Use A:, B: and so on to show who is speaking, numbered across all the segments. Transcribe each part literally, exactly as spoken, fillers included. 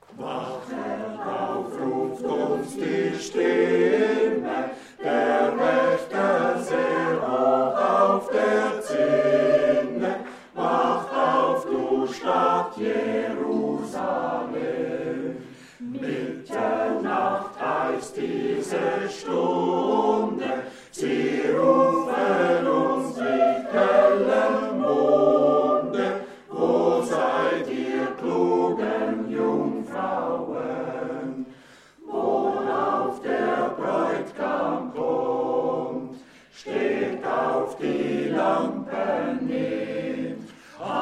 A: Wachet auf, ruft uns die Stimme, der Wächter sehr hoch auf der Zinne. Wacht auf, du Stadt Jerusalem. Mitternacht heißt diese Stunde, sie rufen uns mit hellem Monde. Wo seid ihr klugen Jungfrauen, worauf der Bräutigam kommt? Steht auf, die Lampen nimmt.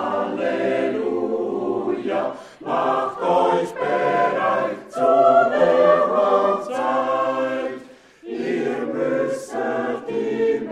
A: Halleluja, macht euch bereit zu der Hochzeit. Ihr müsstet ihm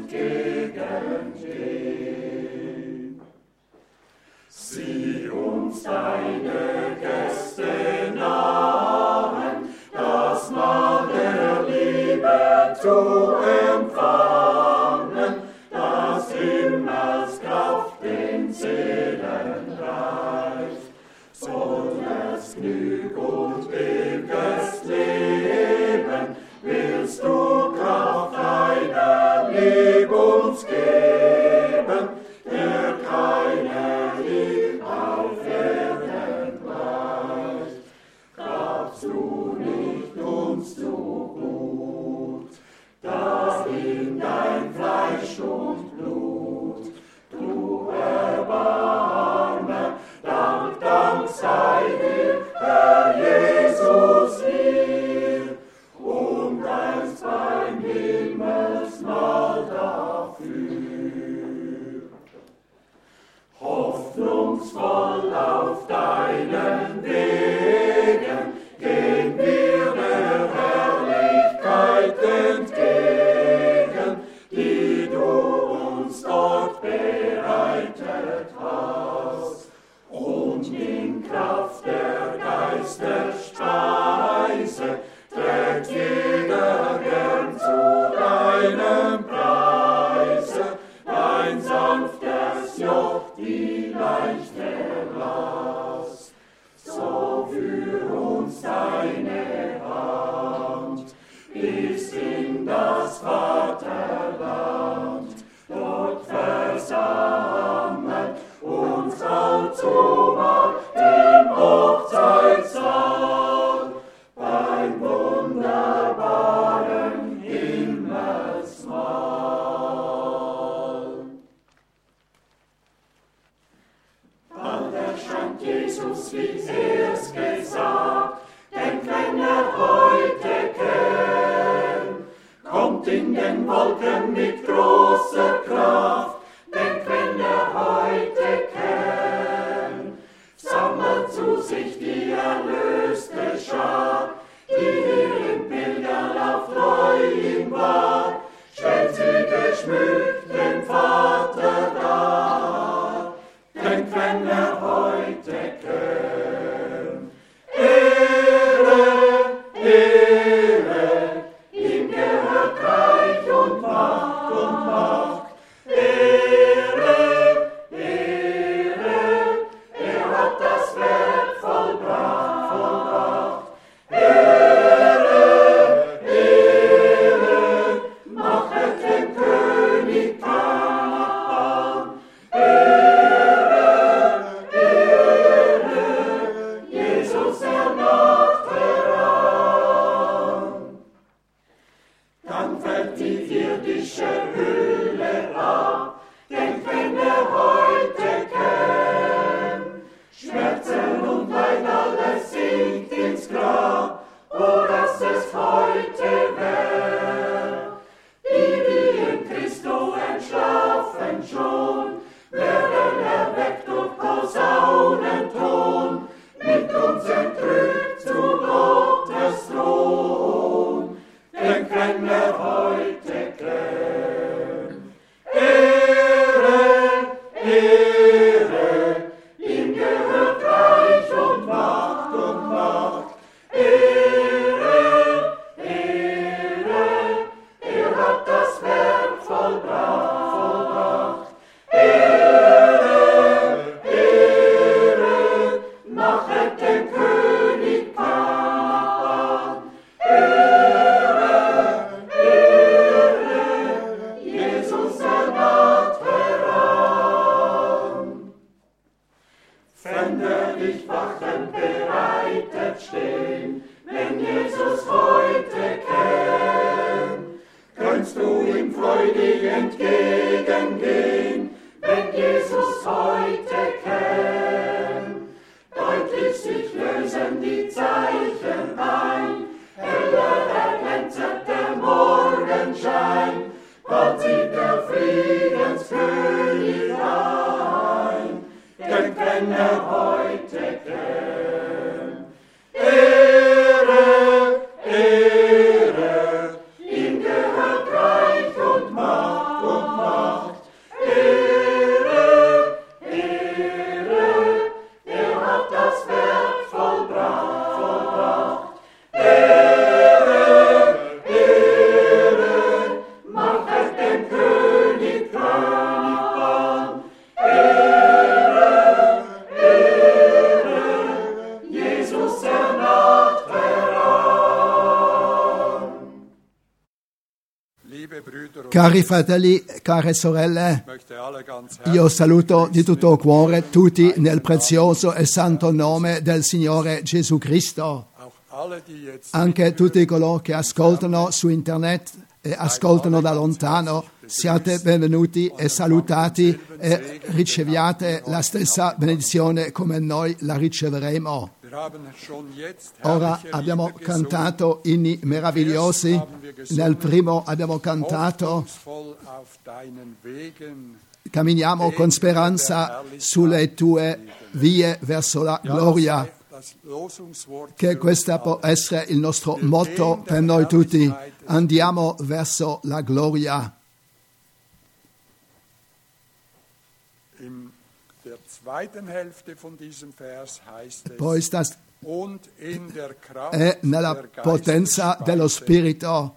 A: entgegengehen. Sieh uns deine Gäste nahen, das Mahl der Liebe zu empfangen, das Himmelskraft den Seelen reicht. Solles Glück und ewiges Leben willst du Kraft deiner Liebe uns geben, der keine Liebe auf Erden gleicht. Gabst du nicht uns zu gut, darin dein Fleisch und Blut, du Erbarme, Dank, Dank sei dir, Herr Jesus, mir, und einst beim Himmelsmahl dafür. Hoffnungsvoll auf deinen Wegen gehen wir der Herrlichkeit entgegen, die du uns dort bereitet hast. Und in Kraft der Geisterspeise trägt jeder gern zu deinem Preise dein sanftes Joch, die leichte Last. So führ uns deine Hand bis in das Vaterland, dort versammelt uns allzumal im Hochzeitssaal, beim wunderbaren Himmelsmahl. Bald erscheint Jesus, wie er's gesagt, denn wenn er heute käm, kommt in den Wolken mit großer Kraft, denn wenn er heute käm, sammelt zu sich die erlöste Schar, die hier im Pilgerlauf treu ihm war, stellt sie geschmückt dem Vater dar. Denn wenn er heute käm, Ehre, Ehre, ihm gehört Reich und Macht und Wachen bereitet stehen, wenn Jesus heute käm. Könntest du ihm freudig entgegengehen, wenn Jesus heute käm. Deutlich sich lösen die Zeichen ein, heller erglänzet der Morgenschein, bald sieht der Friedenskönig ein, denn wenn er heute käm. Ehre, Ehre, ihm gehört Reich und Macht und Macht. Ehre, Ehre, er hat das Werk vollbracht, vollbracht. Ehre, Ehre, machet den König, König Bahn. Ehre, Ehre, Jesus er naht heran.
B: Cari fratelli, care sorelle, io saluto di tutto cuore tutti nel prezioso e santo nome del Signore Gesù Cristo. Anche tutti coloro che ascoltano su internet e ascoltano da lontano, siate benvenuti e salutati e riceviate la stessa benedizione come noi la riceveremo. Ora abbiamo cantato inni meravigliosi, nel primo abbiamo cantato camminiamo con speranza sulle tue vie verso la gloria, che questo può essere il nostro motto per noi tutti, andiamo verso la gloria. Poi sta e nella potenza dello Spirito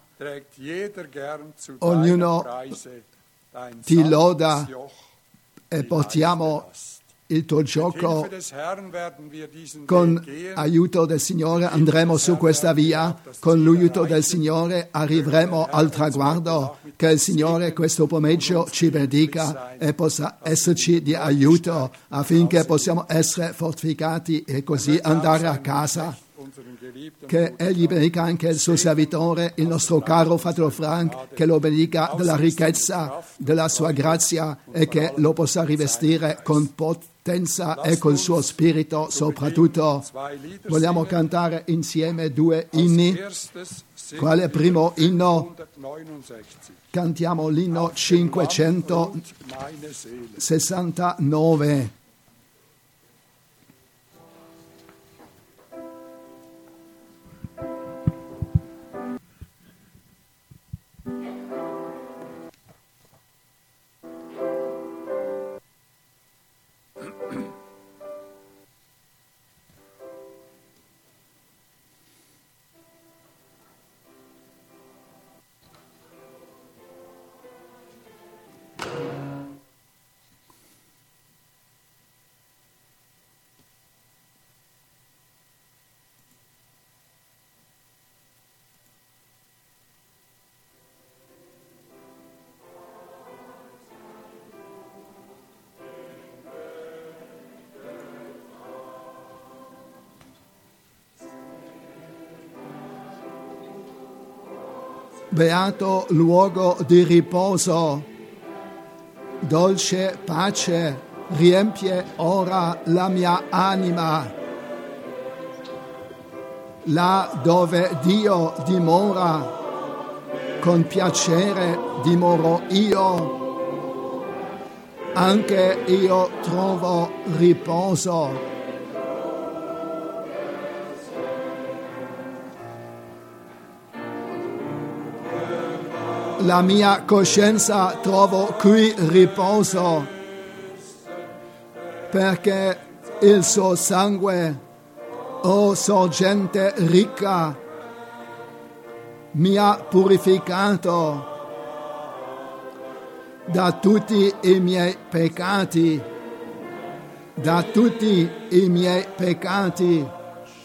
B: ognuno ti loda e portiamo il tuo gioco. Con aiuto del Signore andremo su questa via, con l'aiuto del Signore arriveremo al traguardo. Che il Signore questo pomeriggio ci benedica e possa esserci di aiuto affinché possiamo essere fortificati e così andare a casa. Che Egli benedica anche il suo servitore, il nostro caro fratello Frank, che lo benedica della ricchezza della sua grazia e che lo possa rivestire con potenza e col suo spirito soprattutto. Vogliamo cantare insieme due inni. Quale primo inno? Cantiamo l'inno cinquecentosessantanove. Beato luogo di riposo, dolce pace riempie ora la mia anima. Là dove Dio dimora, con piacere dimoro io, anche io trovo riposo. La mia coscienza trovo qui riposo, perché il suo sangue, o sorgente ricca, mi ha purificato da tutti i miei peccati, da tutti i miei peccati.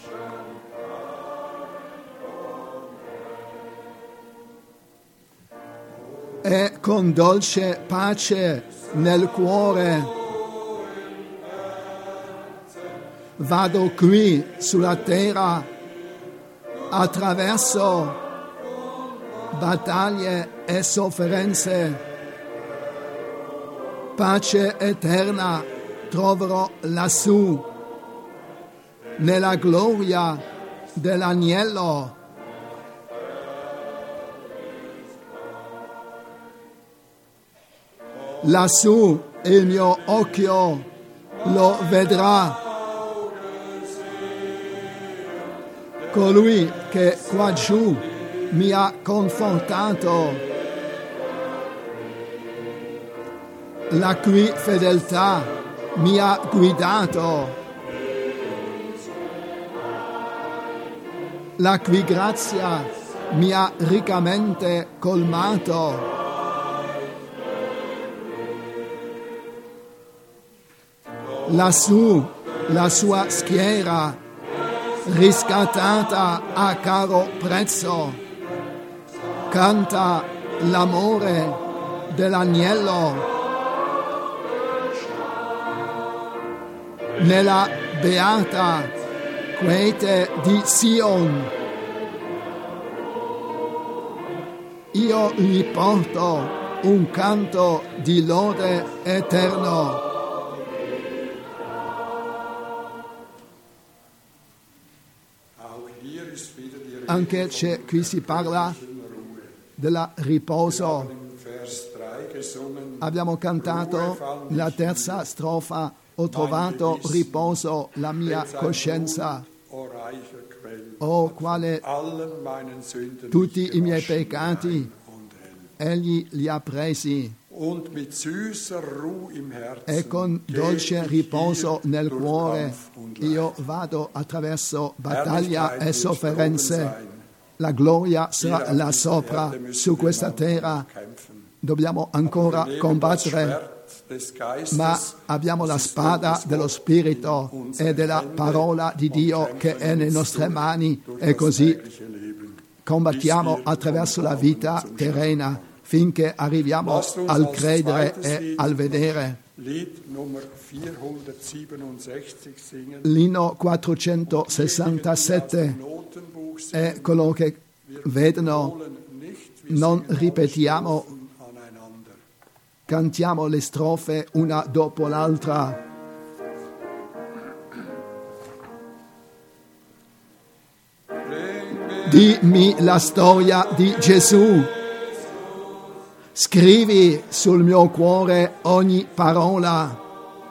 B: E con dolce pace nel cuore vado qui sulla terra attraverso battaglie e sofferenze. Pace eterna troverò lassù, nella gloria dell'agnello. Lassù il mio occhio lo vedrà, colui che qua giù mi ha confortato, la cui fedeltà mi ha guidato, la cui grazia mi ha riccamente colmato. Lassù la sua schiera, riscattata a caro prezzo, canta l'amore dell'agnello. Nella beata quiete di Sion io gli porto un canto di lode eterno. Anche c'è, qui si parla del riposo. Abbiamo cantato la terza strofa: ho trovato riposo la mia coscienza. Oh, quale tutti i miei peccati egli li ha presi. E con dolce riposo nel cuore io vado attraverso battaglia e sofferenze. La gloria sarà là sopra, su questa terra. Dobbiamo ancora combattere, ma abbiamo la spada dello Spirito e della parola di Dio che è nelle nostre mani, e così combattiamo attraverso la vita terrena finché arriviamo al credere e al vedere. L'inno quattrocentosessantasette è quello che vedono. Non ripetiamo, cantiamo le strofe una dopo l'altra. Dimmi la storia di Gesù. Scrivi sul mio cuore ogni parola.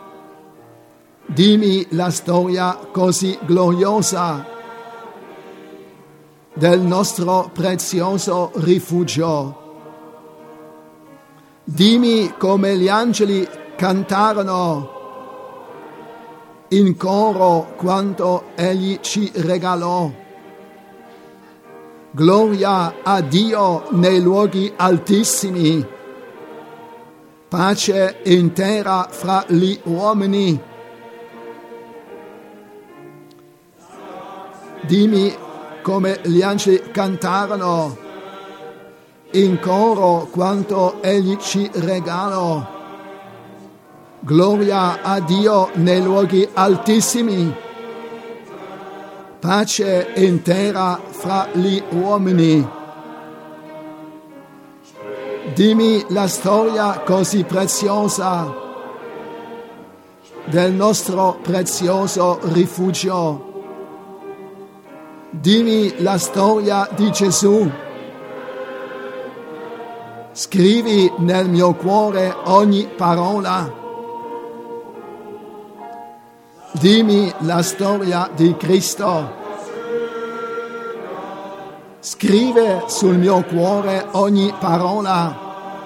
B: Dimmi la storia così gloriosa del nostro prezioso rifugio. Dimmi come gli angeli cantarono in coro quanto egli ci regalò. Gloria a Dio nei luoghi altissimi, pace in terra fra gli uomini. Dimmi come gli angeli cantarono in coro quanto egli ci regalò. Gloria a Dio nei luoghi altissimi, pace in terra fra gli uomini. Dimmi la storia così preziosa del nostro prezioso rifugio. Dimmi la storia di Gesù. Scrivi nel mio cuore ogni parola. Dimmi la storia di Cristo. Scrive sul mio cuore ogni parola.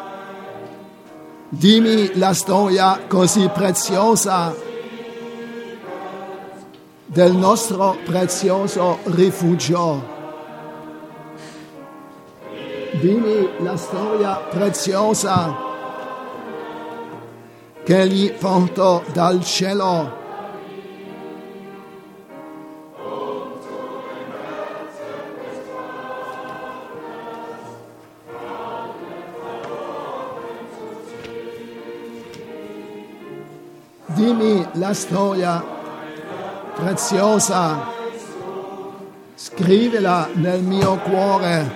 B: Dimmi la storia così preziosa del nostro prezioso rifugio. Dimmi la storia preziosa che gli porto dal cielo. Dimmi la storia preziosa, scrivila nel mio cuore.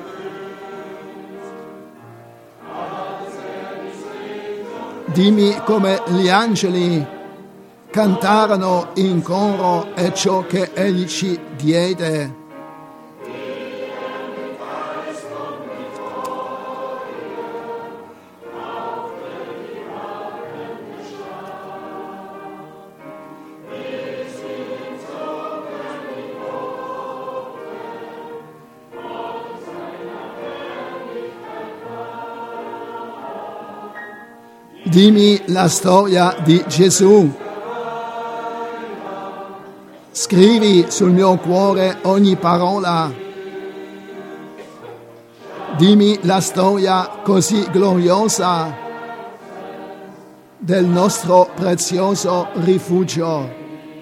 B: Dimmi come gli angeli cantarono in coro e ciò che egli ci diede. Dimmi la storia di Gesù. Scrivi sul mio cuore ogni parola. Dimmi la storia così gloriosa del nostro prezioso rifugio.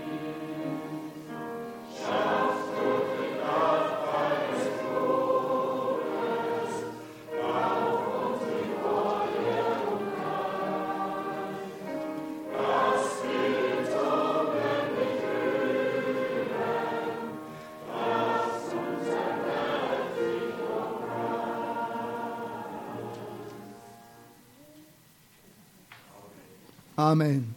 B: Amen.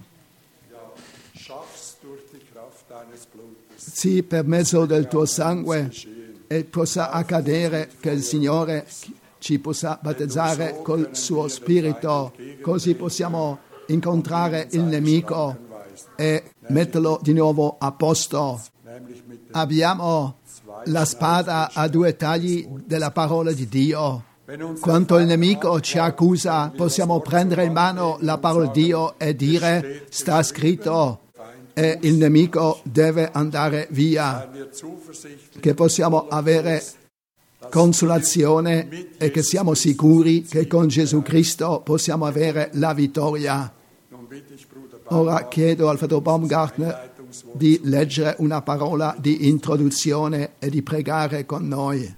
B: Sì, per mezzo del tuo sangue e possa accadere che il Signore ci possa battezzare col suo Spirito, così possiamo incontrare il nemico e metterlo di nuovo a posto. Abbiamo la spada a due tagli della parola di Dio. Quando il nemico ci accusa, possiamo prendere in mano la parola di Dio e dire, sta scritto, e il nemico deve andare via. Che possiamo avere consolazione e che siamo sicuri che con Gesù Cristo possiamo avere la vittoria. Ora chiedo al fratello Baumgartner di leggere una parola di introduzione e di pregare con noi.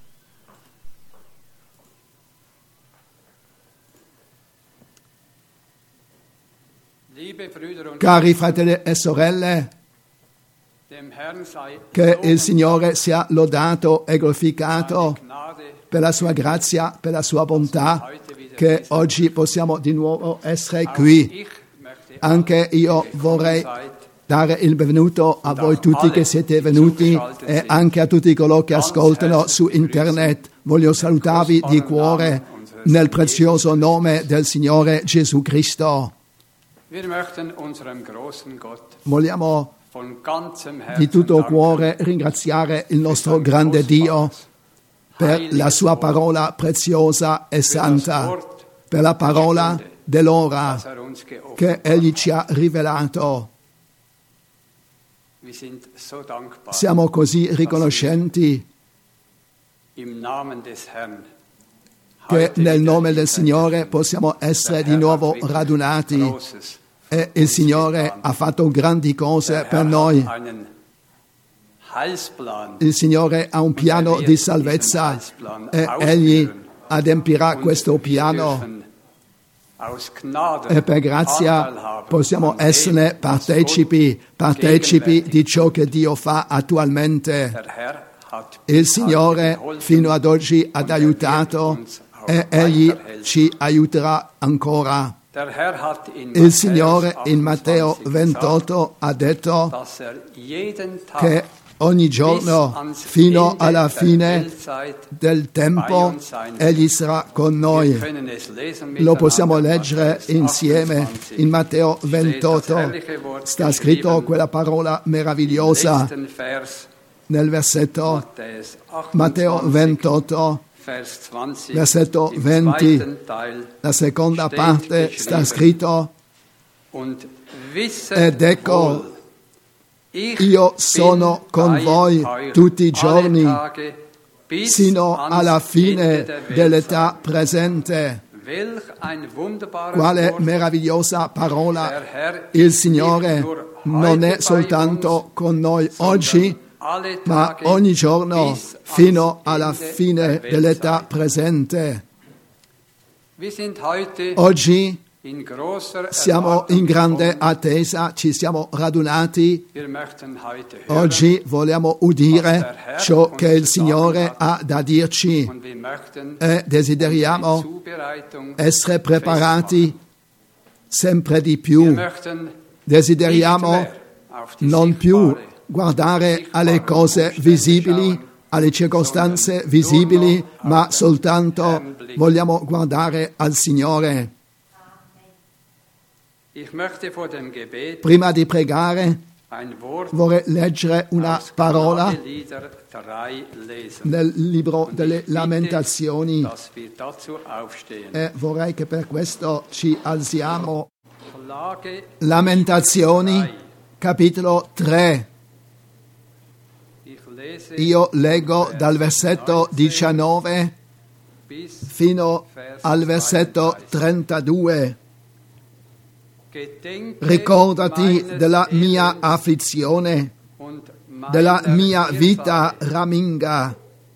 B: Cari fratelli e sorelle, che il Signore sia lodato e glorificato per la sua grazia, per la sua bontà, che oggi possiamo di nuovo essere qui. Anche io vorrei dare il benvenuto a voi tutti che siete venuti e anche a tutti coloro che ascoltano su internet. Voglio salutarvi di cuore nel prezioso nome del Signore Gesù Cristo. Vogliamo di tutto cuore ringraziare il nostro grande Dio per la sua parola preziosa e santa, per la parola dell'ora che Egli ci ha rivelato. Siamo così riconoscenti che nel nome del Signore possiamo essere di nuovo radunati. E il Signore ha fatto grandi cose per noi. Il Signore ha un piano di salvezza e Egli adempirà questo piano. E per grazia possiamo esserne partecipi, partecipi di ciò che Dio fa attualmente. Il Signore fino ad oggi ha aiutato e Egli ci aiuterà ancora. Il Signore in Matteo ventotto ha detto che ogni giorno fino alla fine del tempo Egli sarà con noi. Lo possiamo leggere insieme in Matteo ventotto. Sta scritto quella parola meravigliosa nel versetto Matteo ventotto. Versetto venti, la seconda parte sta scritto, ed ecco, io sono con voi tutti i giorni, sino alla fine dell'età presente. Quale meravigliosa parola! Il Signore non è soltanto con noi oggi, ma ogni giorno fino alla fine dell'età presente. Oggi Siamo in grande attesa, ci siamo radunati. Oggi vogliamo udire ciò che il Signore ha da dirci e desideriamo essere preparati sempre di più. Desideriamo non più guardare alle cose visibili, alle circostanze visibili, ma soltanto vogliamo guardare al Signore. Prima di pregare vorrei leggere una parola nel libro delle Lamentazioni e vorrei che per questo ci alziamo. Lamentazioni, capitolo tre. Io leggo dal versetto diciannove fino al versetto trentadue. Ricordati della mia afflizione, della mia vita raminga,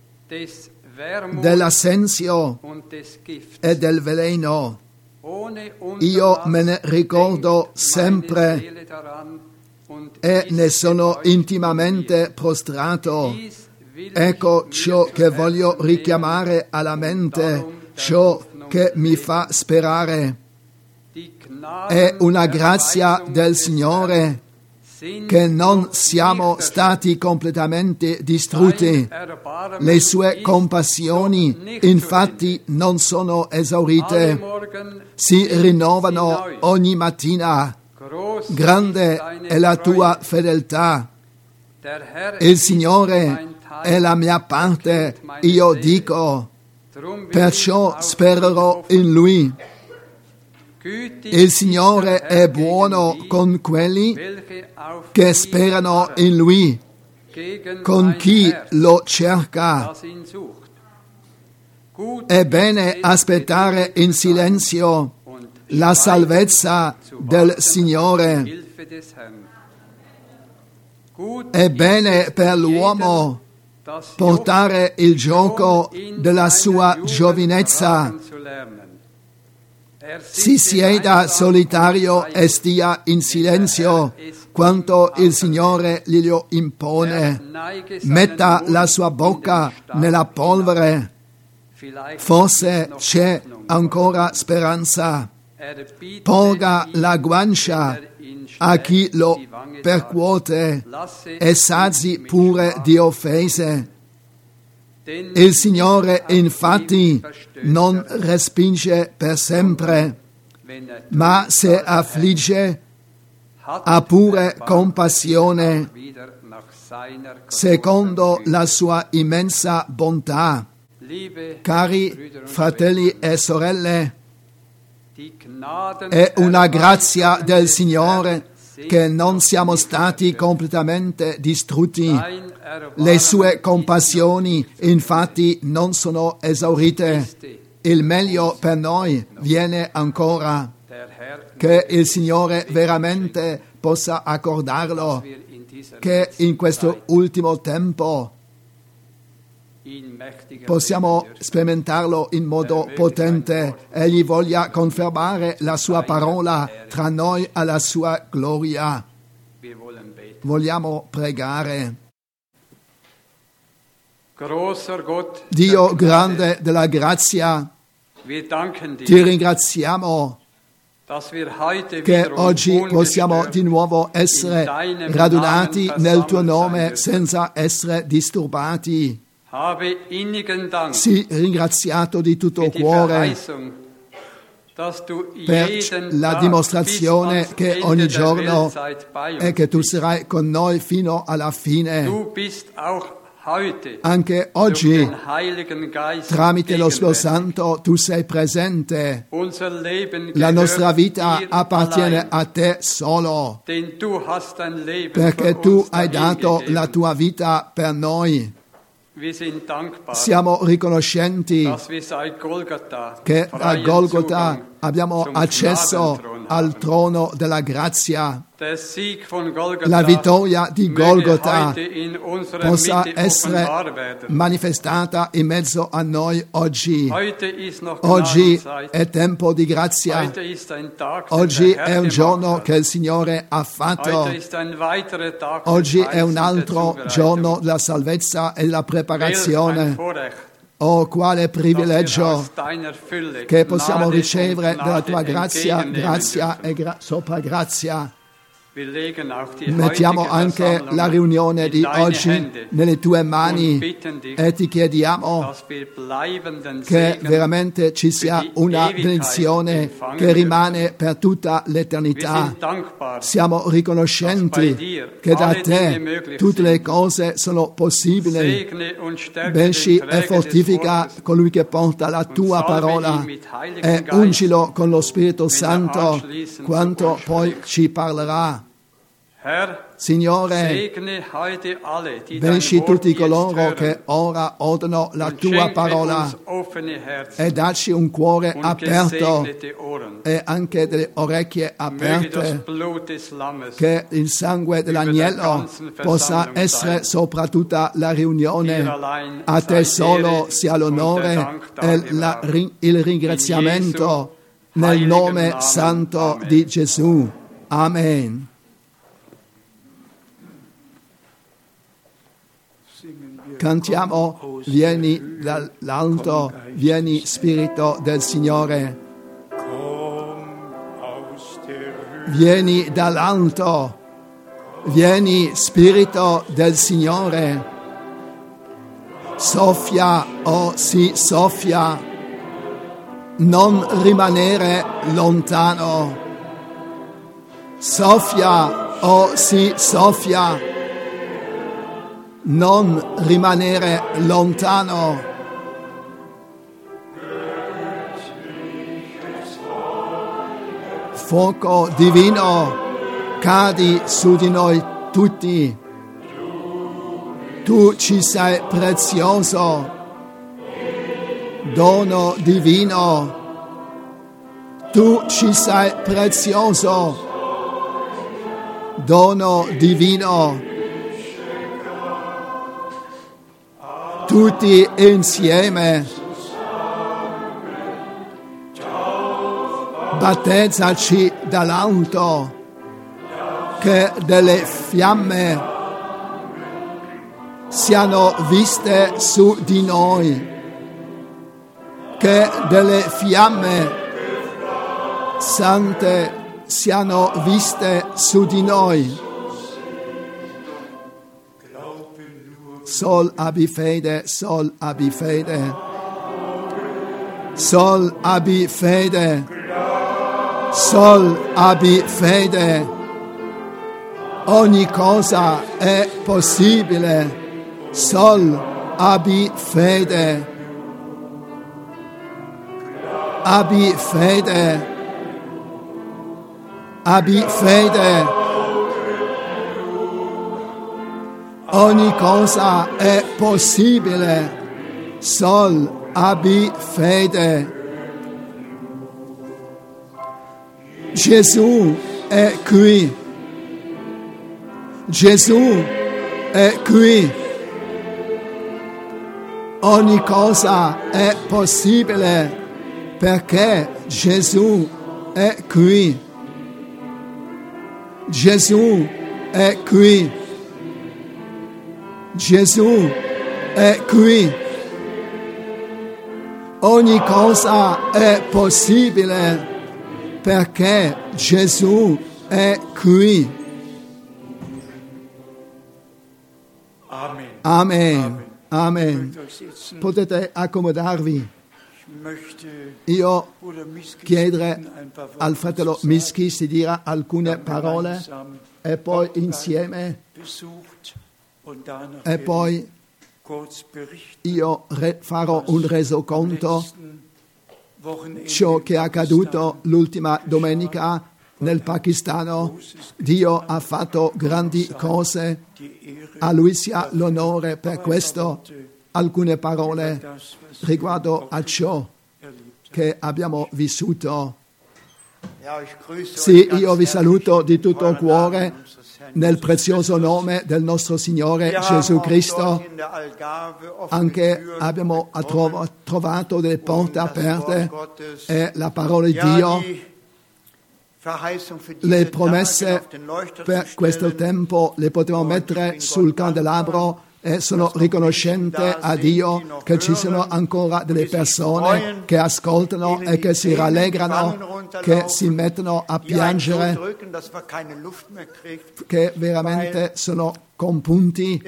B: dell'assenzio e del veleno. Io me ne ricordo sempre e ne sono intimamente prostrato. Ecco ciò che voglio richiamare alla mente, ciò che mi fa sperare. È una grazia del Signore che non siamo stati completamente distrutti. Le sue compassioni, infatti, non sono esaurite. Si rinnovano ogni mattina. Grande è la tua fedeltà. Il Signore è la mia parte, io dico, perciò spererò in Lui. Il Signore è buono con quelli che sperano in Lui, con chi lo cerca. È bene aspettare in silenzio la salvezza del Signore. È bene per l'uomo portare il gioco della sua giovinezza. Si sieda solitario e stia in silenzio quanto il Signore glielo impone. Metta la sua bocca nella polvere. Forse c'è ancora speranza. Porga la guancia a chi lo percuote e sazi pure di offese. Il Signore infatti non respinge per sempre, ma se affligge ha pure compassione secondo la sua immensa bontà. Cari fratelli e sorelle, è una grazia del Signore che non siamo stati completamente distrutti. Le sue compassioni, infatti, non sono esaurite. Il meglio per noi viene ancora. Che il Signore veramente possa accordarlo, che in questo ultimo tempo possiamo sperimentarlo in modo potente. Egli voglia confermare la sua parola tra noi alla sua gloria. Vogliamo pregare. Dio grande della grazia, ti ringraziamo che oggi possiamo di nuovo essere radunati nel tuo nome senza essere disturbati. Sii ringraziato di tutto cuore per la dimostrazione che ogni giorno è che tu sarai con noi fino alla fine. Anche oggi, tramite lo Spirito Santo, tu sei presente. La nostra vita appartiene a te solo, perché tu hai dato la tua vita per noi. Siamo riconoscenti che a Golgotha abbiamo accesso al trono della grazia.
C: Der Sieg von Golgatha
B: La vittoria di Golgotha
C: möge heute in unserer
B: possa
C: Mitte
B: essere
C: offenbar werden.
B: manifestata in mezzo a noi oggi.
C: Heute ist noch
B: Oggi
C: Gnadenzeit.
B: è tempo di grazia.
C: Heute ist ein Tag, den
B: Oggi
C: der
B: è
C: Herr
B: un giorno
C: gemacht
B: che il Signore ha
C: hat.
B: fatto.
C: Heute ist ein weiterer Tag des
B: Oggi è
C: Heils
B: un
C: und der
B: altro
C: Zubereitung.
B: giorno della salvezza e della
C: Welch ein
B: preparazione.
C: Vorrecht,
B: Oh, quale
C: dass wir
B: privilegio
C: aus deiner Fülle
B: che possiamo
C: Gnade
B: ricevere
C: und
B: dalla
C: Gnade
B: tua grazia,
C: entgegennehmen
B: grazia
C: dürfen.
B: e gra- sopra grazia.
C: Wir legen auch die
B: Mettiamo
C: heutige
B: anche
C: Versammlung
B: la riunione
C: in
B: di
C: deine
B: oggi
C: Hände
B: nelle tue
C: und
B: mani
C: bitten dich,
B: e ti chiediamo
C: dass wir bleibenden
B: che
C: Segen
B: veramente ci sia
C: die
B: una
C: Ewigkeit
B: benedizione
C: empfangen
B: che rimane per tutta
C: Wir
B: l'eternità.
C: sind dankbar,
B: Siamo riconoscenti che da te tutte le cose sono possibili.
C: segne und stärke
B: Benci
C: den
B: e
C: Träger des
B: fortifica
C: Wortes
B: colui che porta la tua parola e ungilo con lo Spirito Santo quanto poi ci parlerà.
C: Herr,
B: Signore,
C: segne heute alle, die dein
B: benci
C: Wort
B: tutti
C: jetzt
B: coloro
C: hören,
B: che ora odono la
C: und
B: tua
C: schenke
B: parola
C: uns offene Herzen
B: e dacci un cuore
C: und
B: aperto
C: gesegnete Ohren.
B: e anche delle orecchie
C: Möge das
B: aperte,
C: Blut des Lammes
B: che il sangue dell'agnello possa essere sopra tutta la riunione. A te solo sia l'onore e la ri- il ringraziamento nel nome santo di Gesù. Amen. Cantiamo, vieni dall'alto, vieni Spirito del Signore. Vieni dall'alto, vieni Spirito del Signore. Soffia, oh sì, soffia, non rimanere lontano. Soffia, oh sì, soffia, non rimanere lontano. Fuoco divino, cadi su di noi tutti. Tu ci sei prezioso, dono divino. Tu ci sei prezioso, dono divino. Tutti insieme, battezzaci dall'alto, che delle fiamme siano viste su di noi, che delle fiamme sante siano viste su di noi. Sol abbi fede, sol abbi fede, sol abbi fede, sol abbi fede. Ogni cosa è possibile, sol abbi fede, abbi fede, abbi fede. Ogni cosa è possibile, sol abbi fede. Gesù è qui, Gesù è qui. Ogni cosa è possibile perché Gesù è qui. Gesù è qui. Gesù è qui. Ogni cosa è possibile perché Gesù è qui.
A: Amen.
B: Amen. Amen. Potete accomodarvi. Io chiederei al fratello Mischis di dire alcune parole e poi insieme e poi io re- farò un resoconto ciò che è accaduto l'ultima domenica nel Pakistano. Dio ha fatto grandi cose, a Lui sia l'onore per questo. Alcune parole riguardo a ciò che abbiamo vissuto. Sì, io vi saluto di tutto cuore nel prezioso nome del nostro Signore Gesù Cristo. Anche abbiamo trovato delle porte aperte e la parola di Dio, le promesse per questo tempo le potevamo mettere sul candelabro. E sono riconoscente a Dio che ci sono ancora delle persone che ascoltano e che si rallegrano, che si mettono a piangere, che veramente sono compunti,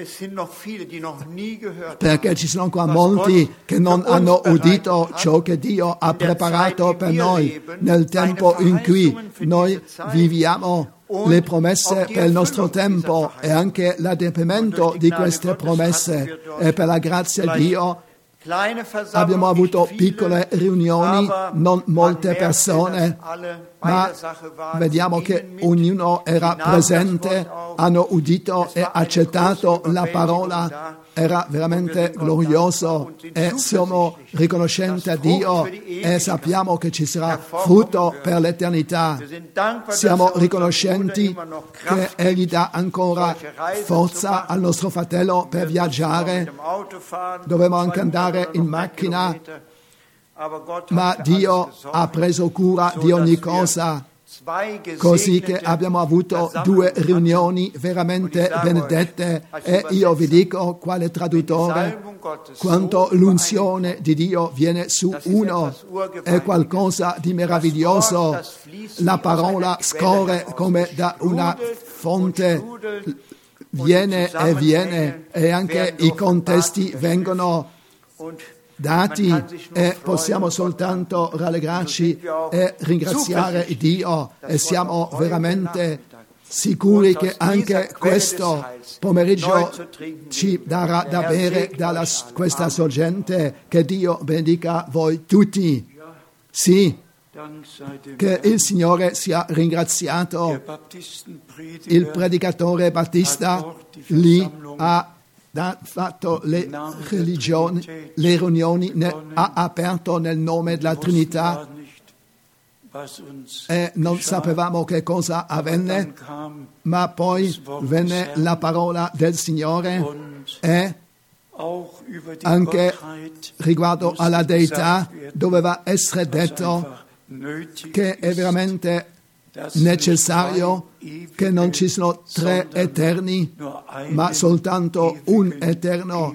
B: perché ci sono ancora molti che non hanno udito ciò che Dio ha preparato per noi nel tempo in cui noi viviamo. Le promesse per il nostro tempo e anche l'adempimento di queste promesse, e per la grazia di Dio abbiamo avuto piccole riunioni, non molte persone, ma vediamo che ognuno era presente, hanno udito e accettato la parola. Era veramente glorioso e siamo riconoscenti a Dio e sappiamo che ci sarà frutto per l'eternità. Siamo riconoscenti che Egli dà ancora forza al nostro fratello per viaggiare. Dovremo anche andare in macchina, ma Dio ha preso cura di ogni cosa, così che abbiamo avuto due riunioni veramente benedette. E io vi dico, quale traduttore, quanto l'unzione di Dio viene su uno, è qualcosa di meraviglioso. La parola scorre come da una fonte, viene e viene, e anche i contesti vengono dati, e possiamo soltanto rallegrarci e ringraziare Dio, e siamo veramente sicuri che anche questo pomeriggio ci darà da bere da questa sorgente. Che Dio benedica voi tutti. Sì, che il Signore sia ringraziato. Il predicatore Battista lì ha ha fatto le religioni, le riunioni, ne, ha aperto nel nome della Trinità, e non sapevamo che cosa avvenne, ma poi venne la parola del Signore, e anche riguardo alla Deità doveva essere detto che è veramente necessario che non ci sono tre eterni, ma soltanto un eterno.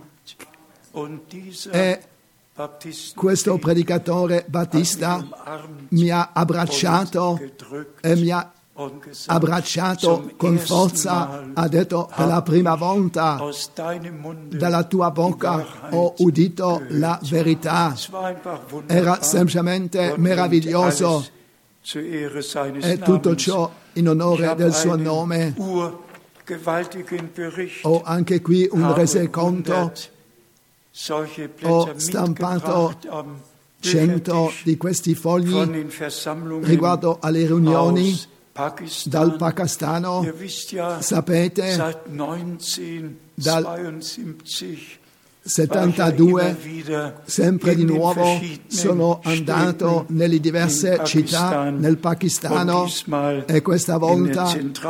B: E questo predicatore Battista mi ha abbracciato e mi ha abbracciato con forza, ha detto: per la prima volta dalla tua bocca ho udito la verità. Era semplicemente meraviglioso, e tutto ciò in onore del suo nome. Ho anche qui un resoconto, ho stampato cento di questi fogli riguardo alle riunioni dal Pakistano. Sapete, dal settantadue, sempre di nuovo, sono andato nelle diverse città nel Pakistano, e questa volta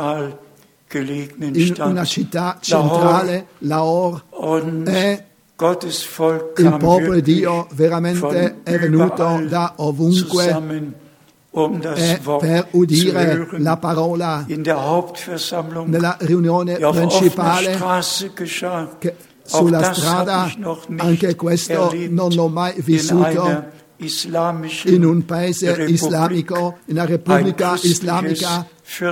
B: in una città centrale, Lahore, e il popolo di Dio veramente è venuto da ovunque e per udire la parola. Nella riunione principale, che sulla strada, anche questo non l'ho mai vissuto, in un paese islamico, in una repubblica islamica,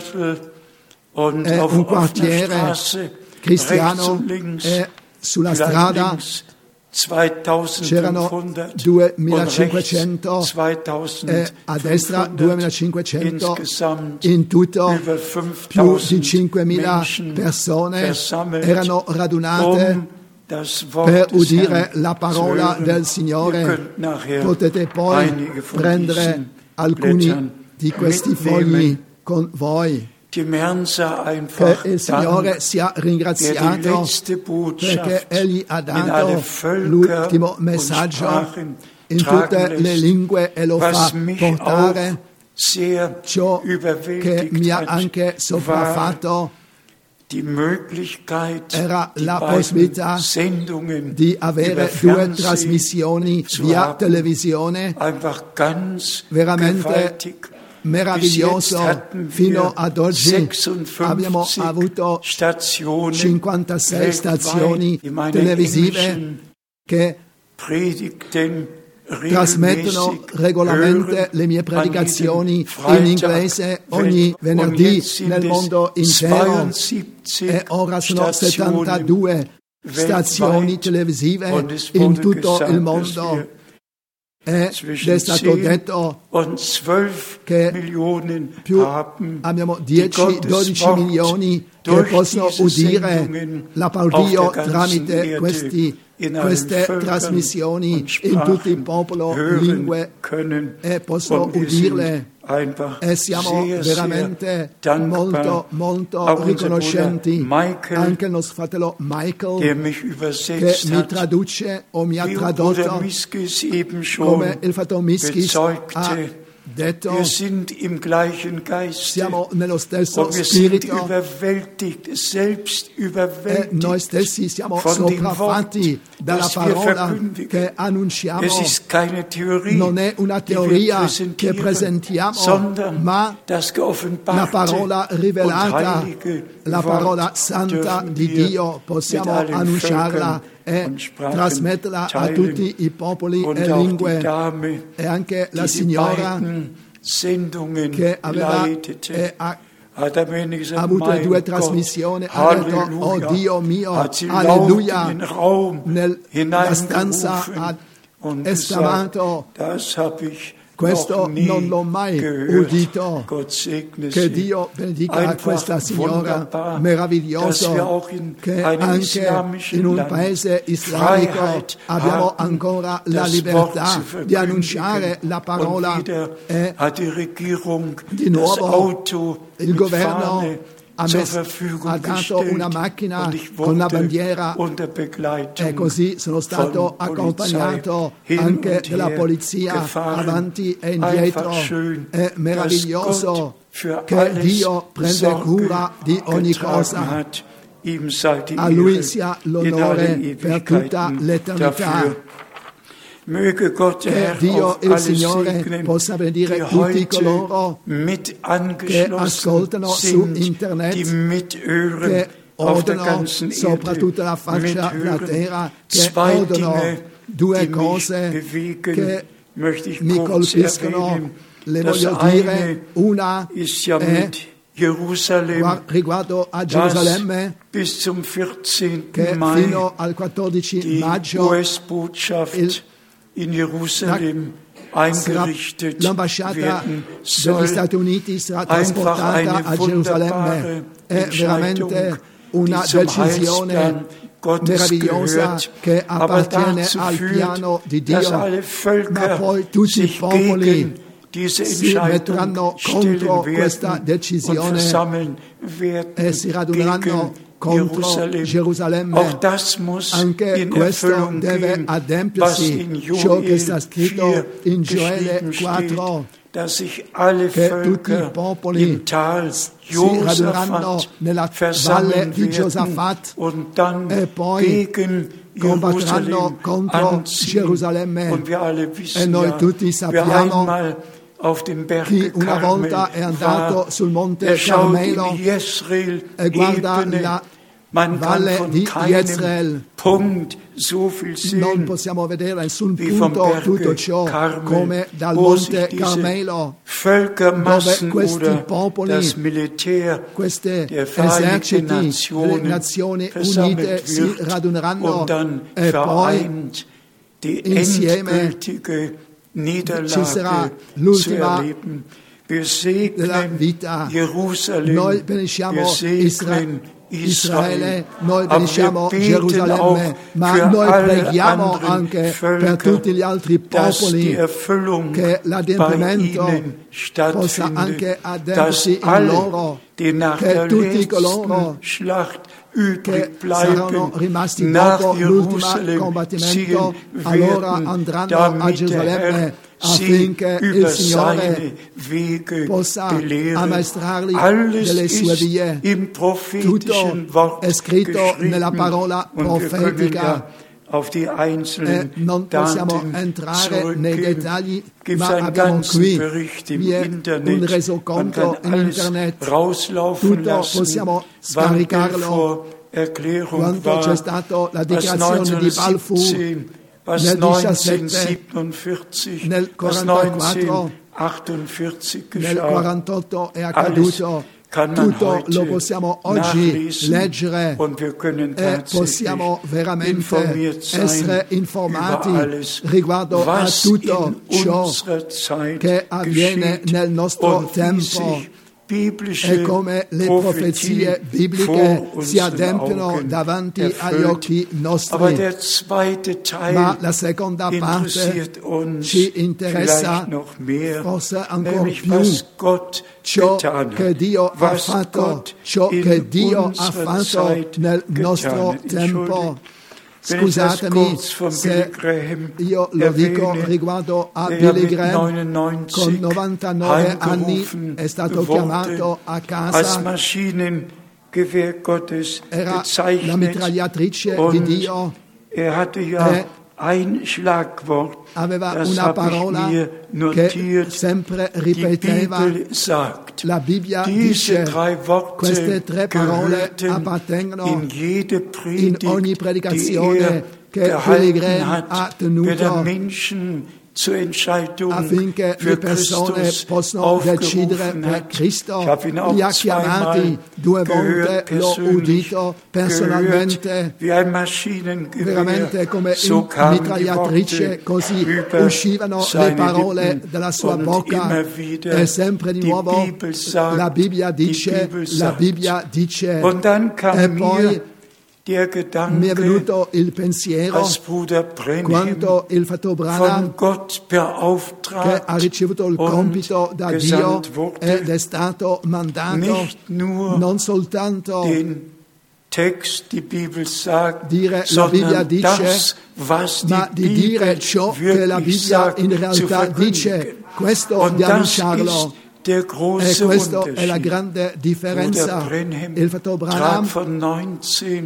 B: è un quartiere cristiano, e sulla strada c'erano duemilacinquecento e a destra duemilacinquecento, in tutto più di cinquemila persone erano radunate per udire la parola del Signore. Potete poi prendere alcuni di questi fogli con voi. Che il Signore sia ringraziato, perché Egli ha dato l'ultimo messaggio in tutte le lingue e lo fa portare
D: sehr
B: ciò che
D: überwältigt
B: mi ha
D: hat,
B: anche
D: war
B: sopraffatto
D: die Möglichkeit,
B: era
D: die
B: la
D: beiden
B: possibilità
D: Sendungen
B: di
D: über
B: avere due
D: Fernsehen
B: trasmissioni
D: zu
B: via
D: haben.
B: televisione,
D: Einfach ganz
B: veramente
D: gewaltig.
B: meraviglioso.
D: Bis jetzt hatten
B: Fino
D: wir
B: ad oggi abbiamo
D: sechsundfünfzig
B: avuto
D: Stationen
B: cinquantasei stazioni
D: weltweit, die meine
B: televisive
D: englischen
B: che
D: Predigten
B: trasmettono
D: regelmäßig
B: regolarmente
D: hören
B: le mie
D: an
B: predicazioni
D: jedem Freitag,
B: in inglese ogni
D: und
B: venerdì
D: jetzt sind
B: nel
D: es
B: mondo intero
D: zweiundsiebzig
B: e ora sono
D: Stationen
B: settantadue stazioni
D: weltweit,
B: televisive
D: und es
B: in
D: wurde
B: tutto
D: gesagt,
B: il
D: dass
B: mondo
D: wir
B: ed
D: zwischen
B: è stato
D: zehn
B: detto
D: und zwölf
B: che
D: Millionen
B: più
D: haben,
B: abbiamo
D: die
B: dieci
D: Gottes
B: dodici
D: Wort
B: milioni che
D: durch
B: possono
D: diese
B: udire
D: Sendungen
B: la
D: auf
B: parola Dio
D: der ganzen
B: tramite
D: Erde
B: questi,
D: in allen
B: queste
D: Völkern
B: trasmissioni
D: und
B: in tutti i
D: Sprachen
B: popoli,
D: hören
B: lingue
D: können.
B: e possono
D: Und wir
B: udirle.
D: sind einfach
B: E siamo
D: sehr,
B: veramente
D: sehr dankbar.
B: molto, molto
D: Auch unser
B: riconoscenti
D: Bruder Michael,
B: anche il nostro fratello Michael
D: der mich
B: che
D: übersetzt
B: mi
D: hat,
B: traduce o mi ha
D: wie Bruder
B: tradotto
D: Miskis eben schon
B: come il fratello Miskis ha
D: bezeugte.
B: detto.
D: Wir sind im gleichen Geiste
B: Siamo nello stesso
D: und wir sind
B: spirito
D: überwältigt, selbst
B: e
D: überwältigt
B: noi stessi siamo
D: von dem Wort,
B: sopraffatti dalla
D: das wir
B: parola
D: verkündigen.
B: che annunciamo.
D: Es ist keine Theorie,
B: Non è una
D: die wir
B: teoria che
D: präsentieren,
B: presentiamo,
D: sondern
B: ma
D: das
B: la
D: geoffenbarte
B: parola
D: und
B: rivelata,
D: heilige
B: la
D: Wort
B: parola santa
D: dürfen
B: di
D: wir
B: Dio,
D: mit
B: possiamo
D: allen
B: annunciarla
D: Völkern
B: e
D: und Sprachen
B: trasmetterla a
D: teilen.
B: tutti i popoli
D: Und
B: e
D: auch die
B: lingue.
D: Dame,
B: E anche la
D: die die
B: signora
D: beiden Sendungen
B: che aveva
D: leitete,
B: e ha
D: hat am Ende gesagt,
B: ha avuto
D: mein
B: due
D: Gott,
B: trasmissioni, ha detto,
D: Halleluja,
B: oh Dio mio,
D: hat sie
B: alleluia,
D: laut in den Raum
B: nella stanza
D: hineingerufen
B: ha
D: und
B: esclamato,
D: gesagt, das habe ich
B: questo
D: noch nie
B: non l'ho mai
D: gehört.
B: udito.
D: Gott segne
B: Che
D: sie.
B: Dio benedica
D: Einfach
B: questa signora,
D: wunderbar,
B: meraviglioso,
D: dass wir auch in
B: che
D: einem
B: anche
D: islamischen
B: in un
D: Land
B: paese islamico
D: Freiheit
B: abbiamo
D: haben,
B: ancora la
D: das
B: libertà
D: Wort zu
B: di annunciare la
D: Und
B: parola
D: wieder
B: e
D: hat die Regierung
B: di
D: das
B: nuovo
D: Auto
B: il
D: mit
B: governo
D: Fahne
B: ha,
D: zur
B: messo,
D: Verfügung
B: ha dato
D: gestellt.
B: una macchina
D: Und ich
B: con la
D: wurde
B: bandiera
D: unter Begleitung
B: e così sono stato
D: von
B: accompagnato
D: Polizei hin
B: anche
D: und
B: dalla
D: her
B: polizia
D: gefahren.
B: avanti e indietro.
D: Einfach schön,
B: È meraviglioso
D: dass Gott für
B: che
D: alles
B: Dio prende
D: Sorge
B: cura di ogni
D: getragen
B: cosa.
D: hat. Ihm sei die
B: A Lui
D: Ehre
B: sia
D: in
B: l'onore
D: alle
B: per tutta
D: Ewigkeiten
B: l'eternità.
D: dafür. Möge Gott, der
B: Che
D: Herr,
B: Dio
D: auch
B: il
D: alle
B: Signore
D: segnen,
B: possa benedire
D: die
B: tutti
D: heute
B: coloro
D: mit
B: che
D: angeschlossen
B: ascoltano su
D: sind,
B: internet,
D: die mithören
B: che
D: auf der
B: odono
D: ganzen
B: soprattutto
D: Erde,
B: la faccia della
D: mithören.
B: terra, che
D: Zwei
B: odono
D: Dinge,
B: due
D: die mich
B: cose
D: bewegen,
B: che
D: möchte ich
B: mi
D: kurz
B: colpiscono.
D: erwähnen.
B: Le
D: Das
B: voglio
D: eine
B: dire, una
D: ist ja
B: è
D: mit Jerusalem,
B: riguardo a
D: das
B: Gerusalemme,
D: bis zum vierzehnten
B: che
D: Mai
B: fino al quattordici
D: die
B: maggio
D: U S-Botschaft
B: il-
D: in Jerusalem eingerichtet
B: l'ambasciata
D: werden
B: degli
D: soll.
B: Stati Uniti sarà
D: Einfach
B: trasportata
D: eine
B: a Gerusalemme.
D: wunderbare
B: È
D: Entscheidung,
B: veramente una
D: die zum
B: decisione
D: Heilsplan Gottes
B: meravigliosa
D: gehört,
B: che
D: aber
B: appartiene
D: dazu
B: al
D: führt,
B: piano di
D: dass
B: Dio,
D: alle
B: ma
D: Völker
B: poi tutti i
D: sich
B: popoli
D: gegen diese
B: si
D: Entscheidung
B: metteranno
D: stellen
B: contro questa
D: werden und
B: decisione
D: versammeln werden
B: e si raduneranno
D: gegen
B: contro
D: Jerusalem.
B: Gerusalemme.
D: Auch das muss
B: Anche
D: in
B: questo
D: Erfüllung
B: deve
D: gehen, was
B: adempiersi,
D: in
B: ciò che sta
D: Joel
B: scritto
D: vier
B: in Gioele
D: geschrieben
B: quattro,
D: steht, dass sich alle
B: che tutti i
D: Völker
B: popoli
D: im Tal
B: si raduneranno
D: Josaphat
B: nella valle
D: versammeln
B: di
D: werden
B: Giosafat
D: und dann
B: e poi
D: gegen
B: combatteranno
D: Jerusalem
B: contro
D: anziehen.
B: Gerusalemme.
D: Und wir alle
B: E
D: wissen
B: noi
D: ja,
B: tutti
D: wer
B: sappiamo
D: einmal auf dem Berg
B: chi una
D: Karmel
B: volta è andato
D: war,
B: sul monte
D: der schaut
B: Carmelo
D: in Jezreel
B: e guarda
D: Ebene.
B: la
D: Man kann
B: valle
D: von
B: di
D: keinem
B: Jezreel.
D: Punkt so viel
B: Non
D: sehen
B: possiamo vedere da nessun
D: wie vom
B: punto
D: Berge
B: tutto ciò
D: Karmel,
B: come dal
D: wo sich
B: monte
D: diese
B: Carmelo,
D: Völkermassen
B: dove questi
D: oder
B: popoli,
D: das Militär
B: queste
D: der Vereinigten
B: eserciti delle
D: Nationen
B: Nazioni
D: versammelt
B: Unite si
D: wird
B: raduneranno
D: und dann
B: e poi
D: vereint die
B: insieme
D: endgültige
B: ci sarà
D: Niederlage zu
B: l'ultima
D: erleben. Wir
B: della
D: segnen
B: vita.
D: Jerusalem,
B: Noi
D: wir
B: benediciamo
D: segnen
B: Isra- Israele, noi
D: aber
B: benediciamo
D: wir beten
B: Gerusalemme,
D: auch
B: ma
D: für
B: noi
D: alle
B: preghiamo
D: anderen
B: anche per
D: Völker,
B: tutti gli altri
D: dass die
B: popoli
D: Erfüllung
B: che
D: bei
B: l'adempimento
D: ihnen
B: possa anche
D: stattfindet, dass
B: adempiersi in
D: alle,
B: loro,
D: die nach
B: che
D: der
B: tutti coloro
D: letzten Schlacht übrig
B: saranno
D: bleiben,
B: rimasti
D: nach
B: dopo l'ultimo
D: Jerusalem
B: combattimento,
D: ziehen
B: allora
D: werden,
B: andranno a
D: damit der
B: Gerusalemme
D: Herr sie
B: affinché il
D: über
B: Signore
D: seine Wege
B: possa
D: belehren.
B: ammaestrarli
D: Alles
B: delle sue
D: ist
B: vie.
D: im prophetischen
B: Tutto
D: Wort
B: è scritto
D: geschrieben
B: nella parola
D: und wir können
B: profetica.
D: ja auf die
B: E
D: einzelnen
B: non possiamo
D: Daten
B: entrare nei
D: zurückgehen.
B: dettagli,
D: Gibt es
B: ma
D: einen
B: abbiamo
D: ganzen
B: qui
D: Bericht im
B: vi è
D: Internet.
B: un
D: Man
B: resoconto
D: kann
B: in
D: alles
B: internet.
D: rauslaufen
B: Tutto
D: lassen,
B: possiamo
D: wann
B: scaricarlo.
D: Belfort Erklärung
B: Quando
D: war,
B: c'è stata la
D: was
B: dichiarazione di Balfour
D: neunzehnhundertsiebzehn, was
B: nel diciassette,
D: neunzehnhundertsiebenundvierzig,
B: nel
D: was
B: quarantaquattro,
D: neunzehnhundertachtundvierzig
B: nel
D: geschah.
B: quarantotto è
D: Alles
B: accaduto.
D: kann man
B: Tutto
D: heute
B: lo possiamo oggi
D: nachlesen
B: leggere
D: und wir können
B: e possiamo veramente
D: informiert sein
B: essere informati
D: über alles,
B: riguardo a
D: was
B: tutto
D: in
B: ciò
D: unserer Zeit
B: che avviene
D: geschieht
B: nel nostro
D: und wie
B: tempo
D: sich biblische
B: e come le profezie bibliche si adempiono davanti agli occhi
D: Aber
B: nostri.
D: der zweite Teil
B: Ma la seconda parte
D: interessiert uns
B: ci interessa
D: vielleicht noch mehr,
B: forse ancora
D: nämlich
B: più
D: was Gott
B: ciò
D: getan
B: che
D: hat,
B: Dio ha
D: was
B: fatto,
D: Gott
B: ciò
D: in
B: che Dio ha
D: unserer
B: fatto
D: Zeit
B: nel
D: getan
B: nostro
D: hat.
B: tempo.
D: Wenn ich das
B: Scusatemi
D: kurz von
B: se
D: Billy Graham
B: io lo dico
D: erwähne,
B: riguardo a
D: der
B: Billy
D: mit
B: Graham,
D: neunundneunzig
B: con novantanove anni
D: heimgerufen
B: è stato
D: wurde,
B: chiamato a
D: als
B: casa,
D: Maschinengewehr Gottes
B: era la
D: bezeichnet,
B: mitragliatrice di
D: und
B: Dio,
D: er hatte ja
B: e
D: ein Schlagwort,
B: aveva
D: das
B: una
D: habe
B: parola
D: ich mir
B: che
D: notiert,
B: sempre
D: die
B: ripeteva.
D: Bibel sagt,
B: La Bibbia
D: diese
B: dice,
D: drei Worte
B: queste tre parole
D: gehörten
B: appartengono
D: in jede
B: in
D: Predigt,
B: ogni
D: die
B: predicazione
D: er
B: che Billy
D: gehalten
B: Graham
D: hat,
B: ha
D: wenn er
B: tenuto
D: Menschen zur Entscheidung
B: affinché
D: für
B: le persone
D: Christus
B: possono decidere
D: aufgerufen
B: per
D: hat.
B: Cristo.
D: Ich habe ihn auch
B: Li ha chiamati
D: zweimal
B: due
D: gehört,
B: volte, l'ho
D: persönlich
B: udito personalmente,
D: gehört, wie ein Maschinengewehr.
B: veramente come
D: So
B: in
D: kamen die
B: mitragliatrice,
D: Worte
B: così
D: über
B: uscivano le
D: seine
B: parole
D: Lippen.
B: dalla sua
D: Und
B: bocca
D: immer wieder,
B: e sempre di
D: die
B: nuovo
D: Bibel sagt,
B: la Bibbia
D: die
B: dice,
D: Bibel
B: la
D: sagt.
B: Bibbia dice.
D: Und dann kam
B: E
D: mir
B: poi
D: der
B: mi è
D: Gedanke,
B: venuto il pensiero
D: als Bruder Brenhem
B: quando il fratello Branham,
D: von Gott
B: che
D: beauftragt
B: ha ricevuto il
D: und
B: compito da Dio
D: gesandt wurde,
B: ed è stato mandato
D: nicht nur
B: non soltanto
D: den Text, die Bibel sagt,
B: dire la Bibbia
D: sondern
B: dice,
D: das, was
B: ma
D: die
B: di
D: Bibel
B: dire ciò che la
D: wirklich
B: Bibbia
D: sagt,
B: in
D: zu
B: realtà dice,
D: verkündigen.
B: questo
D: Und
B: di
D: das
B: annunciarlo.
D: ist der
B: E
D: große
B: questa è la
D: Unterschied.
B: grande differenza.
D: Bruder Brenhem
B: Il fratello
D: trat
B: Branham
D: von
B: dal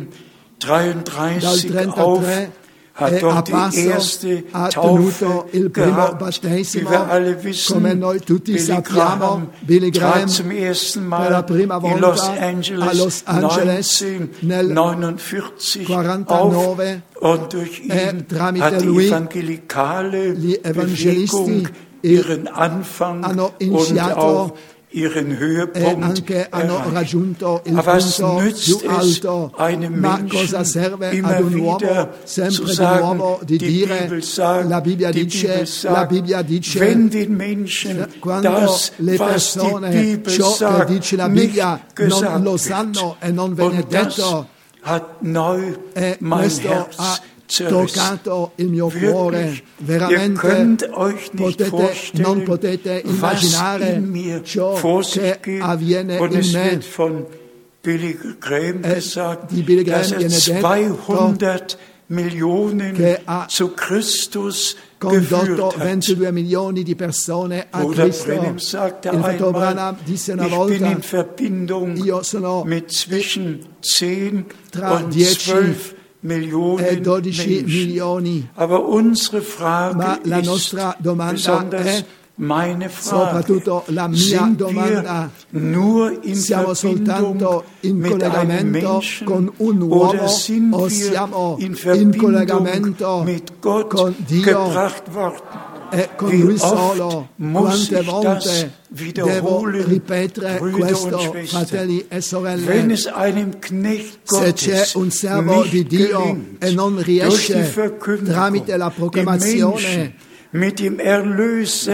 D: neunzehnhundertdreiunddreißig auf,
B: trentatré
D: hat
B: e a
D: dort die
B: passo
D: erste
B: ha
D: Taufe
B: tenuto il primo
D: gehabt,
B: battesimo,
D: wie wir alle wissen.
B: come noi tutti
D: Billy
B: sappiamo.
D: Graham
B: Billy Graham
D: trat zum ersten
B: per
D: Mal
B: la prima
D: in
B: volta
D: Los
B: a
D: Angeles,
B: Los Angeles nel
D: neunzehnhundertneunundvierzig
B: quarantanove
D: auf, und durch
B: e
D: ihn
B: tramite
D: hat die
B: lui
D: evangelikale
B: gli evangelisti
D: Bewegung ihren Anfang
B: hanno
D: und
B: iniziato
D: auch ihren
B: e
D: Höhepunkt
B: anche hanno
D: erreicht.
B: raggiunto il
D: Aber was
B: punto
D: nützt
B: più
D: es
B: alto.
D: einem
B: Ma
D: Menschen,
B: cosa serve
D: immer
B: ad un uomo
D: wieder
B: sempre
D: zu
B: di
D: sagen,
B: nuovo di
D: die
B: dire
D: Bibel sagt,
B: la Bibbia
D: die
B: dice,
D: Bibel
B: la
D: sagt,
B: Bibbia dice,
D: wenn den Menschen
B: quando
D: das,
B: le
D: was die
B: persone
D: Bibel
B: ciò che
D: sagt,
B: dice la
D: nicht
B: Bibbia
D: gesagt
B: non lo
D: wird.
B: sanno e non viene
D: Und das
B: detto,
D: hat neu
B: e
D: mein
B: questo
D: Herz
B: ha
D: zerrissen.
B: toccato il mio cuore.
D: Wirklich, ihr
B: Veramente
D: könnt euch nicht
B: potete,
D: vorstellen,
B: non potete
D: was
B: immaginare
D: in mir
B: ciò
D: vor sich
B: che
D: geht.
B: avviene
D: Und
B: in
D: es
B: me.
D: wird von Billy Graham
B: Eh,
D: gesagt,
B: di Billy Graham
D: dass er
B: viene detto
D: zweihundert Millionen
B: che ha
D: zu Christus
B: condotto
D: geführt hat.
B: ventidue milioni di persone a
D: Bruder
B: Cristo.
D: Brenhem sagte
B: Il fratello
D: einmal,
B: Branham disse una
D: ich bin
B: volta,
D: in Verbindung
B: io sono
D: mit zwischen zehn
B: tra
D: und
B: dieci
D: zwölf Millionen
B: e dodici
D: Menschen.
B: milioni.
D: Aber unsere Frage
B: Ma la
D: ist
B: nostra domanda
D: besonders
B: è,
D: meine Frage,
B: soprattutto la mia
D: sind
B: domanda,
D: wir nur in
B: siamo
D: Verbindung
B: soltanto in
D: mit einem
B: collegamento
D: Menschen
B: con un
D: oder
B: uomo
D: sind
B: o
D: wir
B: siamo
D: in
B: in
D: Verbindung
B: collegamento
D: mit Gott
B: con Dio
D: gebracht worden?
B: e con
D: Wie
B: Lui
D: oft
B: solo?
D: muss
B: Quante
D: ich
B: volte
D: das
B: devo
D: wiederholen,
B: ripetere
D: Brüder
B: questo,
D: und Schwestern?
B: fratelli e
D: Wenn
B: sorelle?
D: es einem Knecht
B: Se c'è
D: Gottes
B: un servo di
D: nicht
B: Dio
D: gelingt,
B: e non
D: durch die
B: riesce
D: Verkündigung,
B: tramite la
D: die
B: proclamazione
D: Menschen mit dem Erlöser
B: di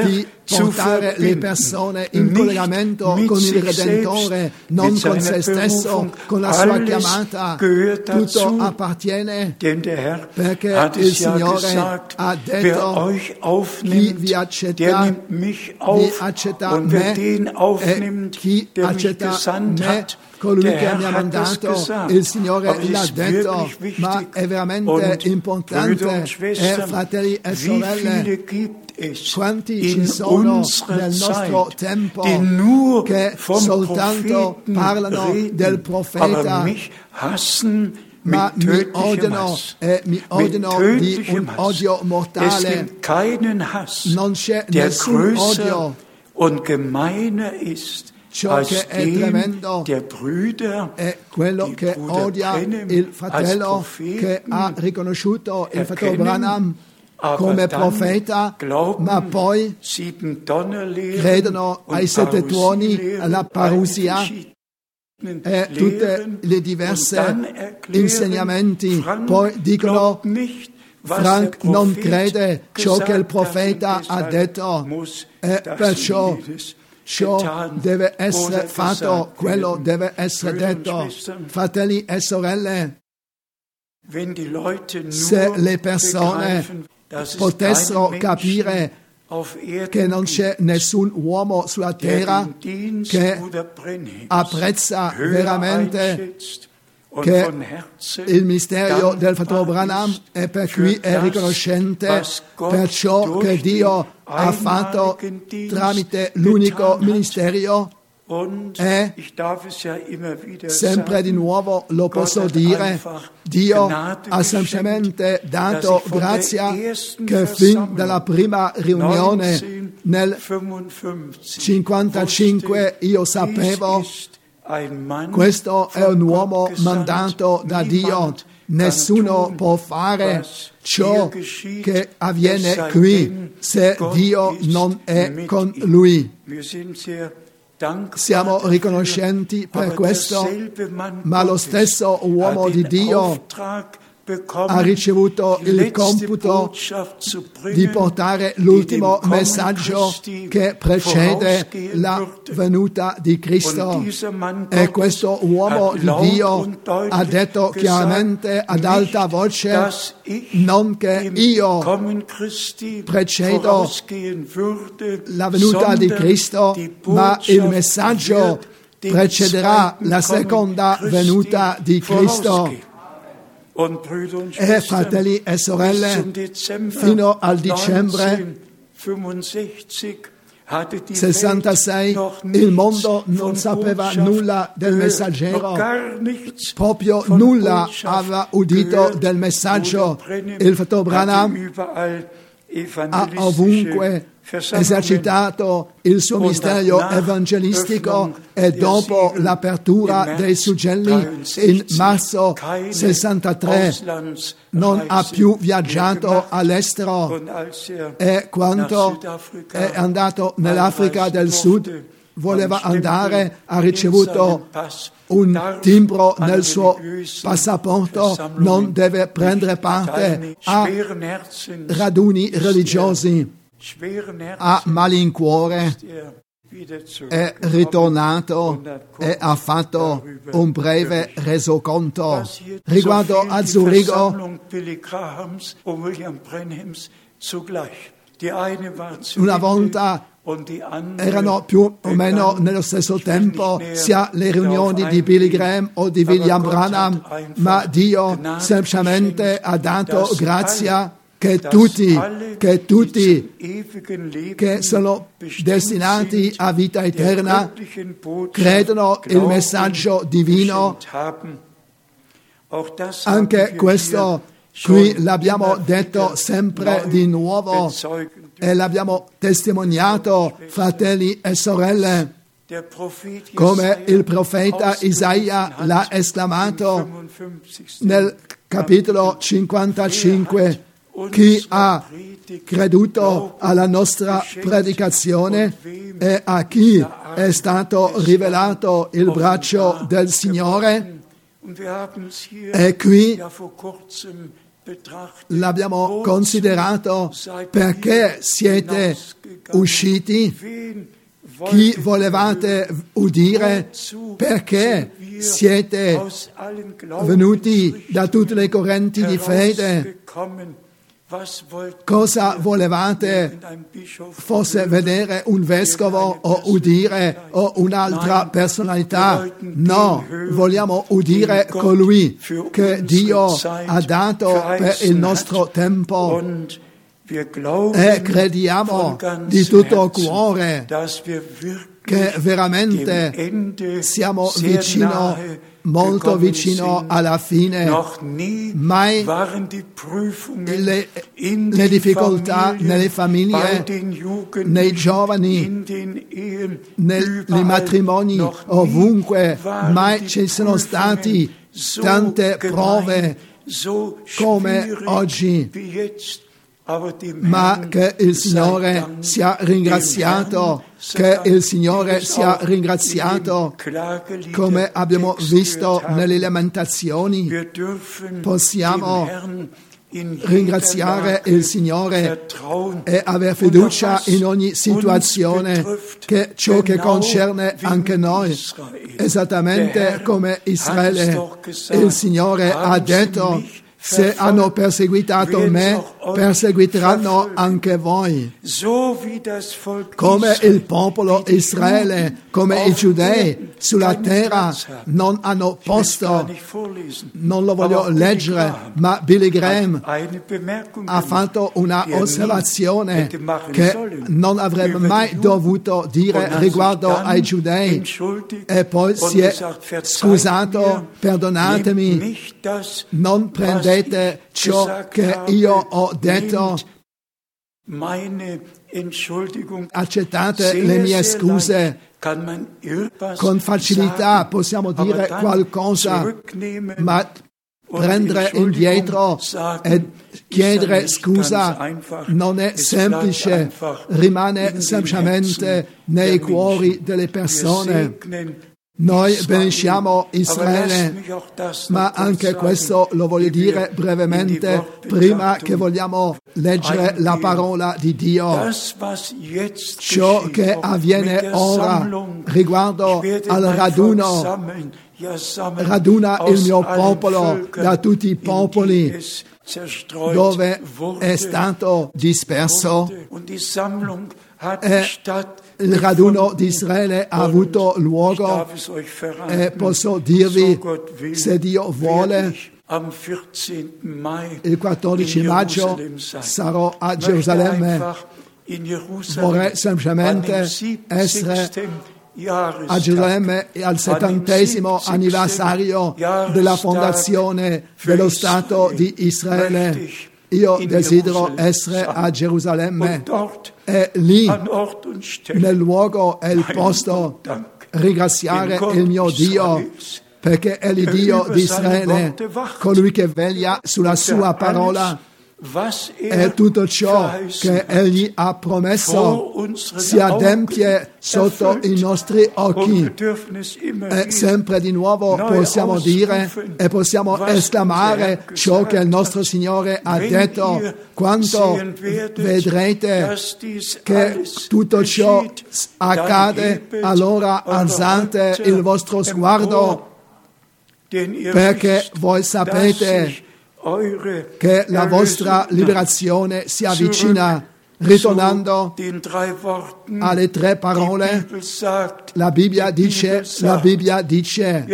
B: portare le persone in collegamento con il Redentore, non con se stesso, con la sua chiamata. Tutto appartiene, perché il Signore ha detto: chi vi accetta, vi accetta me, e chi accetta me, colui che mi ha mandato. Il Signore l'ha detto, ma è veramente importante, e fratelli e sorelle, quanti ci sono nel nostro tempo che soltanto parlano del profeta, ma mi odiano e mi odiano di un odio mortale. Non c'è nessun odio. Ciò che è tremendo è quello che odia il fratello che ha riconosciuto il fratello Branham come profeta, ma poi credono ai sette tuoni, alla parusia e tutte le diverse insegnamenti. Poi dicono: Frank non crede ciò che il profeta ha detto, e perciò ciò deve essere fatto, quello deve essere detto. Fratelli e sorelle, se le persone potessero capire che non c'è nessun uomo sulla terra che apprezza veramente che il mistero del fratello Branham, e per cui è riconoscente per ciò che Dio ha fatto tramite l'unico ministero. E sempre di nuovo lo posso dire, Dio ha semplicemente dato grazia che fin dalla prima riunione nel cinquantacinque io sapevo: questo è un uomo mandato da Dio. Nessuno può fare ciò che avviene qui se Dio non è con lui. Siamo riconoscenti per questo, ma lo stesso uomo di Dio ha ricevuto il computo di portare l'ultimo messaggio che precede la venuta di Cristo. E questo uomo di Dio ha detto chiaramente ad alta voce: non che io precedo la venuta di Cristo, ma il messaggio precederà la seconda venuta di Cristo. E fratelli e sorelle, fino al dicembre sessantasei il mondo non sapeva nulla del messaggero, proprio nulla aveva udito del messaggio. Il fratello Branham ha ovunque esercitato il suo ministero evangelistico, e dopo l'apertura dei suggelli in marzo sessantatré non ha più viaggiato all'estero, e quando è andato nell'Africa del Sud voleva andare, ha ricevuto un timbro nel suo passaporto, non deve prendere parte a raduni religiosi. A malincuore è ritornato e ha fatto un breve resoconto riguardo a Zurigo. Una volta erano più o meno nello stesso tempo sia le riunioni di Billy Graham o di William Branham, ma Dio semplicemente ha dato grazia che tutti, che tutti che sono destinati a vita eterna credono il messaggio divino. Anche questo qui l'abbiamo detto sempre di nuovo e l'abbiamo testimoniato, fratelli e sorelle, come il profeta Isaia l'ha esclamato nel capitolo cinquantacinque. Chi ha creduto alla nostra predicazione e a chi è stato rivelato il braccio del Signore. E qui l'abbiamo considerato perché siete usciti, chi volevate udire, perché siete venuti da tutte le correnti di fede. Cosa volevate? Forse vedere un vescovo o udire o un'altra personalità? No, vogliamo udire colui che Dio ha dato per il nostro tempo e crediamo di tutto cuore che veramente siamo vicino, molto vicino alla fine. Mai le, le difficoltà nelle famiglie, nei giovani, nei matrimoni, ovunque, mai ci sono stati tante prove come oggi. Ma che il Signore sia ringraziato, che il Signore sia ringraziato, come abbiamo visto nelle lamentazioni. Possiamo ringraziare il Signore e avere fiducia in ogni situazione, che ciò che concerne anche noi, esattamente come Israele, il Signore ha detto: se hanno perseguitato me, perseguiteranno anche voi. Come il popolo Israele, come i giudei sulla terra non hanno posto, non lo voglio leggere, ma Billy Graham ha fatto una osservazione che non avrebbe mai dovuto dire riguardo ai giudei, e poi si è scusato: perdonatemi, non prendete ciò che io ho detto, accettate le mie scuse. Con facilità possiamo dire qualcosa, ma prendere indietro e chiedere scusa non è semplice, rimane semplicemente nei cuori delle persone. Noi benediciamo Israele, ma anche questo lo voglio dire brevemente prima che vogliamo leggere la parola di Dio. Ciò che avviene ora riguardo al raduno, raduna il mio popolo da tutti i popoli dove è stato disperso. E il raduno di Israele ha avuto luogo, e posso dirvi, se Dio vuole, il quattordici maggio sarò a Gerusalemme. Vorrei semplicemente essere a Gerusalemme al settantesimo anniversario della fondazione dello Stato di Israele. Io desidero essere a Gerusalemme e lì, nel luogo e il posto, ringraziare il mio Dio, perché è il Dio di Israele, colui che veglia sulla sua parola, e tutto ciò che Egli ha promesso si adempie sotto i nostri occhi. E sempre di nuovo possiamo dire e possiamo esclamare ciò che il nostro Signore ha detto: quando vedrete che tutto ciò accade, allora alzate il vostro sguardo, perché voi sapete che la vostra liberazione si avvicina. Ritornando alle tre parole, la Bibbia dice, la Bibbia dice,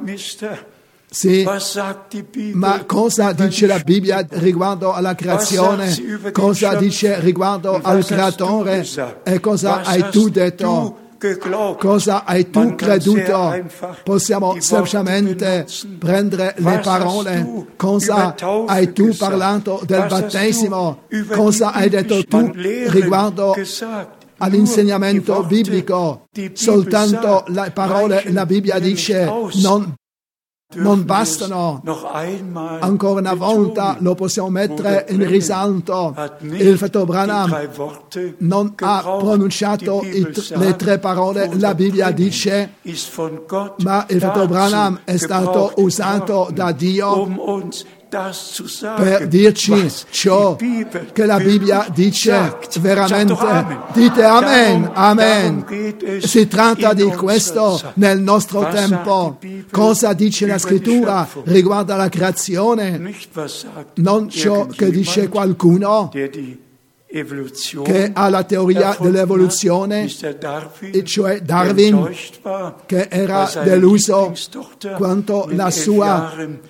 B: sì, ma cosa dice la Bibbia riguardo alla creazione? Cosa dice riguardo al creatore? E cosa hai tu detto? Cosa hai tu creduto? Possiamo semplicemente prendere le parole. Cosa hai tu parlato del battesimo? Cosa hai detto tu riguardo all'insegnamento biblico? Soltanto le parole, la Bibbia dice, non non bastano. Ancora una volta lo possiamo mettere in risalto. Il fratello Branham non ha pronunciato i, le tre parole, la Bibbia dice, ma il fratello Branham è stato usato da Dio per dirci ciò che la Bibbia dice veramente. Dite Amen, Amen. Si tratta di questo nel nostro tempo. Cosa dice la Scrittura riguardo alla creazione? Non ciò che dice qualcuno che ha la teoria dell'evoluzione, e cioè Darwin, che era deluso quanto la sua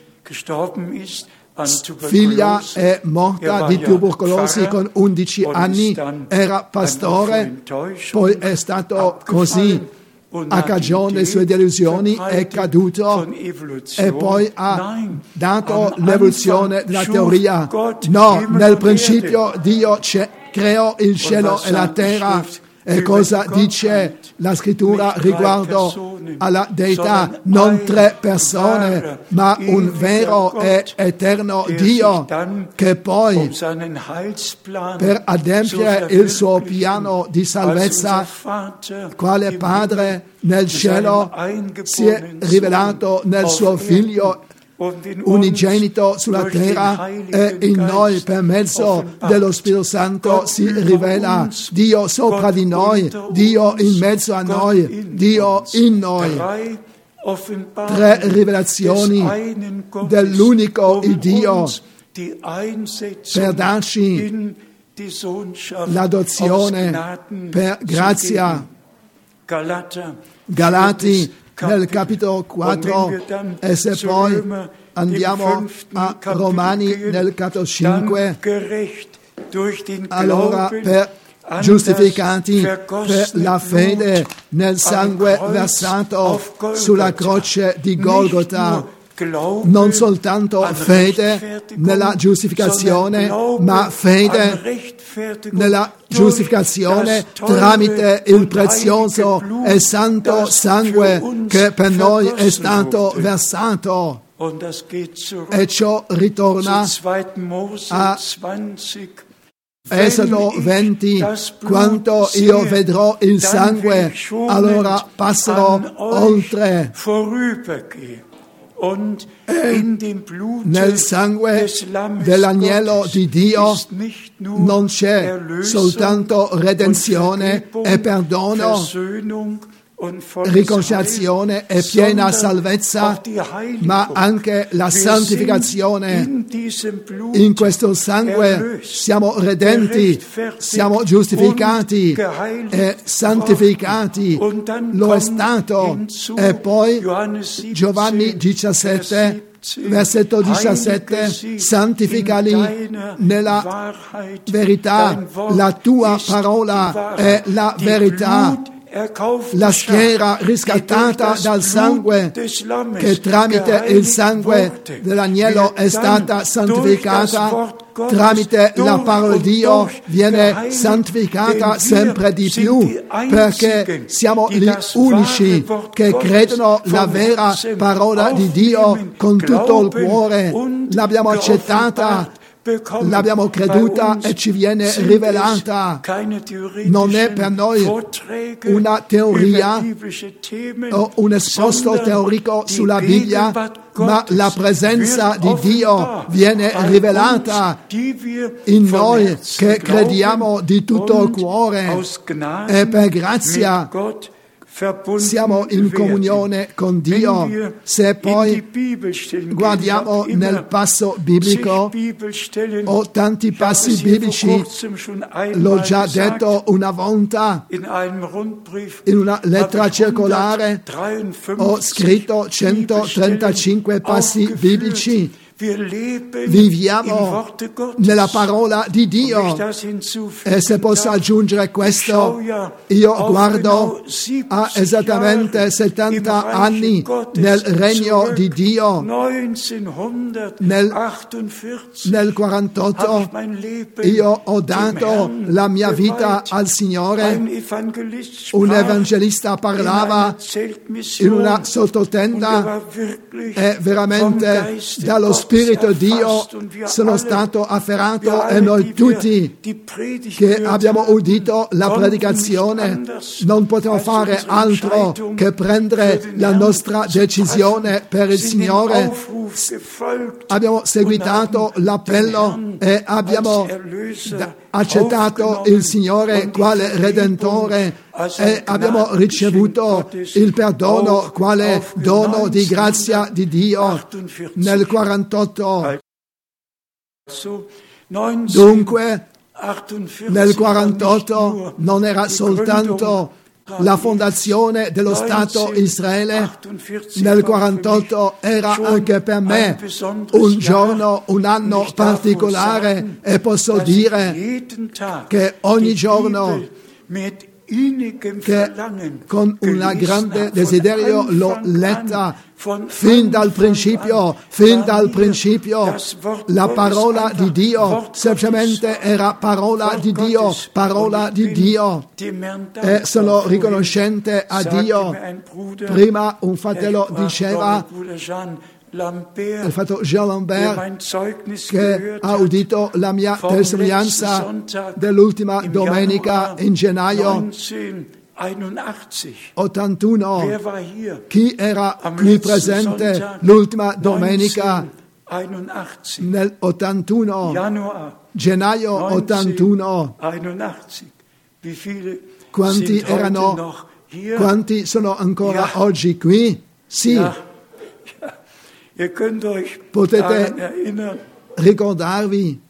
B: figlia è morta di tubercolosi con undici anni, era pastore, poi è stato così, a cagione delle sue delusioni è caduto e poi ha dato l'evoluzione della teoria. No, nel principio Dio creò il cielo e la terra. E cosa dice la Scrittura riguardo alla Deità? Non tre persone, ma un vero e eterno Dio che poi, per adempiere il suo piano di salvezza, quale Padre nel cielo si è rivelato nel suo Figlio unigenito sulla terra, e in noi per mezzo dello Spirito Santo si rivela Dio sopra di noi, Dio in mezzo a noi, Dio in noi. Tre rivelazioni dell'unico Dio per darci l'adozione per grazia. Galati nel capitolo quattro, e se poi andiamo a Romani nel capitolo cinque, allora per giustificati per la fede nel sangue versato sulla croce di Golgota, non soltanto fede nella giustificazione, ma fede nella giustificazione tramite il prezioso e santo sangue che per noi è stato versato. E ciò ritorna a Esodo venti, quando io vedrò il sangue, allora passerò oltre. E nel sangue dell'agnello di Dio non c'è soltanto redenzione e perdono, riconciliazione e piena salvezza, ma anche la santificazione. In questo sangue siamo redenti, siamo giustificati e santificati. Lo è stato. E poi Giovanni diciassette, versetto diciassette, santificali nella verità, la tua parola è la verità. La schiera riscattata dal sangue, che tramite il sangue dell'agnello è stata santificata, tramite la parola di Dio viene santificata sempre di più, perché siamo gli unici che credono la vera parola di Dio con tutto il cuore. L'abbiamo accettata, l'abbiamo creduta e ci viene rivelata. Non è per noi una teoria o un esposto teorico sulla Bibbia, ma la presenza di Dio viene rivelata in noi che crediamo di tutto il cuore, e per grazia siamo in comunione con Dio. Se poi guardiamo nel passo biblico, o tanti passi biblici, l'ho già detto una volta, in una lettera circolare ho scritto centotrentacinque passi biblici. Viviamo nella parola di Dio, e se posso aggiungere questo, io guardo a esattamente settanta anni nel regno di Dio. Nel, nel quarantotto io ho dato la mia vita al Signore. Un evangelista parlava in una sottotenda e veramente dallo Spirito Spirito di Dio sono stato afferrato e noi tutti che abbiamo udito la predicazione non possiamo fare altro che prendere la nostra decisione per il Signore. Abbiamo seguitato l'appello e abbiamo accettato il Signore quale Redentore e abbiamo ricevuto il perdono quale dono di grazia di Dio nel quarantotto. Dunque, nel quarantotto non era soltanto la fondazione dello Stato Israele, nel quarantotto era anche per me un giorno, un anno particolare e posso dire che ogni giorno che con un grande desiderio l'ho letta fin dal principio, fin dal principio la parola di Dio semplicemente era parola di Dio, parola di Dio e sono riconoscente a Dio. Prima un fratello diceva, il fratello Jean Lambert, che ha udito la mia testimonianza dell'ultima domenica in gennaio ottantuno. Chi era qui presente l'ultima domenica nel ottantuno? Gennaio ottantuno. Quanti erano? Quanti sono ancora oggi qui? Sì. Potete ricordarvi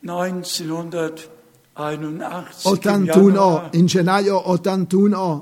B: ottantuno, in gennaio ottantuno,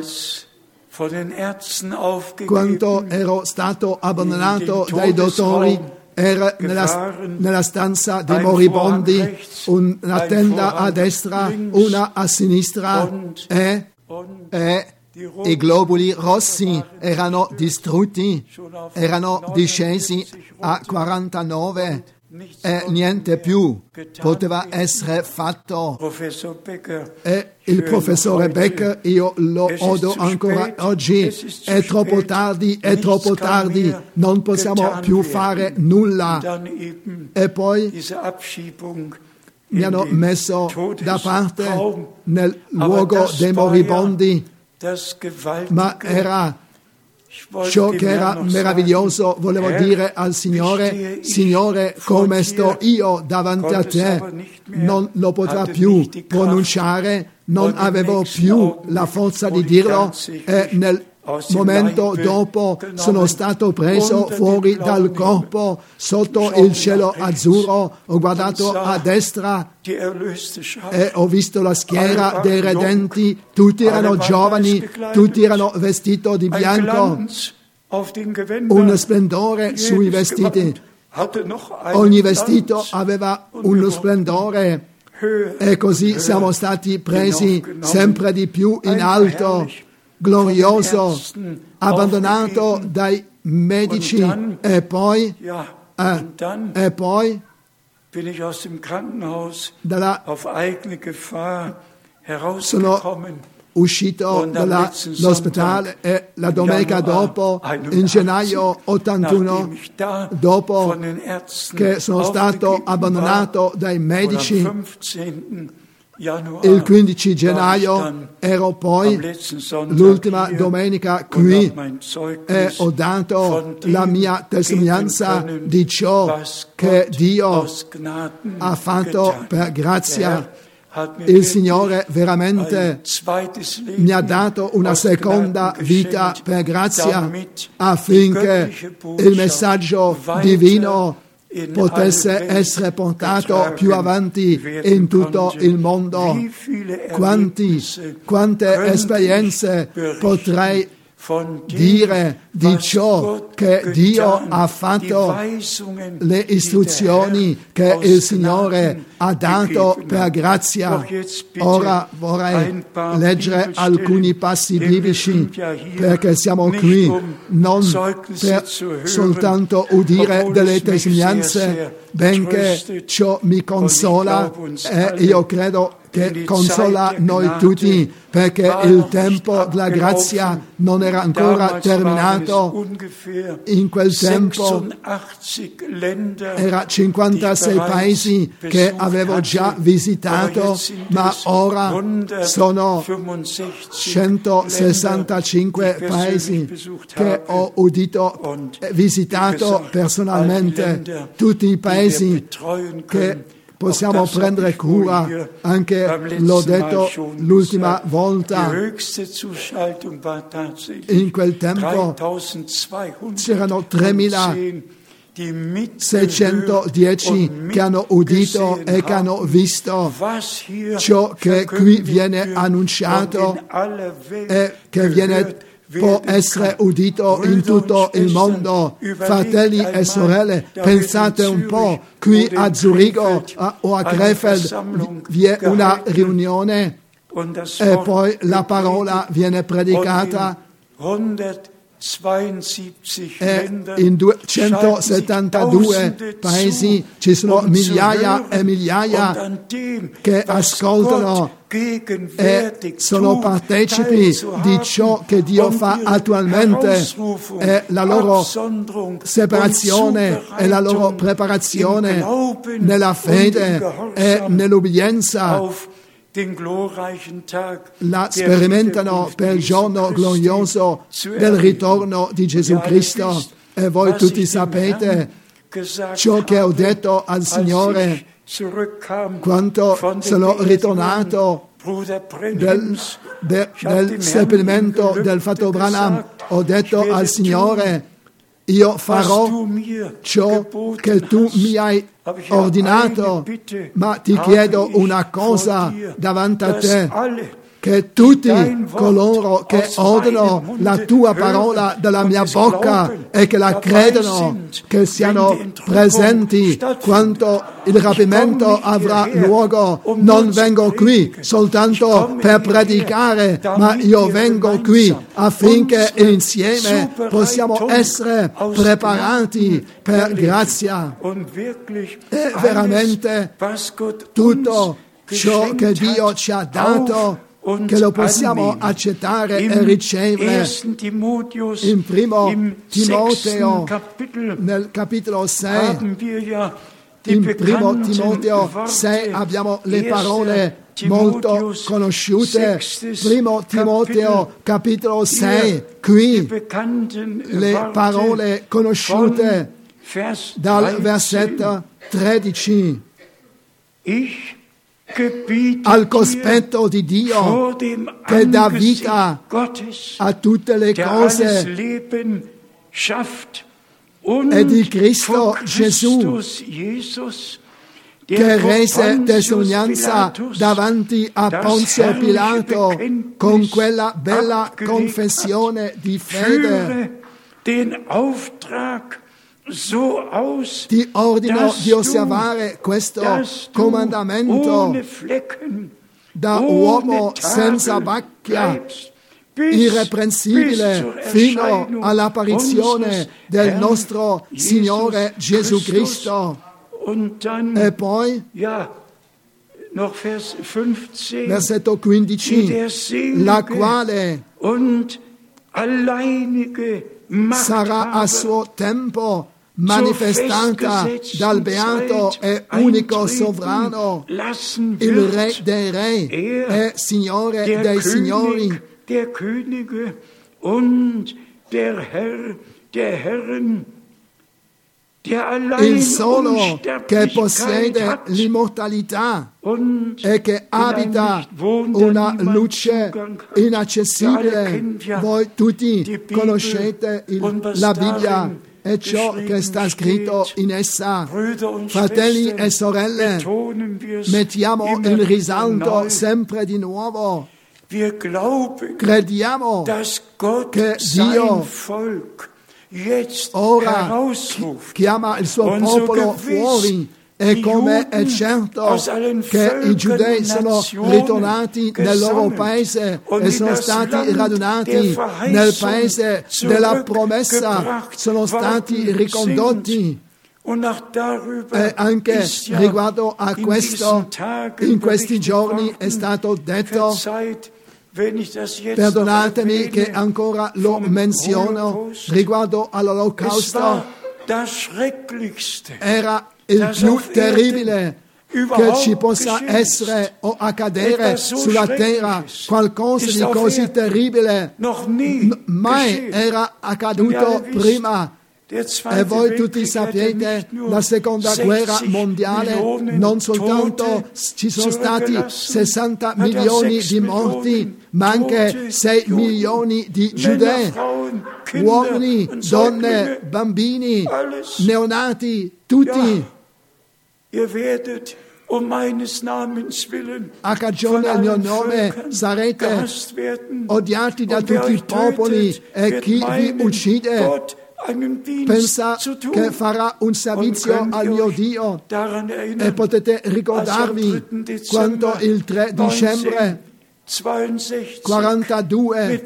B: quando ero stato abbandonato dai dottori, era nella, nella stanza dei moribondi, una tenda a destra, una a sinistra e, e i globuli rossi erano distrutti, erano discesi a quarantanove e niente più poteva essere fatto. E il professore Becker, io lo odo ancora oggi, è troppo tardi, è troppo tardi, non possiamo più fare nulla. E poi mi hanno messo da parte nel luogo dei moribondi, ma era ciò che era meraviglioso. Volevo dire al Signore: Signore, come sto io davanti a te, non lo potrà più pronunciare, non avevo più la forza di dirlo e nel momento dopo sono stato preso fuori dal corpo sotto il cielo azzurro, ho guardato a destra e ho visto la schiera dei redenti, tutti erano giovani, tutti erano vestiti di bianco, uno splendore sui vestiti, ogni vestito aveva uno splendore e così siamo stati presi sempre di più in alto, glorioso, abbandonato dai medici e poi, eh, e poi dalla, sono uscito dall'ospedale e la domenica dopo, in gennaio ottantuno, dopo che sono stato abbandonato dai medici, il quindici gennaio ero poi l'ultima domenica qui e ho dato la mia testimonianza di ciò che Dio ha fatto per grazia. Il Signore veramente mi ha dato una seconda vita per grazia affinché il messaggio divino potesse essere portato più avanti in tutto il mondo. Quanti, quante esperienze potrei dire di ciò che Dio ha fatto, le istruzioni che il Signore ha dato per grazia. Ora vorrei leggere alcuni passi biblici, perché siamo qui non per soltanto udire delle testimonianze, benché ciò mi consola e io credo che consola noi tutti, perché il tempo della grazia non era ancora terminato. In quel tempo era cinquantasei paesi che avevo già visitato, ma ora sono centosessantacinque paesi che ho udito e visitato personalmente, tutti i paesi che possiamo prendere cura, anche l'ho detto l'ultima volta, in quel tempo c'erano tremilaseicentodieci che hanno udito e che hanno visto ciò che qui viene annunciato e che viene può essere udito in tutto il mondo. Fratelli e sorelle, pensate un po', qui a Zurigo o a Krefeld vi è una riunione e poi la parola viene predicata e in centosettantadue paesi ci sono migliaia e migliaia che ascoltano e sono partecipi di ciò che Dio fa attualmente, e la loro separazione e la loro preparazione nella fede e nell'obbedienza la sperimentano per il giorno glorioso del ritorno di Gesù Cristo. E voi tutti sapete ciò che ho detto al Signore quando sono ritornato del, de, del seppellimento del fratello Branham. Ho detto al Signore: io farò ciò che tu mi hai ordinato, ma ti chiedo una cosa davanti a te, che tutti coloro che odono la tua parola dalla mia bocca e che la credono, che siano presenti quando il rapimento avrà luogo. Non vengo qui soltanto per predicare, ma io vengo qui affinché insieme possiamo essere preparati per grazia. E veramente tutto ciò che Dio ci ha dato, che lo possiamo accettare e ricevere. In primo Timoteo, nel capitolo sei, in primo Timoteo sei abbiamo le parole molto conosciute. Primo Timoteo capitolo sei, qui le parole conosciute dal versetto tredici. Al cospetto di Dio che dà vita a tutte le cose e di Cristo Gesù che rese testimonianza davanti a Ponzio Pilato con quella bella confessione di fede. Ti ordino di osservare questo comandamento da uomo senza macchia, irreprensibile fino all'apparizione del nostro Signore Gesù Cristo. E poi, versetto quindici, la quale sarà a suo tempo manifestata dal beato e unico sovrano, il Re dei Re e Signore dei Signori, il solo che possiede l'immortalità e che abita una luce inaccessibile. Voi tutti conoscete il, la Bibbia e ciò che sta scritto in essa. Fratelli e sorelle, mettiamo in risalto sempre di nuovo. Crediamo che Dio ora chiama il suo popolo fuori, e come è certo che i giudei sono ritornati nel loro paese e sono stati radunati nel paese della promessa, sono stati ricondotti E anche riguardo a questo, in questi giorni è stato detto, perdonatemi che ancora lo menziono, riguardo all'Olocausto, era il più terribile che ci possa essere o accadere sulla terra, qualcosa di così terribile mai era accaduto prima. E voi tutti sapete, la seconda guerra mondiale, non soltanto ci sono stati sessanta milioni di morti, ma anche sei milioni di giudei, uomini, donne, bambini, neonati, tutti. A cagione del mio nome sarete odiati da tutti i popoli, e chi vi uccide pensa che farà un servizio al mio Dio. E potete ricordarvi quando il tre dicembre quarantadue,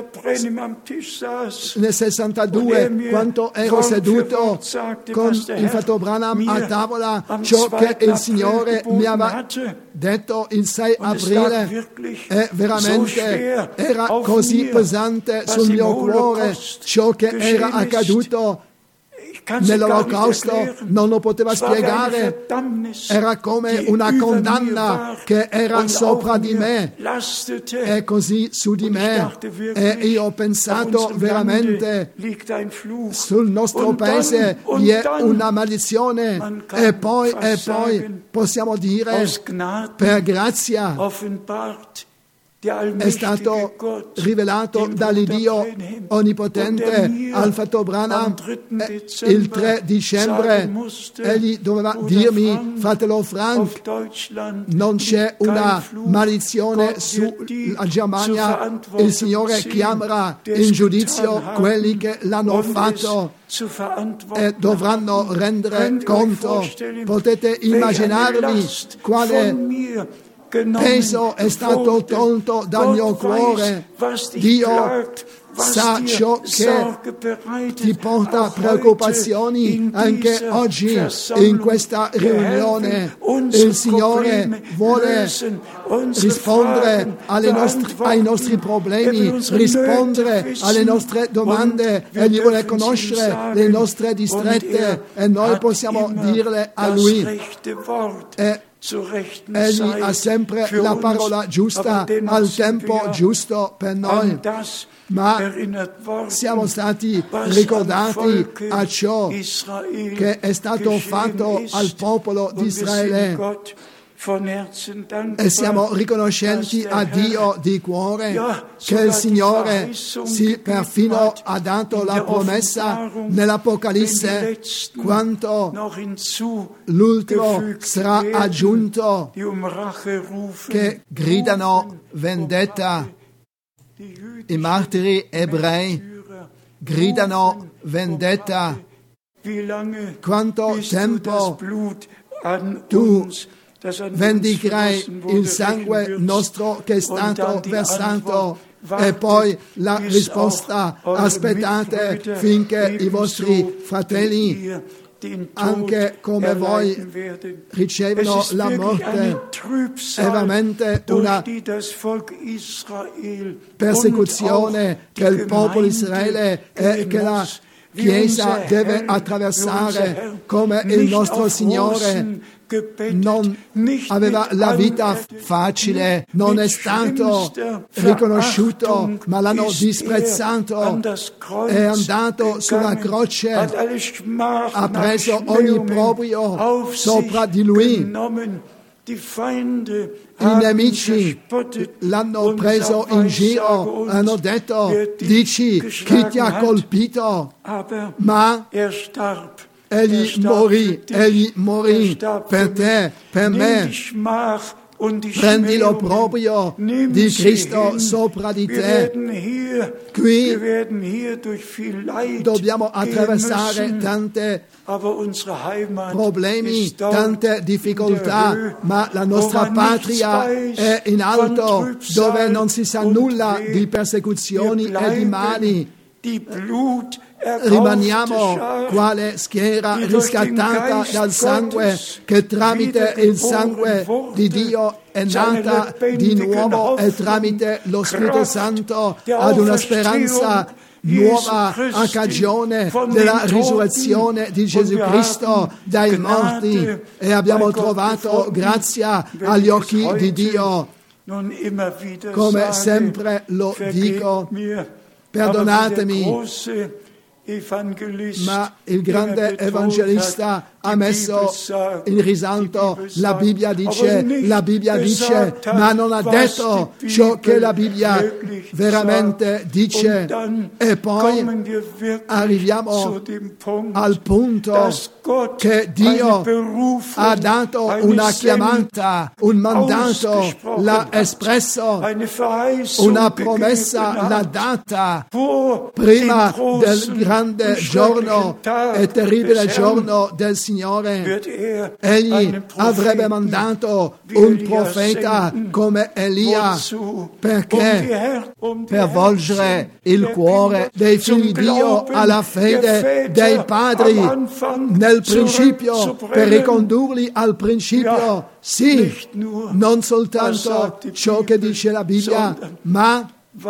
B: nel sessantadue, quando ero seduto con il fratello Branham a tavola, ciò che il Signore mi aveva detto il sei aprile è veramente, era così pesante sul mio cuore, ciò che era accaduto nell'Olocausto non lo poteva spiegare, era come una condanna che era sopra di me e così su di me, e io ho pensato veramente sul nostro paese vi è una maledizione, e poi, e poi possiamo dire per grazia è stato rivelato dall'Iddio Onnipotente al fratello Branham il tre dicembre. Egli doveva dirmi: fratello Frank, non c'è una maledizione sulla Germania, il Signore chiamerà in giudizio quelli che l'hanno fatto e dovranno rendere conto. Potete immaginarvi quale peso è stato tolto dal mio cuore. Dio sa ciò che ti porta preoccupazioni anche oggi in questa riunione. Il Signore vuole rispondere alle nostre, ai nostri problemi, rispondere alle nostre domande, e Egli vuole conoscere le nostre distrette e noi possiamo dirle a Lui. E Egli ha sempre la parola giusta al tempo giusto per noi, ma siamo stati ricordati a ciò che è stato fatto al popolo di Israele, e siamo riconoscenti a Dio di cuore che il Signore si perfino ha dato la promessa nell'Apocalisse, quanto l'ultimo sarà aggiunto, che gridano vendetta. I martiri ebrei gridano vendetta. Quanto tempo tu vendicherai il sangue nostro che è stato versato? E poi la risposta: aspettate finché i vostri fratelli, anche come voi, ricevono la morte. È veramente una persecuzione che il popolo di Israele e che la Chiesa deve attraversare, come il nostro Signore non aveva la vita facile, non è stato riconosciuto, ma l'hanno disprezzato, è andato sulla croce, ha preso ogni proprio sopra di lui. I nemici l'hanno preso in giro, hanno detto: dici chi ti ha colpito? Ma egli morì, egli morì per te, per me. Prendilo proprio di Cristo sopra di te. Qui dobbiamo attraversare tante problemi, tante difficoltà, ma la nostra patria è in alto, dove non si sa nulla di persecuzioni e di mali. rimaniamo quale schiera riscattata dal sangue, che tramite il sangue di Dio è nata di nuovo e tramite lo Spirito Santo ad una speranza nuova a cagione della risurrezione di Gesù Cristo dai morti, e abbiamo trovato grazia agli occhi di Dio. Come sempre lo dico, perdonatemi, ma il grande evangelista ha messo in risalto la Bibbia dice, la Bibbia dice, ma non ha detto ciò che la Bibbia veramente dice. E poi arriviamo al punto che Dio ha dato una chiamata, un mandato, l'ha espresso, una promessa l'ha data prima del grande giorno e terribile giorno del Signore. Egli avrebbe mandato un profeta come Elia, perché per volgere il cuore dei figli di Dio alla fede dei padri nel principio, per ricondurli al principio, sì, non soltanto ciò che dice la Bibbia, ma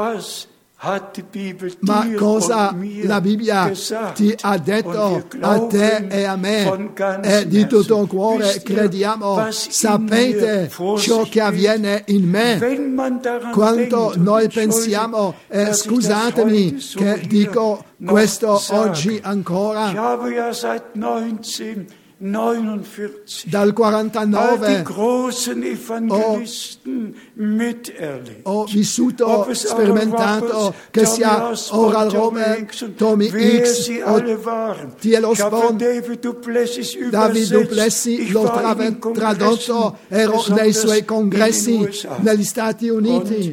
B: Ma cosa la Bibbia ti ha detto a te e a me, e di tutto il cuore crediamo, sapete ciò che avviene in me. Quando noi pensiamo, eh, scusatemi che dico questo oggi ancora, dal quarantanove ho, ho vissuto, sperimentato, che sia Oral Roberts, Tommy Hicks o T L Osborne, David Duplessis, l'ho tra- tradotto, ero nei suoi congressi negli Stati Uniti.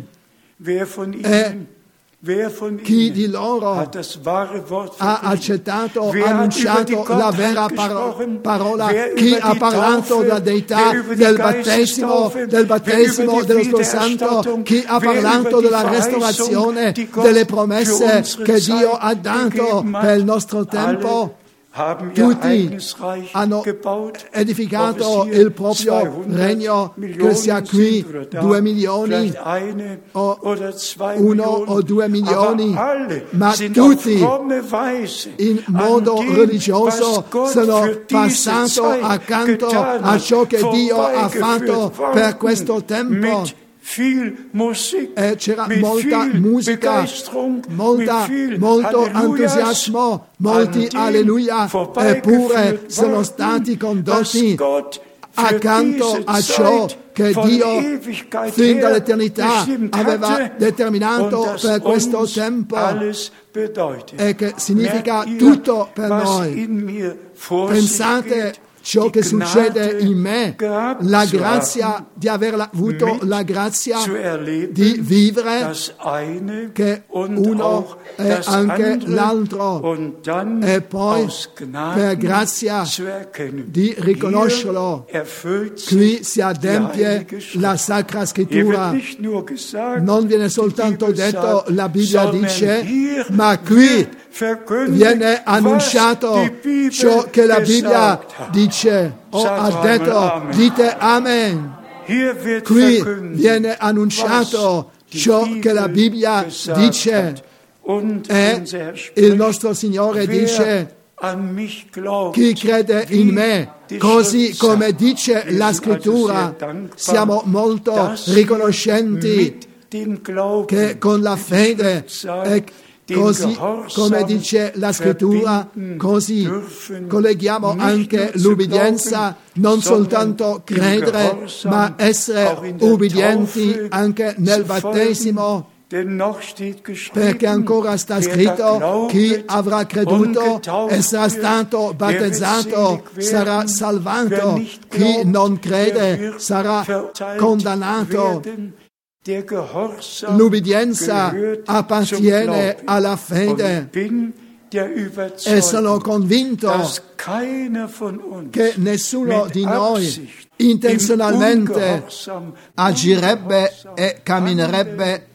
B: E chi di loro ha accettato, ha annunciato la vera paro- parola, chi ha parlato della deità del battesimo, del battesimo dello Spirito Santo, chi ha parlato della restaurazione, delle promesse che Dio ha dato per il nostro tempo. Tutti hanno edificato il proprio regno, che sia qui due milioni o uno o due milioni, ma tutti in modo religioso sono passati accanto a ciò che Dio ha fatto per questo tempo. E c'era molta musica, molta, molto entusiasmo, molti alleluia, eppure sono stati condotti accanto a ciò che Dio fin dall'eternità aveva determinato per questo tempo, e che significa tutto per noi. Pensate ciò che succede in me, la grazia di aver avuto la grazia di vivere, che uno e anche l'altro, e poi per grazia di riconoscerlo. Qui si adempie la Sacra Scrittura. Non viene soltanto detto, la Bibbia dice, ma qui viene annunciato ciò che la Bibbia dice o ha detto. Dite Amen. Qui viene annunciato ciò che la Bibbia dice, e il nostro Signore dice, chi crede in me, così come dice la Scrittura. Siamo molto riconoscenti che con la fede e così come dice la Scrittura, così colleghiamo anche l'ubbidienza, non soltanto credere, ma essere ubbidienti anche nel battesimo, perché ancora sta scritto, chi avrà creduto e sarà stato battezzato sarà salvato, chi non crede sarà condannato. L'ubbidienza appartiene alla fede, e sono convinto che nessuno di noi intenzionalmente agirebbe e camminerebbe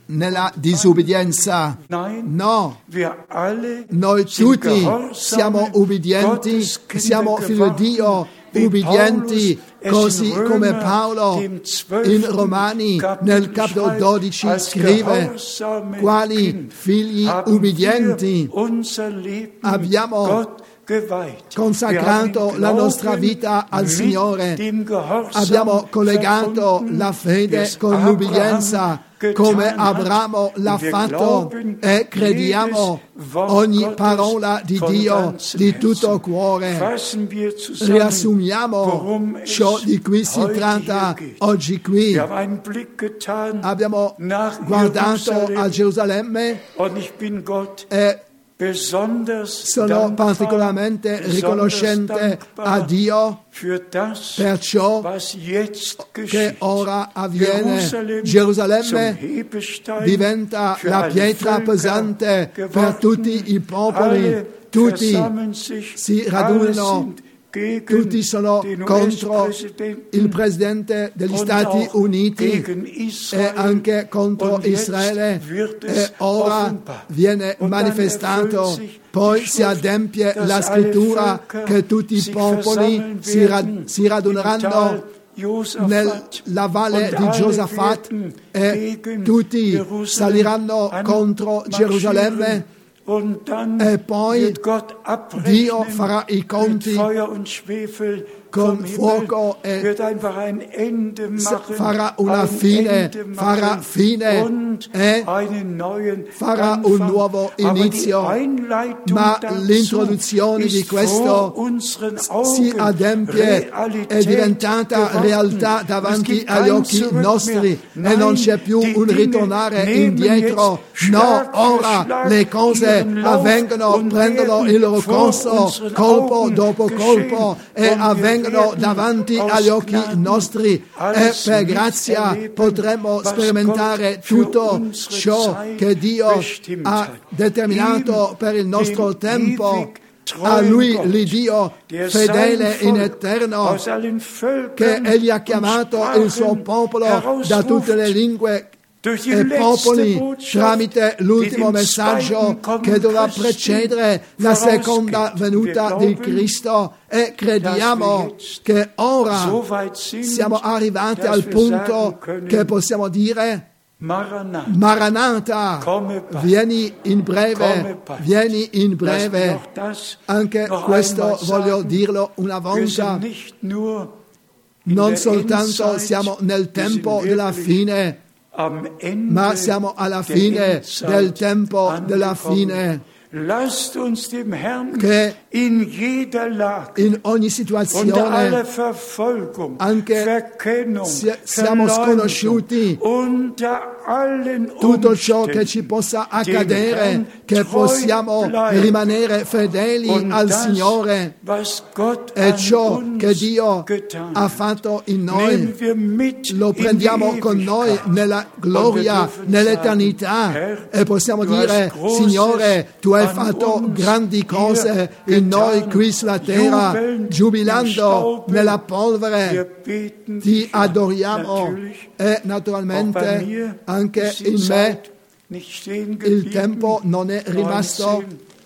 B: nella disobbedienza.
D: Nein,
B: No,
D: wir alle
B: noi
D: sind
B: tutti
D: gehorsame
B: siamo ubbidienti,
D: Gotteskinder
B: siamo figli di Dio,
D: wie
B: ubbidienti,
D: Paulus
B: così
D: es in
B: come
D: Römer,
B: Paolo
D: dem zwölften
B: in Romani
D: Kapitel
B: nel capitolo
D: schreibt,
B: dodici
D: als
B: scrive:
D: gehorsame
B: quali
D: Kind
B: figli
D: haben
B: ubbidienti
D: wir unser Leben
B: abbiamo
D: Gott geweiht.
B: consacrato
D: Wir haben
B: la
D: den
B: nostra
D: Glauben
B: vita al
D: mit
B: Signore,
D: dem Gehorsam
B: abbiamo collegato
D: verbunden,
B: la fede
D: wie es
B: con
D: Abraham
B: l'ubbidienza
D: getan
B: come
D: hat.
B: Abramo l'ha
D: Und wir
B: fatto,
D: glauben
B: e crediamo
D: jedes Wort
B: ogni
D: Gottes
B: parola di
D: von
B: Dio
D: ganzem
B: di tutto
D: Herzen.
B: cuore.
D: Fassen wir zusammen,
B: Riassumiamo
D: worum es
B: ciò di cui si
D: heute
B: tratta
D: hier geht.
B: oggi qui.
D: Wir haben einen Blick getan
B: Abbiamo
D: nach
B: guardato
D: Jerusalem
B: a Gerusalemme
D: und ich bin Gott
B: e
D: besonders
B: sono
D: dankbar,
B: particolarmente
D: besonders
B: riconoscente
D: dankbar
B: a Dio
D: für das,
B: per ciò
D: was jetzt
B: che
D: geschieht.
B: ora avviene.
D: Jerusalem
B: Gerusalemme
D: zum Hebestein
B: diventa
D: für
B: la
D: alle
B: pietra
D: Völker
B: pesante per
D: geworden.
B: tutti i popoli,
D: Alle
B: tutti
D: versammeln sich,
B: si
D: alle
B: radunano,
D: sind gegen
B: tutti sono
D: den
B: contro
D: US-Präsidenten
B: il Presidente degli
D: und
B: Stati
D: auch
B: Uniti
D: gegen
B: e
D: Israel.
B: anche contro
D: Und jetzt
B: Israele,
D: wird
B: e
D: es
B: ora
D: offenbar.
B: viene
D: Und dann
B: manifestato,
D: erfüllt sich
B: poi
D: die
B: si
D: Schrift,
B: adempie
D: dass
B: la
D: alle
B: scrittura
D: Völker
B: che tutti i
D: sich
B: popoli
D: versammeln
B: si, ra-
D: werden
B: si raduneranno
D: im Tal Josaphat
B: nella valle
D: und
B: di
D: alle
B: Giosafat
D: werden
B: e
D: gegen
B: tutti
D: Jerusalem
B: saliranno contro
D: anmarschieren.
B: Gerusalemme.
D: Und dann
B: E poi
D: wird Gott
B: Dio
D: abrechnen
B: farà i conti
D: mit Feuer und Schwefel
B: con
D: vom
B: fuoco
D: Himmel,
B: e
D: wird einfach ein Ende machen,
B: farà una
D: ein
B: fine,
D: Ende
B: farà
D: machen
B: fine
D: und
B: e
D: einen neuen
B: farà
D: Anfang.
B: un nuovo inizio.
D: Aber die Einleitung
B: Ma
D: dazu
B: l'introduzione di
D: ist
B: questo
D: vor unseren Augen
B: si adempie,
D: Realität
B: è diventata
D: geworden.
B: realtà
D: Es
B: davanti
D: gibt
B: agli
D: kein
B: occhi
D: Zurück
B: nostri
D: mehr.
B: e non
D: Nein,
B: c'è più
D: die
B: un
D: Dinge
B: ritornare
D: nehmen
B: indietro.
D: jetzt
B: No,
D: Schlag für
B: ora
D: Schlag
B: le cose
D: ihren Lauf
B: avvengono,
D: und
B: prendono
D: werden
B: il loro
D: vor
B: corso,
D: unseren
B: colpo
D: Augen
B: dopo
D: geschehen.
B: colpo, e
D: Und wir
B: avvengono
D: werden
B: davanti
D: aus
B: agli occhi
D: Gnaden
B: nostri, e
D: alles
B: per grazia
D: miterleben,
B: potremo
D: was
B: sperimentare
D: Gott für
B: tutto
D: unsere
B: ciò
D: Zeit
B: che Dio
D: bestimmt
B: ha
D: hat.
B: determinato
D: Ihm,
B: per il nostro
D: dem
B: tempo.
D: ewig
B: A
D: treuen
B: Lui
D: Gott,
B: l'Iddio
D: der
B: fedele
D: sein
B: in
D: Volk
B: eterno,
D: aus allen Völkern
B: che Egli ha
D: und
B: chiamato
D: Sprachen
B: il suo popolo da tutte le
D: herausruft.
B: lingue
D: Durch die
B: e
D: letzte
B: popoli
D: Botschaft,
B: tramite l'ultimo
D: die dem
B: messaggio
D: zweiten Kommen
B: che dovrà
D: Christi
B: precedere la seconda
D: vorausgeht.
B: venuta
D: Wir
B: di
D: glauben,
B: Cristo, e crediamo
D: dass wir jetzt
B: che ora
D: so weit sind,
B: siamo arrivati
D: dass
B: al
D: wir
B: punto
D: sagen können,
B: che possiamo dire:
D: Maranatha,
B: Maranatha,
D: komme bald.
B: vieni in breve,
D: Come bald.
B: vieni in
D: Lasst mich
B: breve.
D: auch das
B: Anche
D: noch
B: questo
D: einmal
B: voglio
D: sagen.
B: dirlo una
D: Wir
B: volta.
D: sind nicht nur in
B: Non
D: der
B: soltanto
D: Endzeit,
B: siamo nel
D: wir sind
B: tempo della
D: wirklich
B: fine,
D: am Ende
B: ma siamo alla
D: der
B: fine
D: Endzeit
B: del tempo della
D: angekommen.
B: fine,
D: Lasst uns dem Herrn
B: che
D: in jeder Lage
B: in ogni
D: unter
B: situazione
D: aller Verfolgung,
B: anche
D: Verkennung,
B: se siamo
D: Verleumdung,
B: sconosciuti,
D: unter allen
B: tutto ciò che ci
D: Umständen
B: possa
D: dem
B: accadere,
D: Herrn
B: che
D: treu
B: possiamo
D: bleiben.
B: rimanere fedeli
D: Und
B: al
D: das,
B: Signore,
D: was Gott
B: e
D: an
B: ciò
D: uns
B: che Dio
D: getan
B: ha
D: hat,
B: fatto in
D: nehmen
B: noi
D: wir mit
B: lo
D: in die
B: prendiamo con noi
D: Ewigkeit.
B: nella gloria,
D: Und wir dürfen
B: nell'eternità,
D: sagen, Herr,
B: e possiamo
D: du hast
B: dire:
D: Großes
B: Signore, tu hai
D: an
B: fatto
D: uns
B: grandi cose
D: hier
B: in noi
D: getan.
B: qui sulla terra,
D: Jubelnd im
B: giubilando
D: Staube.
B: nella
D: Wir
B: polvere.
D: beten
B: Ti
D: dich an.
B: adoriamo,
D: Natürlich,
B: e
D: auch bei
B: naturalmente
D: mir
B: anche
D: ist die
B: in me
D: Zeit nicht stehen
B: il
D: geblieben.
B: tempo non è rimasto.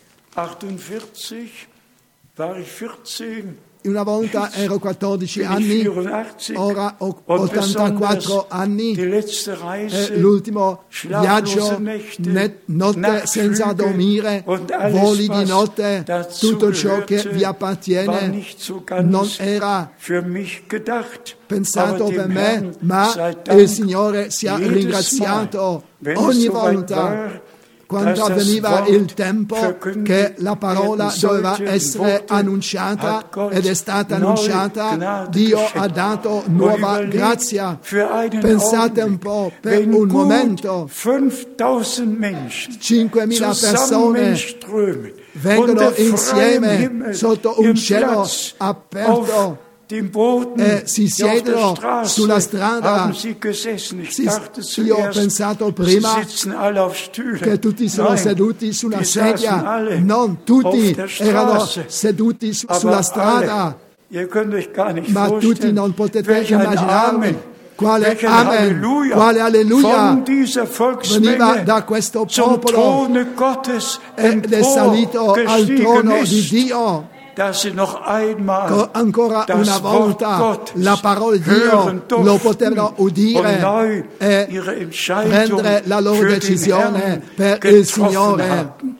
D: neunzehnhundertachtundvierzig war ich vierzehn.
B: Una volta ero quattordici
D: bin ich
B: anni,
D: vierundachtzig.
B: ora ho
D: Und
B: ottantaquattro
D: besonders
B: anni,
D: die letzte Reise,
B: e l'ultimo
D: schlaflose
B: viaggio,
D: Nächte,
B: net- notte
D: Nachtflüge
B: senza dormire,
D: und alles,
B: voli di
D: was
B: notte,
D: dazu
B: tutto ciò che
D: gehörte,
B: vi
D: war
B: appartiene
D: nicht so ganz
B: non era
D: für mich gedacht.
B: pensato
D: Aber
B: per
D: dem
B: me,
D: Herrn
B: ma
D: sei Dank,
B: il Signore sia
D: jedes
B: ringraziato
D: Mal, wenn
B: ogni
D: es soweit
B: volta
D: war,
B: quando
D: dass das
B: avveniva
D: Wort
B: il tempo
D: verkündigt
B: che la parola
D: werden
B: doveva
D: sollte,
B: essere
D: wurde,
B: annunciata
D: hat Gott
B: ed è stata
D: neue
B: annunciata,
D: Gnade
B: Dio
D: geschenkt.
B: ha dato
D: Und
B: nuova
D: überlegt
B: grazia.
D: für einen
B: Pensate un
D: Augenblick,
B: po', per
D: wenn
B: un
D: gut
B: momento
D: fünftausend Menschen
B: cinquemila persone
D: zusammenströmen
B: vengono
D: unter freiem
B: insieme
D: Himmel
B: sotto un
D: ihren
B: cielo
D: Platz
B: aperto
D: auf dem Boden,
B: e si
D: ja, auf der
B: siedono
D: Straße
B: sulla strada.
D: haben sie gesessen. Ich
B: Si-
D: dachte
B: io ho
D: zuerst,
B: pensato
D: sie
B: prima
D: sitzen alle auf Stühlen.
B: che tutti sono
D: Nein,
B: seduti su una
D: die saßen
B: sedia,
D: alle
B: non tutti
D: auf der
B: erano
D: Straße.
B: seduti su-
D: Aber
B: sulla strada,
D: alle, ihr könnt euch gar nicht
B: ma tutti
D: vorstellen,
B: non potete
D: welch ein
B: immaginarvi
D: Amen
B: quale
D: welchen
B: Amen,
D: Halleluja
B: quale Alleluia
D: von dieser
B: veniva
D: Volksmenge
B: da questo
D: zum
B: popolo
D: Throne Gottes
B: ed è salito al trono
D: emporgestiegen
B: di
D: ist,
B: Dio.
D: dass sie noch einmal
B: Co- Ancora
D: das
B: una
D: Wort
B: volta
D: Gottes
B: la parola di
D: hören
B: Dio lo potevano
D: durften
B: udire
D: und neu
B: e
D: ihre Entscheidung
B: prendere la loro
D: für den
B: decisione
D: Herrn
B: per il
D: getroffen
B: Signore.
D: haben.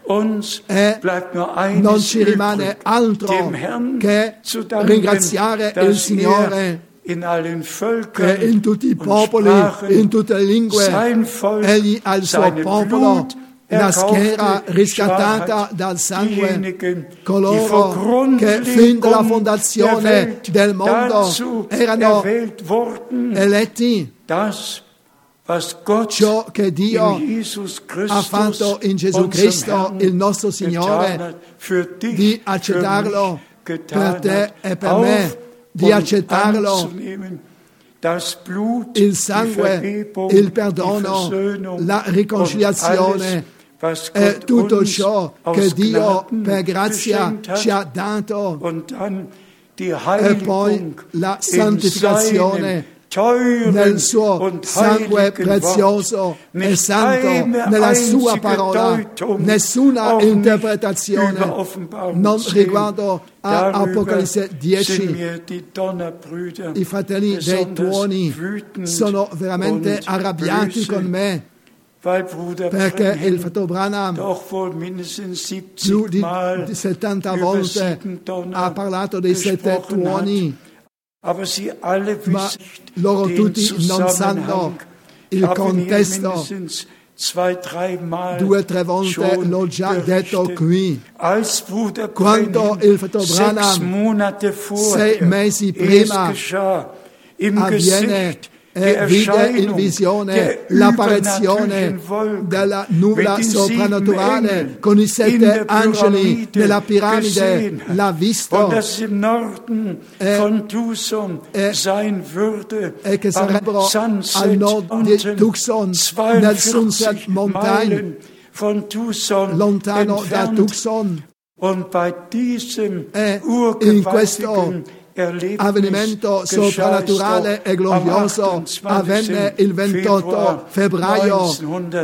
D: Uns
B: E
D: bleibt nur
B: non
D: eines
B: ci rimane
D: übrig,
B: altro
D: dem Herrn
B: che
D: zu danken,
B: ringraziare il
D: dass
B: Signore
D: er in allen
B: che
D: Völkern
B: in tutti i
D: und
B: popoli,
D: Sprachen
B: in tutte le lingue,
D: sein Volk,
B: egli ha il suo
D: seine
B: popolo,
D: Blut
B: la schiera
D: erkaufte
B: riscattata
D: Schar hat,
B: dal sangue,
D: diejenigen, die
B: coloro
D: vor
B: che fin dalla
D: Grundlegung
B: fondazione
D: der Welt
B: del mondo
D: dazu
B: erano
D: erwählt wurden,
B: eletti.
D: das, was Gott
B: Ciò che Dio
D: in Jesus Christus,
B: ha fatto in Gesù
D: unserem
B: Cristo,
D: Herrn,
B: il nostro Signore,
D: getan hat, für dich,
B: di
D: für
B: accettarlo
D: mich getan
B: per te
D: hat,
B: e per
D: auf
B: me, di
D: und
B: accettarlo,
D: anzunehmen, das Blut,
B: il
D: die
B: sangue,
D: Vergebung,
B: il
D: die
B: perdono,
D: Versöhnung
B: la
D: und
B: riconciliazione
D: alles, was
B: e
D: Gott
B: tutto
D: uns
B: ciò
D: aus
B: che Dio
D: Gnaden
B: per grazia
D: geschenkt hat,
B: ci ha dato,
D: und dann die
B: e
D: Heiligung
B: poi la
D: in seinem
B: santificazione
D: teuren
B: nel suo
D: und
B: sangue
D: heiligen
B: prezioso
D: Wort.
B: e
D: Nicht
B: santo,
D: eine
B: nella sua
D: einzige
B: parola,
D: Deutung,
B: nessuna
D: auch nicht
B: interpretazione,
D: über Offenbarung
B: non
D: zehn.
B: riguardo a
D: Darüber
B: Apocalisse
D: sind
B: dieci.
D: mir die Donnerbrüder
B: I fratelli dei
D: besonders
B: tuoni
D: wütend
B: sono veramente
D: und
B: arrabbiati
D: böse,
B: con me,
D: weil Bruder
B: perché il
D: Branham
B: fratello Branham
D: doch wohl mindestens
B: più
D: siebzig
B: di
D: Mal
B: di settanta
D: über
B: volte
D: sieben Donner
B: ha parlato dei sette
D: gesprochen hat.
B: tuoni,
D: Aber sie alle
B: ma
D: wissen
B: loro
D: den
B: tutti non sanno
D: Zusammenhang. Ich
B: il
D: habe ihn hier
B: contesto.
D: mindestens zwei, drei Mal
B: Due o tre volte
D: schon
B: l'ho già detto
D: berichtet.
B: qui.
D: Als Bruder
B: Quando
D: Branham
B: il fratello
D: sechs
B: Branham
D: Monate
B: sei
D: vorher
B: mesi
D: es
B: prima
D: geschah, im
B: avviene
D: Gesicht
B: e
D: der
B: vide in
D: Erscheinung
B: visione
D: der
B: l'apparizione
D: übernatürlichen Wolken
B: della nuvola
D: mit den
B: soprannaturale
D: sieben Engeln
B: con i
D: in
B: sette
D: der
B: angeli
D: Pyramide
B: nella piramide,
D: gesehen hat.
B: l'ha
D: Und
B: visto
D: dass es im Norden
B: e,
D: von Tucson
B: e,
D: sein würde,
B: e che sarebbero
D: am Sunset
B: al nord di
D: Mountain,
B: Tucson, nel
D: zweiundvierzig
B: Sunset Mountain,
D: Meilen von Tucson
B: lontano
D: entfernt.
B: da Tucson.
D: Und bei diesem
B: E in questo
D: urgewaltigen Erlebnis
B: avvenimento
D: geschah es
B: soprannaturale
D: doch
B: e glorioso
D: am
B: avvenne il ventotto febbraio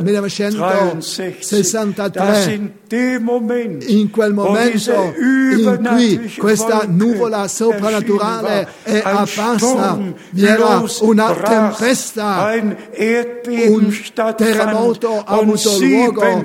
B: millenovecentosessantatré.
D: dass in dem Moment,
B: In quel
D: wo
B: momento
D: diese
B: in cui
D: übernatürliche
B: questa
D: Wolke
B: nuvola soprannaturale
D: erschienen
B: è
D: war, ein
B: apparsa,
D: Sturm
B: vi era una
D: losbrach,
B: tempesta,
D: ein Erdbeben
B: un
D: stattfand
B: terremoto ha
D: und
B: avuto luogo
D: sieben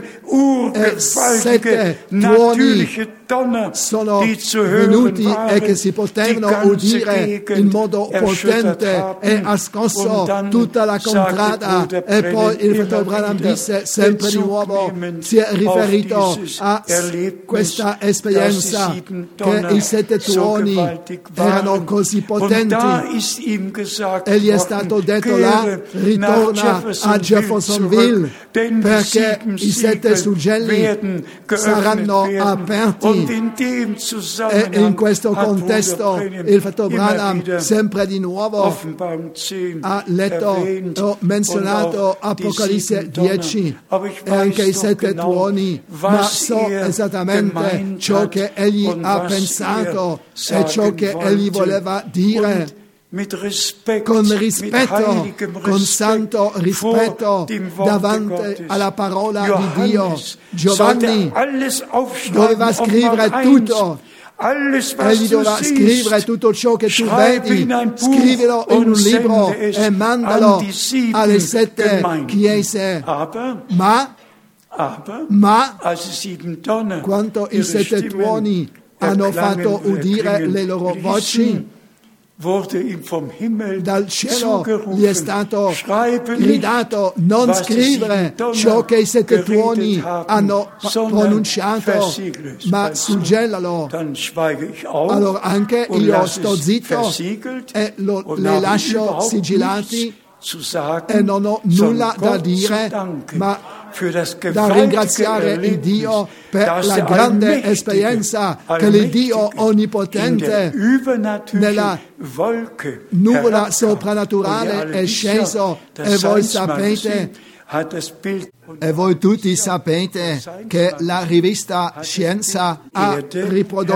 B: e sette
D: urgewaltige
B: tuoni
D: natürliche Donner,
B: sono
D: die zu hören
B: venuti
D: waren,
B: e che si potevano
D: die ganze
B: udire
D: Gegend
B: in modo
D: erschüttert
B: potente
D: haben.
B: e ha scosso
D: Und dann
B: tutta la
D: sagte
B: contrada.
D: Bruder
B: E poi il
D: immer
B: fratello Branham
D: wieder,
B: disse sempre di nuovo, si è riferito
D: auf dieses
B: a
D: Erlebnis,
B: questa
D: dass
B: esperienza
D: die sieben
B: che
D: Donner
B: i sette
D: so
B: tuoni
D: gewaltig
B: erano
D: waren.
B: così
D: Und
B: potenti.
D: da ist ihm gesagt
B: E gli è
D: worden,
B: stato detto
D: kehre
B: là,
D: nach
B: ritorna a Jeffersonville,
D: zurück, denn die
B: perché
D: sieben
B: i sette
D: Siegel
B: suggelli
D: werden geöffnet
B: saranno
D: werden.
B: aperti.
D: Und in dem
B: E
D: Zusammenhang
B: in questo
D: hat
B: contesto
D: Bruder Branham
B: il fratello
D: immer
B: Branham
D: wieder
B: sempre di nuovo
D: Offenbarung zehn
B: ha letto
D: erwähnt
B: o menzionato
D: und auch die
B: Apocalisse
D: sieben Donner.
B: dieci
D: Aber ich
B: e anche i
D: weiß doch
B: sette
D: genau,
B: tuoni, ma
D: was
B: so
D: er
B: esattamente
D: gemeint
B: ciò
D: hat
B: che egli
D: und
B: ha
D: was
B: pensato
D: er
B: e ciò che
D: sagen
B: egli
D: wollte.
B: voleva dire.
D: Und mit Respekt,
B: Con
D: mit
B: rispetto,
D: heiligem
B: con
D: Respekt
B: santo rispetto
D: vor dem Worte
B: davanti
D: Gottes.
B: alla parola
D: Johannes
B: di Dio. Giovanni
D: sollte alles aufschreiben,
B: doveva scrivere
D: Offenbarung
B: tutto.
D: eins. Alles, was
B: Egli
D: du
B: doveva
D: siehst,
B: scrivere tutto ciò che tu
D: schreibe
B: vedi,
D: in ein Buch
B: scrivilo in un
D: und
B: libro
D: sende es
B: e mandalo
D: an die sieben
B: alle sette
D: Gemeinden.
B: chiese.
D: Aber,
B: Ma,
D: aber,
B: ma
D: als die sieben Donner
B: quanto i
D: ihre
B: sette
D: Stimmen
B: tuoni hanno
D: erklangen
B: fatto udire
D: erklingen
B: le loro
D: ließen,
B: voci,
D: wurde ihm vom Himmel
B: dal cielo
D: zugerufen,
B: gli è stato
D: schreibe
B: gridato non
D: was die
B: scrivere
D: sieben Donner
B: ciò che i sette
D: geredet
B: tuoni
D: haben,
B: hanno pa-
D: sondern
B: pronunciato,
D: versiegle es.
B: ma
D: Weißt du,
B: suggellalo.
D: dann schweige ich auf
B: Allora anche
D: und
B: io
D: lass
B: sto
D: es
B: zitto
D: versiegelt
B: e lo,
D: und
B: le
D: habe
B: lascio
D: überhaupt
B: sigillati
D: nichts zu sagen,
B: e non ho nulla
D: sondern
B: da
D: Gott
B: dire,
D: zu danken
B: ma
D: für das
B: da
D: gewaltige
B: ringraziare il
D: Erlebnis,
B: Dio per
D: dass
B: la
D: der
B: grande
D: Allmächtige,
B: esperienza che il Dio
D: Allmächtige in der
B: onnipotente
D: übernatürlichen
B: nella
D: Wolke
B: nuvola
D: herabkam.
B: soprannaturale
D: Und ihr alle
B: è
D: wisst ja,
B: sceso
D: das
B: e voi
D: Science Magazine
B: sapete
D: hat das Bild
B: e voi tutti sapete che la rivista Scienza ha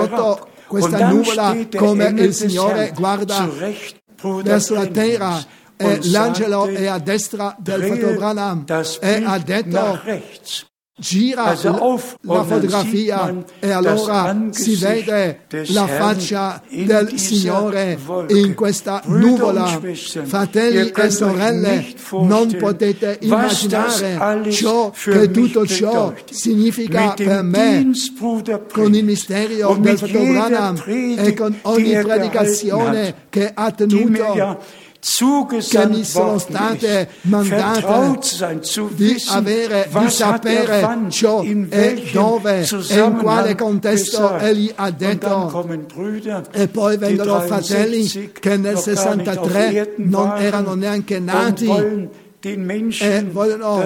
B: riprodotto questa nuvola come il Signore guarda verso la terra e l'angelo è a destra del fratello Branham e ha detto gira la fotografia e allora si vede la faccia del Signore in questa nuvola. Fratelli e sorelle, non potete immaginare ciò che tutto ciò significa per me con il mistero del fratello Branham e con ogni predicazione che ha tenuto, che mi sono state mandate di avere, di sapere ciò e dove e in quale contesto egli ha detto. E poi vengono fratelli che nel sessantatré non erano neanche nati e vogliono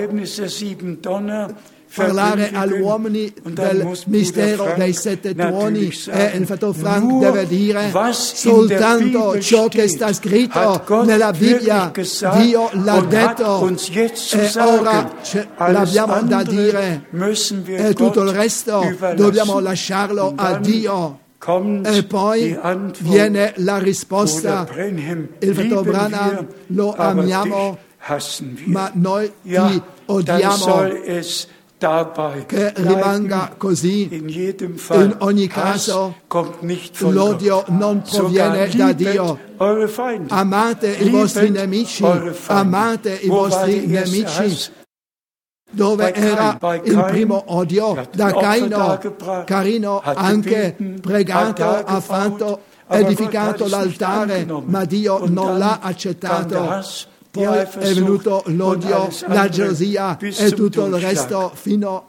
B: parlare agli uomini del mistero dei sette tuoni e il fratello Frank deve dire soltanto ciò che sta scritto nella Bibbia, Dio l'ha detto e ora l'abbiamo da dire e tutto il resto dobbiamo lasciarlo a Dio. E poi viene la risposta, il fratello Branham lo amiamo ma noi ti odiamo. Che rimanga così. In ogni caso l'odio non proviene da Dio. Amate i vostri nemici, amate i vostri nemici. Dove era il primo odio? Da Caino. Caino anche pregato, ha fatto, edificato l'altare, ma Dio non l'ha accettato. Poi è venuto l'odio, la gelosia e tutto il resto fino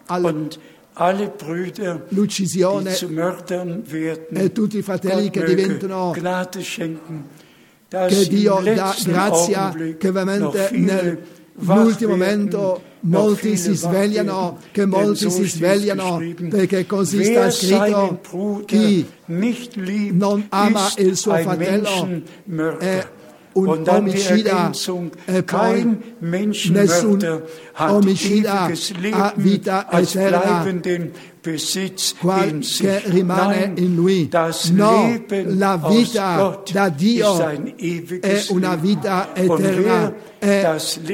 B: all'uccisione e tutti i fratelli che diventano, che Dio dà grazia, che veramente nell'ultimo momento molti si svegliano, che molti si svegliano, perché così sta scritto, chi non ama il suo fratello è un omicida e poi nessun omicida ha vita eterna qual che rimane in lui. No, la vita da Dio è una vita eterna e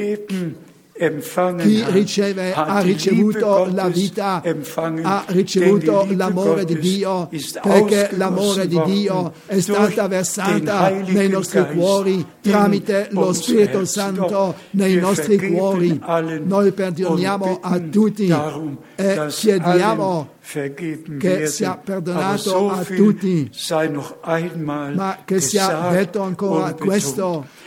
B: chi riceve ha ricevuto la vita, ha ricevuto l'amore di Dio, perché l'amore di Dio è stata versata nei nostri cuori tramite lo Spirito Santo nei nostri cuori. Noi perdoniamo a tutti e chiediamo che sia perdonato a tutti, ma che sia detto ancora questo.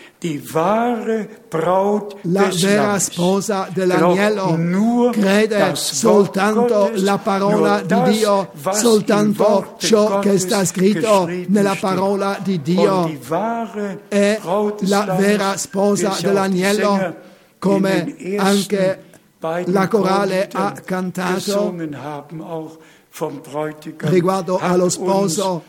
B: La vera sposa dell'agnello crede soltanto la parola di Dio, soltanto ciò che sta scritto nella parola di Dio. È la vera sposa dell'agnello, come anche la corale ha cantato riguardo allo sposo.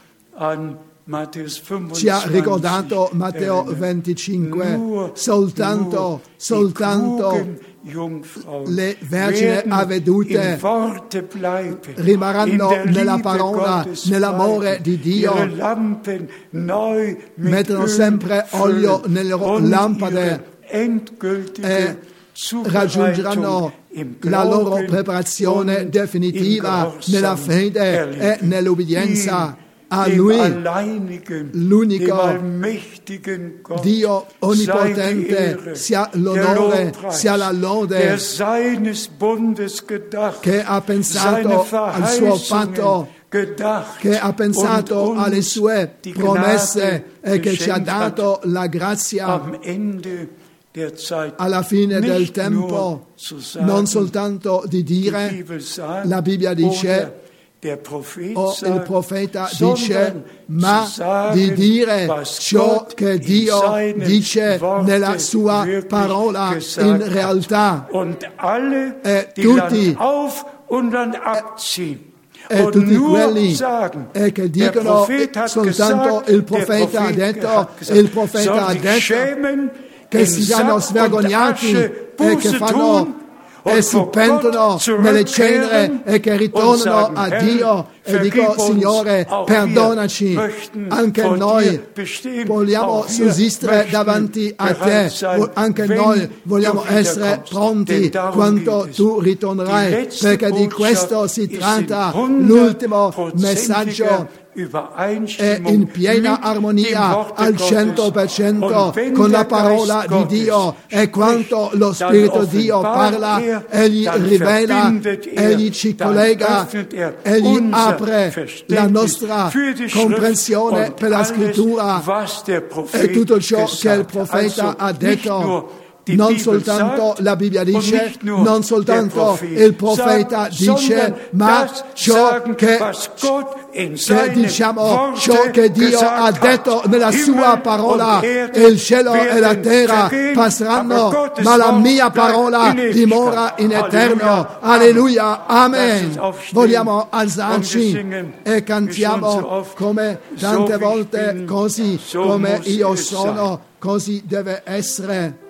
B: Ci ha ricordato Matteo venticinque, soltanto, soltanto le vergini avvedute rimarranno nella parola, nell'amore di Dio, mettono sempre olio nelle loro lampade e raggiungeranno la loro preparazione definitiva nella fede e nell'ubbidienza a Lui, l'unico Dio onnipotente, sia l'onore, sia la lode, che ha pensato al suo patto, che ha pensato alle sue promesse e che ci ha dato la grazia alla fine del tempo, non soltanto di dire, la Bibbia dice, o il profeta dice, ma di dire ciò che Dio dice nella sua parola in realtà. E tutti, e tutti quelli e che dicono soltanto il profeta ha detto, il profeta ha detto, che si siano svergognati e che fanno e si pentono nelle ceneri e che ritornano a Dio e dicono: Signore, perdonaci, anche noi vogliamo sussistere davanti a te, anche noi vogliamo essere pronti quando tu ritornerai, perché di questo si tratta. L'ultimo messaggio è in piena armonia al cento per cento con la parola di Dio, e quanto lo Spirito Dio parla, egli rivela, egli ci collega, egli apre la nostra comprensione per la scrittura e tutto ciò che il profeta ha detto. Non soltanto la Bibbia dice, non soltanto il profeta dice, ma ciò che, che diciamo, ciò che Dio ha detto nella sua parola. Il cielo e la terra passeranno, ma la mia parola dimora in eterno. Alleluia, amen. Vogliamo alzarci e cantiamo come tante volte: così come io sono, così deve essere.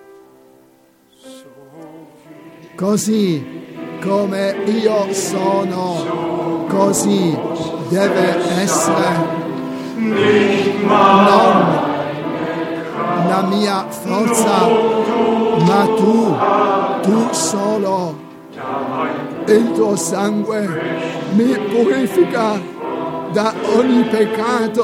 B: Così come io sono, così deve essere. Non la mia forza, ma tu, tu solo. Il tuo sangue mi purifica da ogni peccato.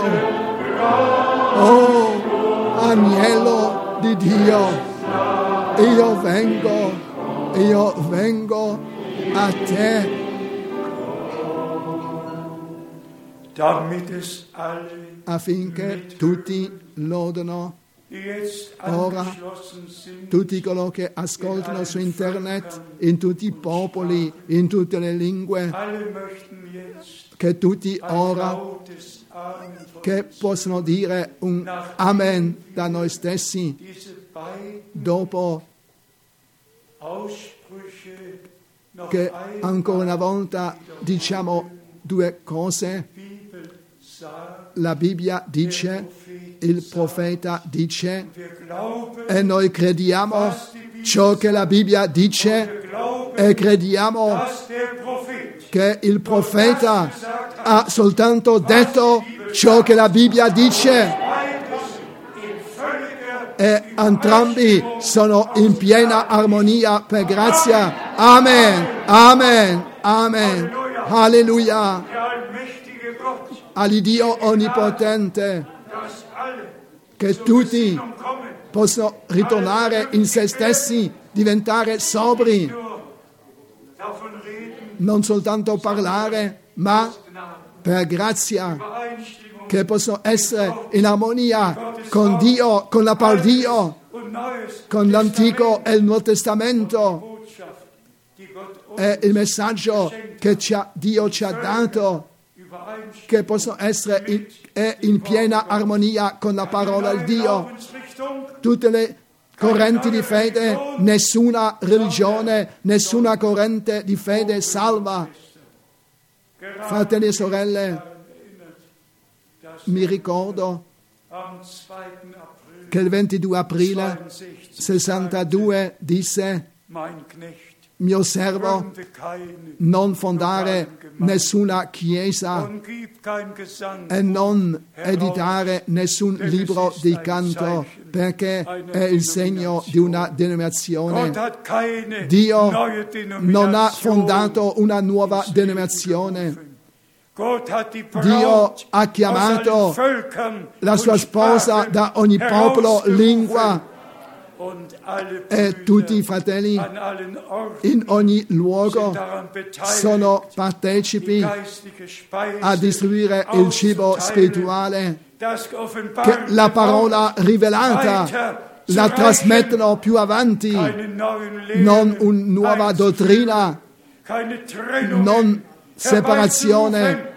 B: Oh, agnello di Dio, io vengo. Io vengo a te, affinché tutti lodano. Ora, tutti coloro che ascoltano su internet, in tutti i popoli, in tutte le lingue, che tutti ora che possono dire un amen da noi stessi dopo che ancora una volta diciamo due cose. La Bibbia dice, il profeta dice, e noi crediamo ciò che la Bibbia dice, e crediamo che il profeta ha soltanto detto ciò che la Bibbia dice. E entrambi sono in piena armonia per grazia. Amen, amen, amen. Alleluia. All'Iddio onnipotente, che tutti possono ritornare in se stessi, diventare sobri, non soltanto parlare, ma per grazia, che possono essere in armonia con Dio, con la parola di Dio, con l'Antico e il Nuovo Testamento, e il messaggio che ci ha, Dio ci ha dato, che possono essere in, in piena armonia con la parola di Dio. Tutte le correnti di fede, nessuna religione, nessuna corrente di fede salva. Fratelli e sorelle, mi ricordo che il ventidue aprile sessantadue disse: mio servo, non fondare nessuna chiesa e non editare nessun libro di canto, perché è il segno di una denominazione. Dio non ha fondato una nuova denominazione. Dio ha chiamato la sua sposa da ogni popolo, lingua, e tutti i fratelli in ogni luogo sono partecipi a distribuire il cibo spirituale, che la parola rivelata la trasmettono più avanti, non una nuova dottrina, non separazione,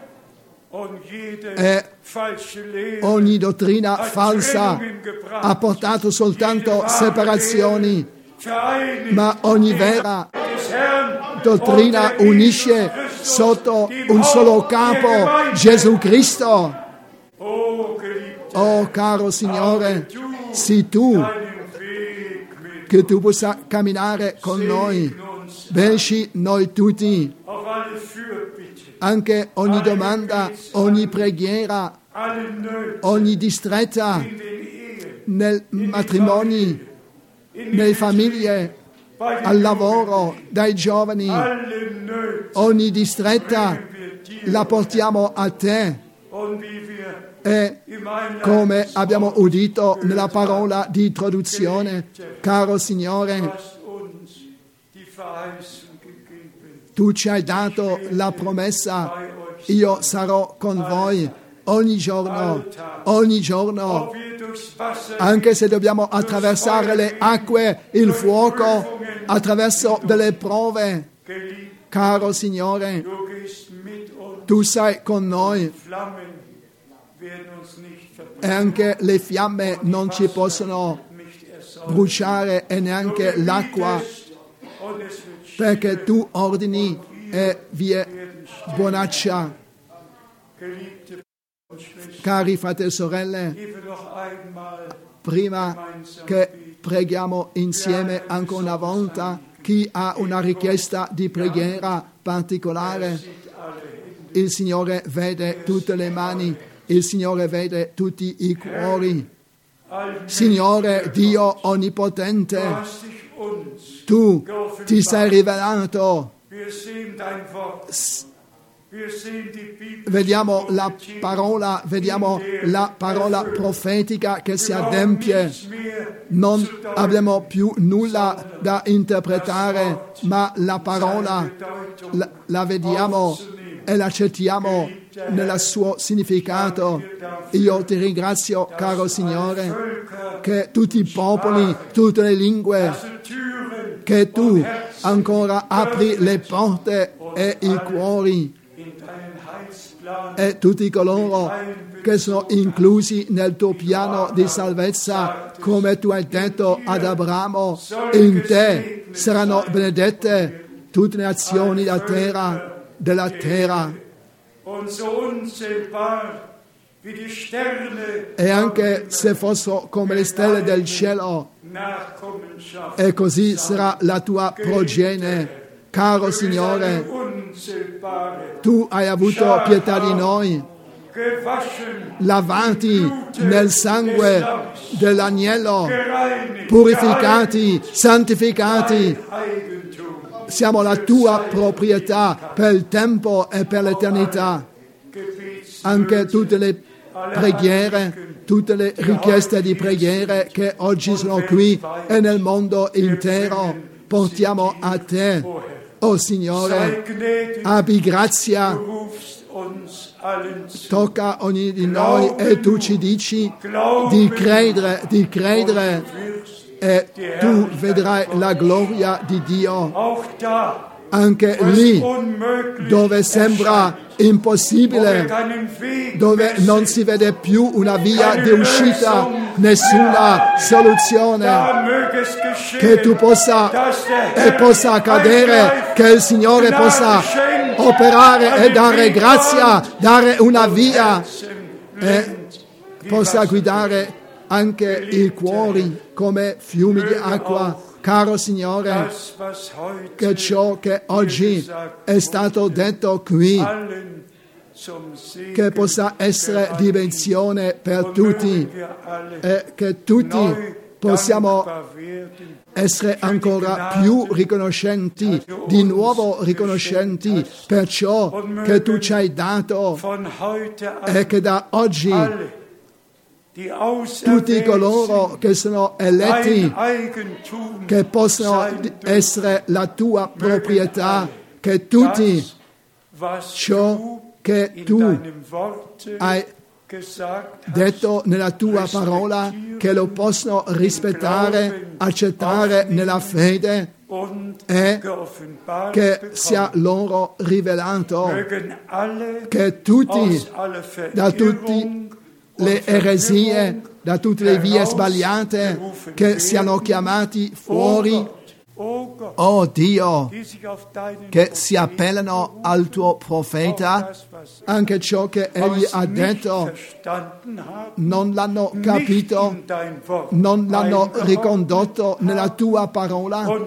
B: e ogni dottrina falsa ha portato soltanto separazioni, ma ogni vera dottrina unisce sotto un solo capo, Gesù Cristo. Oh caro Signore, sii tu che tu possa camminare con noi. benci noi tutti,
A: auf alle Fürbitte,
B: anche ogni domanda, ogni preghiera,
A: alle Nöte
B: ogni distretta
A: in den Ehen,
B: nei matrimoni, nelle famiglie,
A: bei den
B: al lavoro, dai giovani,
A: alle Nöte
B: ogni distretta
A: wir dir
B: la portiamo a te
A: und wie wir
B: e
A: im Einleitungswort
B: come abbiamo udito nella parola di introduzione, caro Signore,
A: hast uns die Verheißung gegeben,
B: tu ci hai dato la promessa, io sarò con voi ogni giorno, ogni giorno,
A: ob wir durchs Wasser
B: anche se dobbiamo attraversare le acque, il fuoco, attraverso delle prove,
A: geliebt,
B: caro Signore,
A: du gehst mit uns,
B: tu sei con noi
A: Flammen werden uns nicht verbrennen,
B: e anche le fiamme non ci possono
A: nicht ersäumen.
B: bruciare e neanche l'acqua,
A: Und es wird
B: perché tu ordini e vi è buonaccia.
A: geliebte und Schwestern,
B: Cari fratelli e sorelle,
A: gebe noch einmal
B: prima che preghiamo insieme ancora una volta, chi ha una richiesta di preghiera particolare, il Signore vede tutte le mani, il Signore vede tutti i cuori. Signore Dio Onnipotente,
A: hast dich uns,
B: tu ti sei rivelato,
A: wir sehen dein Wort, wir sehen die Bibel,
B: vediamo la parola, vediamo la parola profetica che si adempie. Non abbiamo più nulla da interpretare, ma la parola la, la vediamo e l'accettiamo nel suo significato. Io ti ringrazio, caro Signore, che tutti i popoli, tutte le lingue, che tu ancora apri le porte e i cuori
A: in deinen Heilsplan
B: e tutti coloro che sono inclusi nel tuo piano di salvezza, come tu hai detto ad Abramo, in te saranno benedette tutte le nazioni della terra, della terra.
A: und so unzählbar wie die Sterne
B: E anche se fossero come le stelle del cielo,
A: Nachkommenschaft,
B: e così sarà la tua progenie. Caro Signore,
A: unzählbare,
B: tu hai avuto pietà di noi,
A: gewaschen,
B: lavati nel sangue dell'agnello,
A: gereinigt,
B: purificati, santificati.
A: Eigentum,
B: Siamo la tua proprietà per il tempo e per l'eternità.
A: Gebets,
B: Anche tutte le preghiere, tutte le richieste di preghiere che oggi sono qui e nel mondo intero portiamo a te. Oh Signore,
A: sei gnädig,
B: abbi grazia,
A: du rufst uns allen zu.
B: tocca ogni di noi e tu ci dici di credere, di credere e tu vedrai la gloria di Dio.
A: Auch da,
B: Anche
A: wo es
B: lì
A: unmöglich
B: dove sembra
A: wo wir
B: impossibile,
A: keinen Weg
B: dove
A: mehr
B: non
A: sehen,
B: si vede più una via di uscita, nessuna soluzione,
A: da möge es geschehen,
B: che tu possa
A: dass der
B: e
A: Herr
B: possa accadere,
A: eingreift,
B: che il Signore possa operare e dare grazia, dare una via e possa guidare anche i cuori come fiumi di acqua. Caro Signore,
A: das, was heute
B: che ciò che oggi è stato detto qui,
A: allen zum Segen
B: che possa essere di benedizione per
A: und
B: tutti
A: mögen wir alle
B: e che tutti
A: neu
B: possiamo
A: dankbar werden
B: essere ancora più riconoscenti, di nuovo riconoscenti per ciò che tu ci hai dato
A: von heute an
B: e che da oggi
A: alle, die
B: tutti
A: auserwählt
B: coloro
A: sind,
B: che sono
A: dein
B: eletti,
A: Eigentum
B: che possono
A: sein dürfen.
B: essere la tua proprietà, che tutti
A: Das, was
B: ciò
A: du
B: che
A: in
B: tu
A: deinem Worte
B: hai
A: gesagt hast,
B: detto nella tua parola, che lo possono rispettare, accettare nella fede
A: und
B: e
A: geoffenbart
B: che
A: bekommen.
B: sia loro rivelato,
A: Mögen alle
B: che tutti,
A: aus aller
B: da tutte
A: Verirrung
B: le
A: und
B: eresie,
A: Verwirrung
B: da tutte le vie sbagliate, che siano chiamati fuori,
A: O Gott,
B: oh Dio,
A: die sich auf deinen
B: che si appellano al tuo profeta,
A: das, was
B: anche ciò che egli ha
A: nicht
B: detto
A: verstanden haben,
B: non l'hanno
A: nicht
B: capito,
A: in dein Wort
B: non l'hanno
A: eingeordnet
B: ricondotto nella tua parola
A: und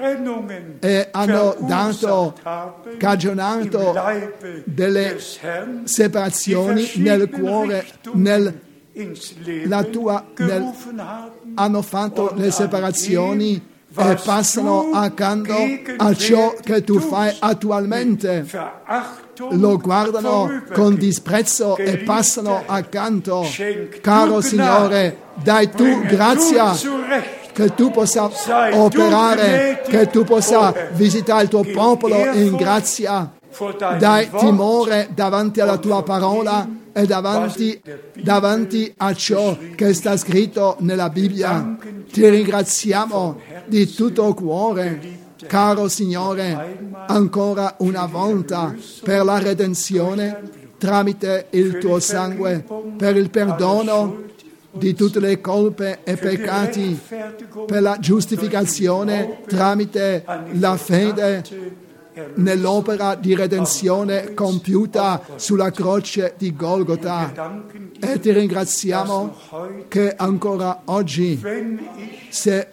B: e hanno dato, cagionato delle separazioni nel cuore, nel, la tua, nel, hanno fatto le separazioni e passano accanto a ciò che tu fai attualmente. Lo guardano con disprezzo e passano accanto. Caro Signore, dai tu grazia che tu possa operare, che tu possa visitare il tuo popolo in grazia. Dai timore davanti alla tua parola e davanti, davanti a ciò che sta scritto nella Bibbia. Ti ringraziamo di tutto cuore, caro Signore, ancora una volta per la redenzione tramite il tuo sangue, per il perdono di tutte le colpe e peccati, per la giustificazione tramite la fede nell'opera di redenzione compiuta sulla croce di Golgota. E ti ringraziamo che ancora oggi, se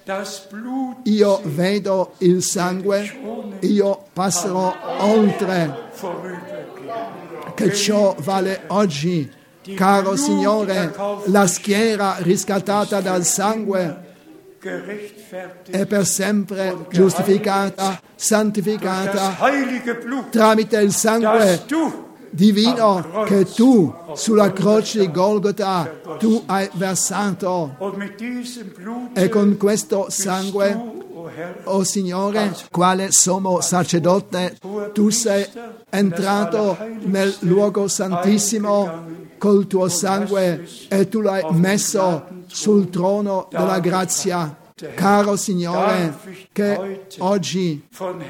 B: io vedo il sangue, io passerò oltre, che ciò vale oggi. Caro Signore, la schiera riscattata dal sangue è per sempre giustificata, santificata tramite il sangue divino che tu sulla croce di Golgota tu hai versato. E con questo sangue, oh Signore, quale sommo sacerdote, tu sei entrato nel luogo santissimo col tuo sangue e tu l'hai messo sul trono della grazia. Caro Signore, che oggi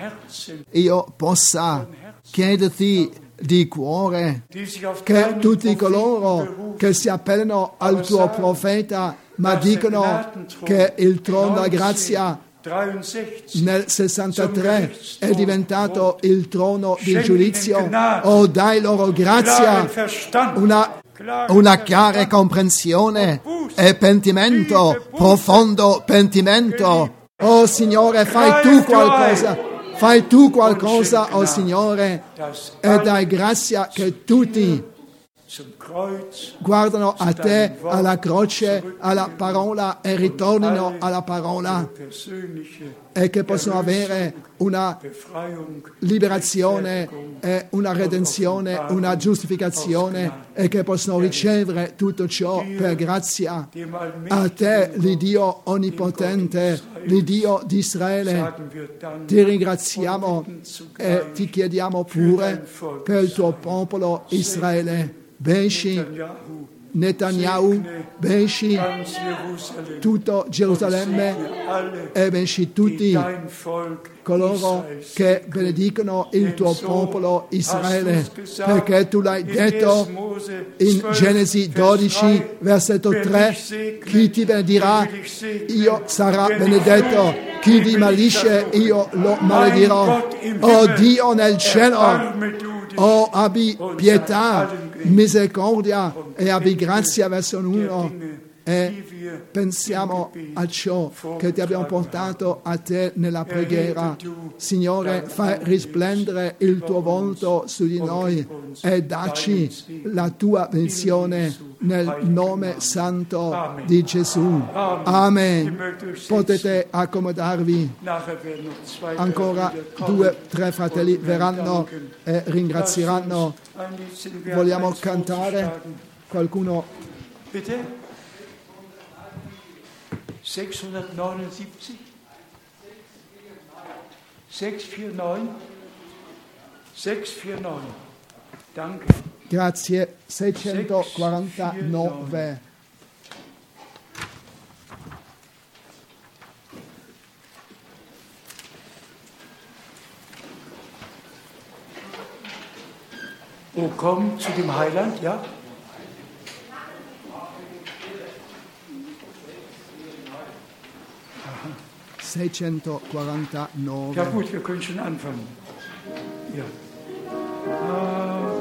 B: io possa chiederti di cuore che tutti coloro che si appellano al tuo profeta ma dicono che il trono della grazia nel sessantatré è diventato il trono di giudizio, oh dai loro grazia, una, una chiara comprensione e pentimento, profondo pentimento. Oh Signore, fai tu qualcosa, fai tu qualcosa, oh Signore, e dai grazia che tutti guardano a te, alla croce, alla parola e ritornino alla parola e che possono avere una liberazione e una redenzione, una giustificazione e che possono ricevere tutto ciò per grazia. A te, l'Iddio onnipotente, l'Iddio di Israele, ti ringraziamo e ti chiediamo pure per il tuo popolo Israele. Benci Netanyahu, benci tutto Gerusalemme e benci tutti coloro che benedicono il tuo popolo Israele, perché tu l'hai detto in Genesi dodici, versetto tre, chi ti benedirà io sarà benedetto, chi ti maldisce io lo maledirò. Oh Dio nel cielo, oh abbi pietà, misericordia e abbi grazia verso ognuno e pensiamo a ciò che ti abbiamo portato a te nella preghiera. Signore, fai risplendere il tuo volto su di noi e dacci la tua benedizione nel nome santo di Gesù. Amen. Potete accomodarvi. Ancora due o tre fratelli verranno e ringrazieranno. Vogliamo cantare? Qualcuno?
D: Bitte? sechshundertneunundsiebzig? sechshundertneunundvierzig? sechshundertneunundvierzig. Danke.
B: Grazie. seicentoquarantanove.
D: O komm zu dem Heiland, ja?
B: seicentoquarantanove.
D: Ja gut, wir können schon anfangen. Ja. Ah.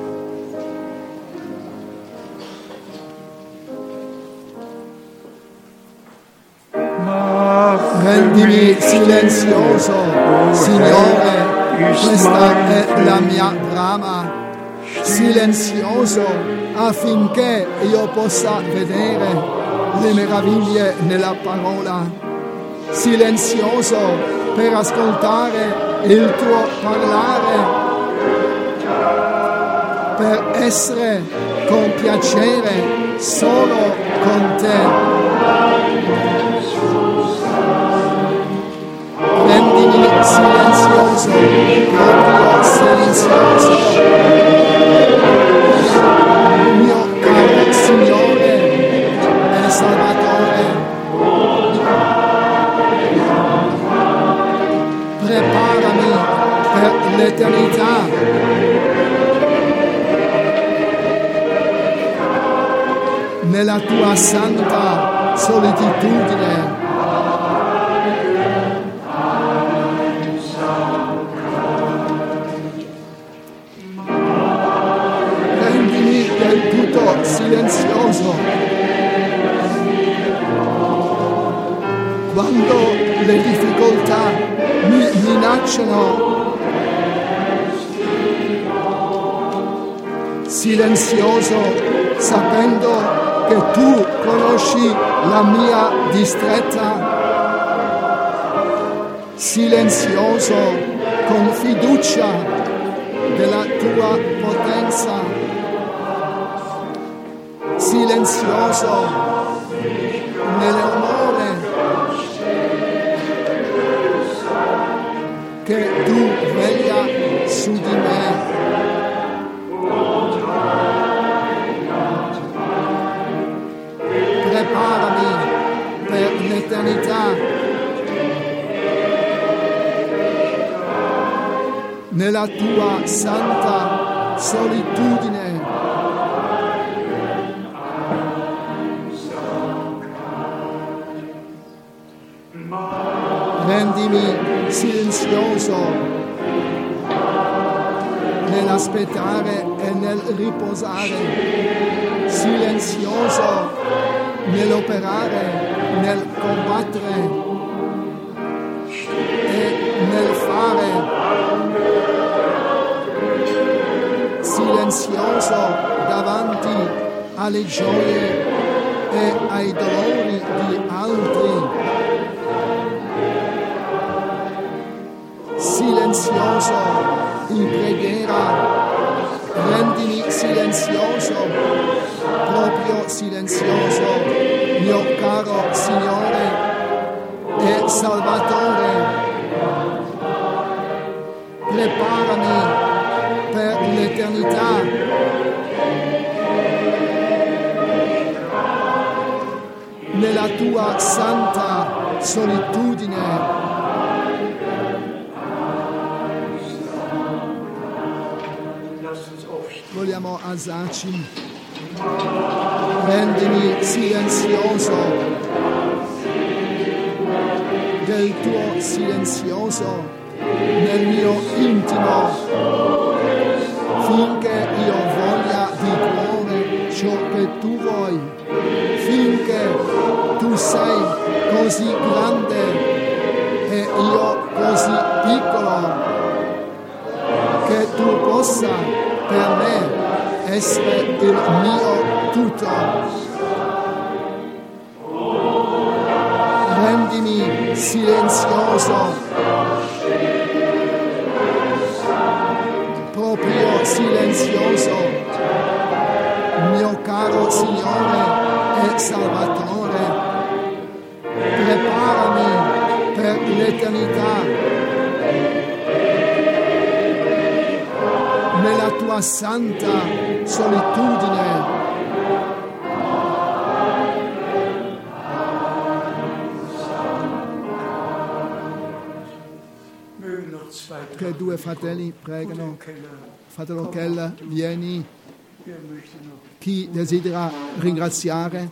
B: Mach Rendimi silenzioso, Signore, questa è la mia brama, silenzioso affinché io possa vedere le meraviglie nella parola, silenzioso per ascoltare il tuo parlare, per essere con piacere solo con te. Rendimi silenzioso, proprio silenzioso, mio caro Signore e Salvatore. Preparami per l'eternità. Nella tua santa solitudine. Rendimi del tutto silenzioso. Quando le difficoltà mi minacciano, silenzioso sapendo che tu conosci la mia distretta, silenzioso con fiducia della tua potenza, silenzioso nell'onore che tu veglia su di me. Preparami per l'eternità. Nella tua santa solitudine. Rendimi silenzioso nell'aspettare e nel riposare, silenzioso nell'operare, nel combattere e nel fare, silenzioso davanti alle gioie e ai dolori di altri, silenzioso in preghiera. Rendimi silenzioso, proprio silenzioso, mio caro Signore e Salvatore. Preparami per l'eternità. Nella tua santa solitudine. Vogliamo alzarci. Rendimi silenzioso, del tuo silenzioso nel mio intimo, finché io voglia di cuore ciò che tu vuoi, finché tu sei così grande e io così piccolo, che tu possa per me essere il mio tutto. Rendimi silenzioso, proprio silenzioso, mio caro Signore e Salvatore. Preparami per l'eternità. Nella tua santa solitudine. Che due fratelli pregano. Fratello Keller, vieni. Chi desidera ringraziare?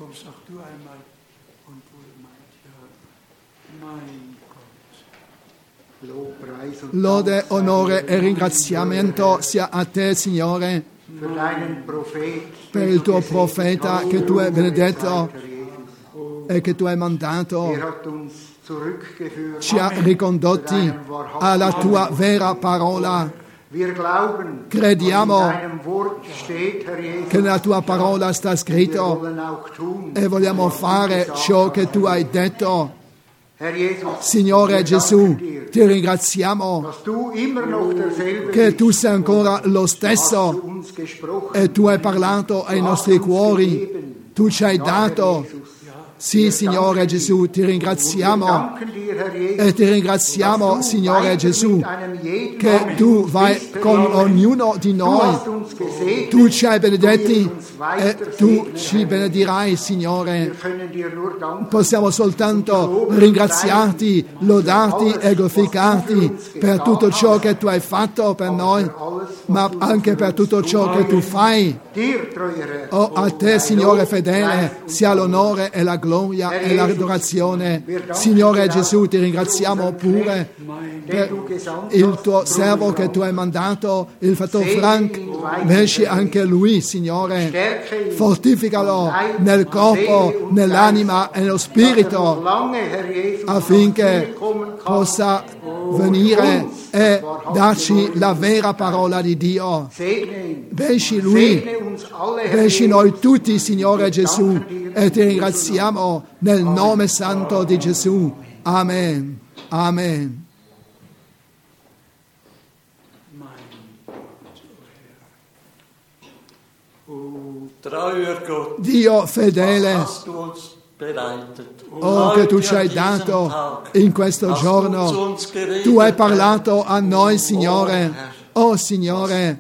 B: Lode, onore e ringraziamento sia a te, Signore, per il tuo profeta che tu hai benedetto e che tu hai mandato. ci ha ricondotti alla tua vera parola. Crediamo che nella tua parola sta scritto e vogliamo fare ciò che tu hai detto. Signore Gesù, ti ringraziamo che tu sei ancora lo stesso e tu hai parlato ai nostri cuori, tu ci hai dato. Sì, Signore Gesù, ti ringraziamo e ti ringraziamo, Signore Gesù, che tu vai con ognuno di noi. Tu ci hai benedetti e tu ci benedirai, Signore. Possiamo soltanto ringraziarti, lodarti e glorificarti per tutto ciò che tu hai fatto per noi, ma anche per tutto ciò che tu fai. Oh, a te, Signore fedele, sia l'onore e la gloria e l'adorazione. Signore Gesù, ti ringraziamo pure per il tuo servo che tu hai mandato, il fratello Frank. Benci anche lui, Signore. Fortificalo nel corpo, nell'anima e nello spirito, affinché possa venire e darci la vera parola di Dio. Benci lui, benci noi tutti, Signore Gesù, e ti ringraziamo nel nome santo di Gesù. Amen. Amen. Dio fedele, oh, che tu ci hai dato in questo giorno, tu hai parlato a noi, Signore. Oh, Signore,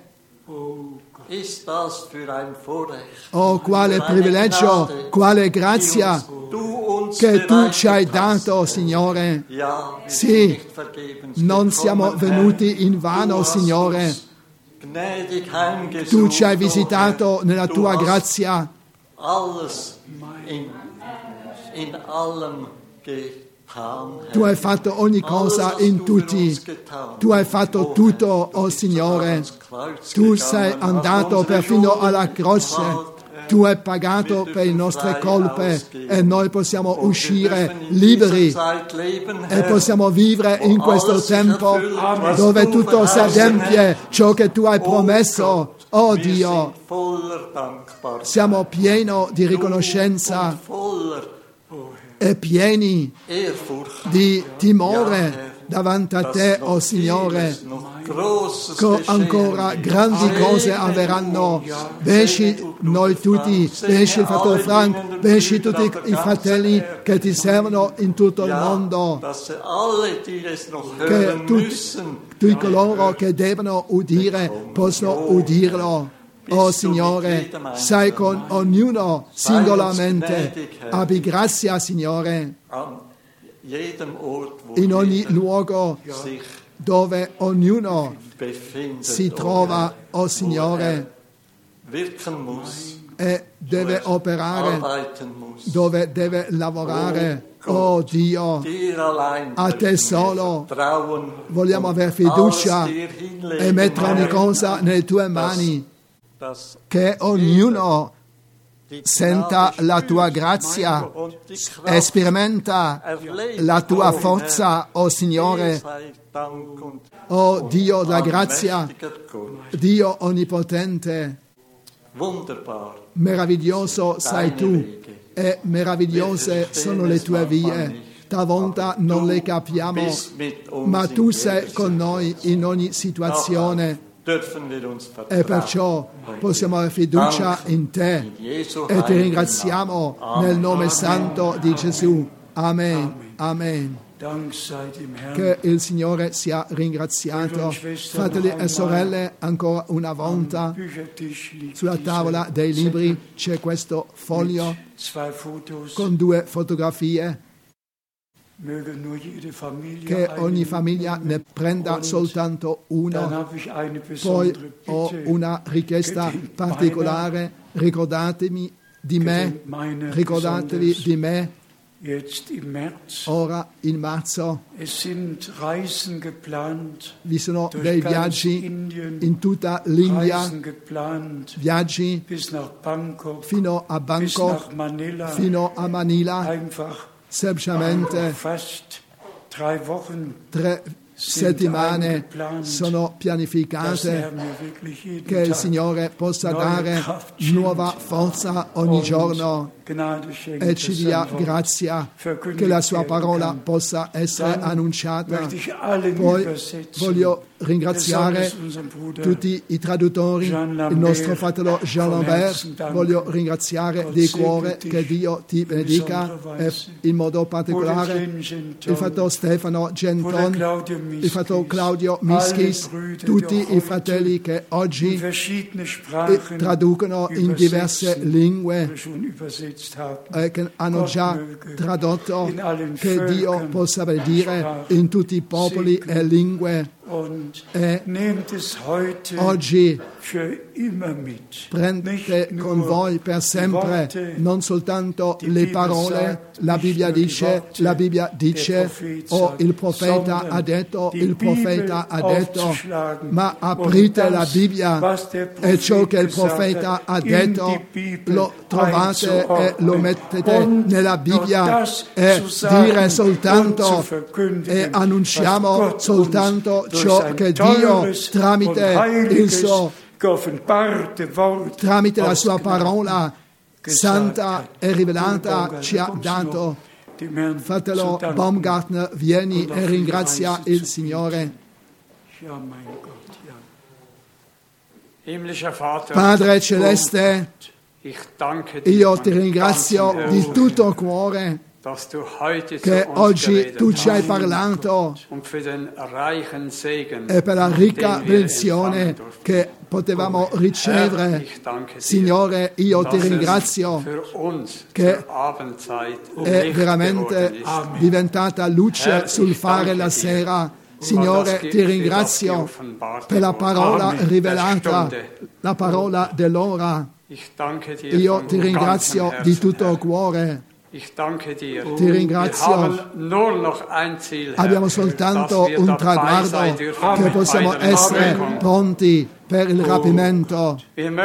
B: oh, quale privilegio, quale grazia che tu ci hai dato, Signore. Sì, non siamo venuti in vano, Signore. Tu ci hai visitato nella tua grazia. Tu hai fatto ogni cosa in tutti. Tu hai fatto tutto, oh Signore. Tu sei andato perfino alla croce. Tu hai pagato per le nostre colpe e noi possiamo uscire liberi e possiamo vivere in questo tempo dove tutto si adempie ciò che tu hai promesso. Oh Dio, siamo pieni di riconoscenza e pieni di timore davanti a te, oh Signore. Co- ancora grandi cose avverranno. Benci noi tutti, benci il fratello Frank, benci tutti i fratelli che ti servono in tutto il mondo, che tutti, tutti coloro che devono udire possono udirlo. Oh Signore, sai con ognuno singolarmente. Abbi grazia, Signore, in ogni luogo dove ognuno si trova, oh Signore, e deve operare, dove deve lavorare. Oh Dio, a te solo vogliamo avere fiducia e mettere ogni cosa nelle tue mani, che ognuno senta la tua grazia e sperimenta la tua forza, oh Signore. Oh Dio della grazia, Dio onnipotente, meraviglioso sei tu e meravigliose sono le tue vie. Talvolta non le capiamo, ma tu sei con noi in ogni situazione. E perciò possiamo avere fiducia in te e ti ringraziamo nel nome santo di Gesù. Amen. Amen. Che il Signore sia ringraziato. Fratelli e sorelle, ancora una volta sulla tavola dei libri c'è questo foglio con due fotografie. Che ogni famiglia ne prenda soltanto uno. Poi ho una richiesta particolare: ricordatevi di me, ricordatevi di me ora in marzo. Vi sono dei viaggi in tutta l'India, viaggi fino a Bangkok, fino a Manila, semplicemente
D: fast drei Wochen
B: tre settimane sono pianificate, che il Signore possa dare nuova forza ogni giorno e ci dia grazia che la sua parola possa essere annunciata. Poi voglio ringraziare tutti i traduttori, il nostro fratello Jean Lambert, voglio ringraziare di cuore, che Dio ti benedica e in modo particolare il fratello Stefano Genton, il fratello Claudio Mischis, tutti i fratelli che oggi traducono in diverse lingue e che hanno già tradotto, che Dio possa benedire in tutti i popoli e lingue. E oggi prendete con voi per sempre non soltanto le parole, la Bibbia dice, la Bibbia dice, o il profeta ha detto, il profeta ha detto, ma aprite la Bibbia e ciò che il profeta ha detto lo trovate e lo mettete nella Bibbia e dire soltanto e annunciamo soltanto ciò che Dio tramite il suo tramite la sua parola santa e rivelata ci ha dato. Fratello Baumgartner, vieni e ringrazia il Signore. Padre Celeste, io ti ringrazio di tutto cuore che oggi tu ci hai parlato e per la ricca benedizione che potevamo ricevere. Signore, io ti ringrazio che è veramente diventata luce sul fare la sera. Signore, ti ringrazio per la parola rivelata, la parola dell'ora. Io ti ringrazio di tutto cuore. Ti ringrazio. Abbiamo soltanto un traguardo, che possiamo essere pronti per il rapimento.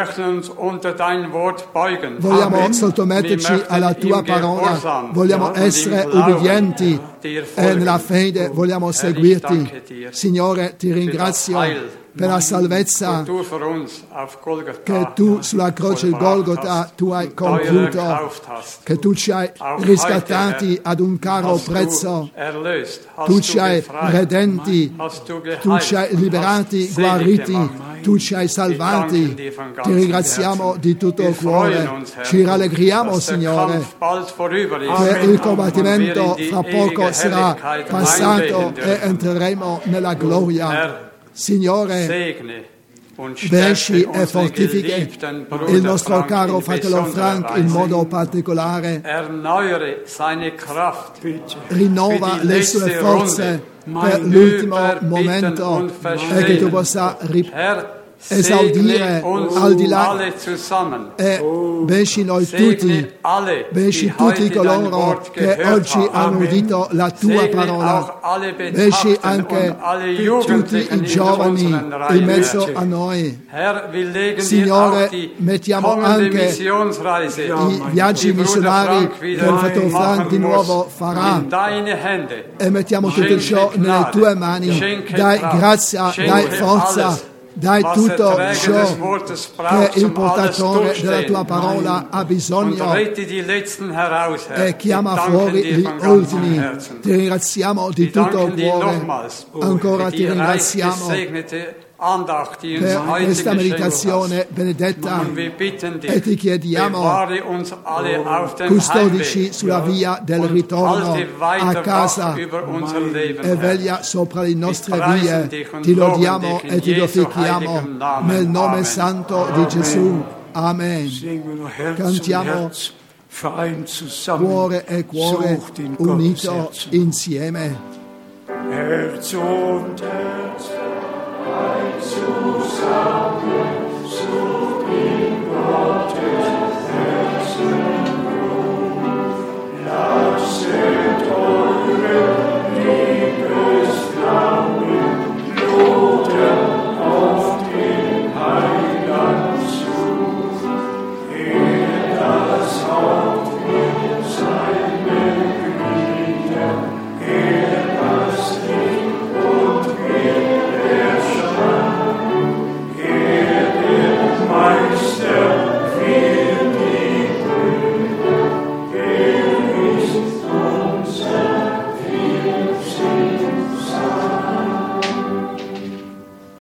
B: Vogliamo sottometterci alla tua parola, vogliamo essere ubbidienti e nella fede vogliamo seguirti. Signore, ti ringrazio per la salvezza che tu sulla croce il Golgotha tu hai compiuto, che tu ci hai riscattati ad un caro prezzo, tu ci hai redenti, tu ci hai liberati, guariti, tu ci hai salvati. Ti ringraziamo di tutto cuore, ci rallegriamo, Signore, che il combattimento fra poco sarà passato e entreremo nella gloria. Signore, benedici e fortifichi il nostro caro fratello Frank in modo particolare, rinnova le sue forze per l'ultimo momento e che tu possa ripetere esaudire al di là e benci noi tutti, benci tutti coloro che oggi hanno udito la tua parola, benci anche tutti i giovani in mezzo a noi. Signore, mettiamo anche i viaggi missionari che il fratello Frank di nuovo farà e mettiamo tutto ciò nelle tue mani. Dai grazia, dai forza, dai tutto ciò che il portatore della tua parola ha bisogno e chiama fuori gli ultimi. Ti ringraziamo di tutto cuore, ancora ti ringraziamo per questa meditazione benedetta e ti chiediamo, custodici sulla via del ritorno a casa e veglia sopra le nostre vie. Ti lodiamo e ti glorifichiamo nel nome santo di Gesù. Amen. Cantiamo cuore e cuore unito insieme.
D: Herz und Herz.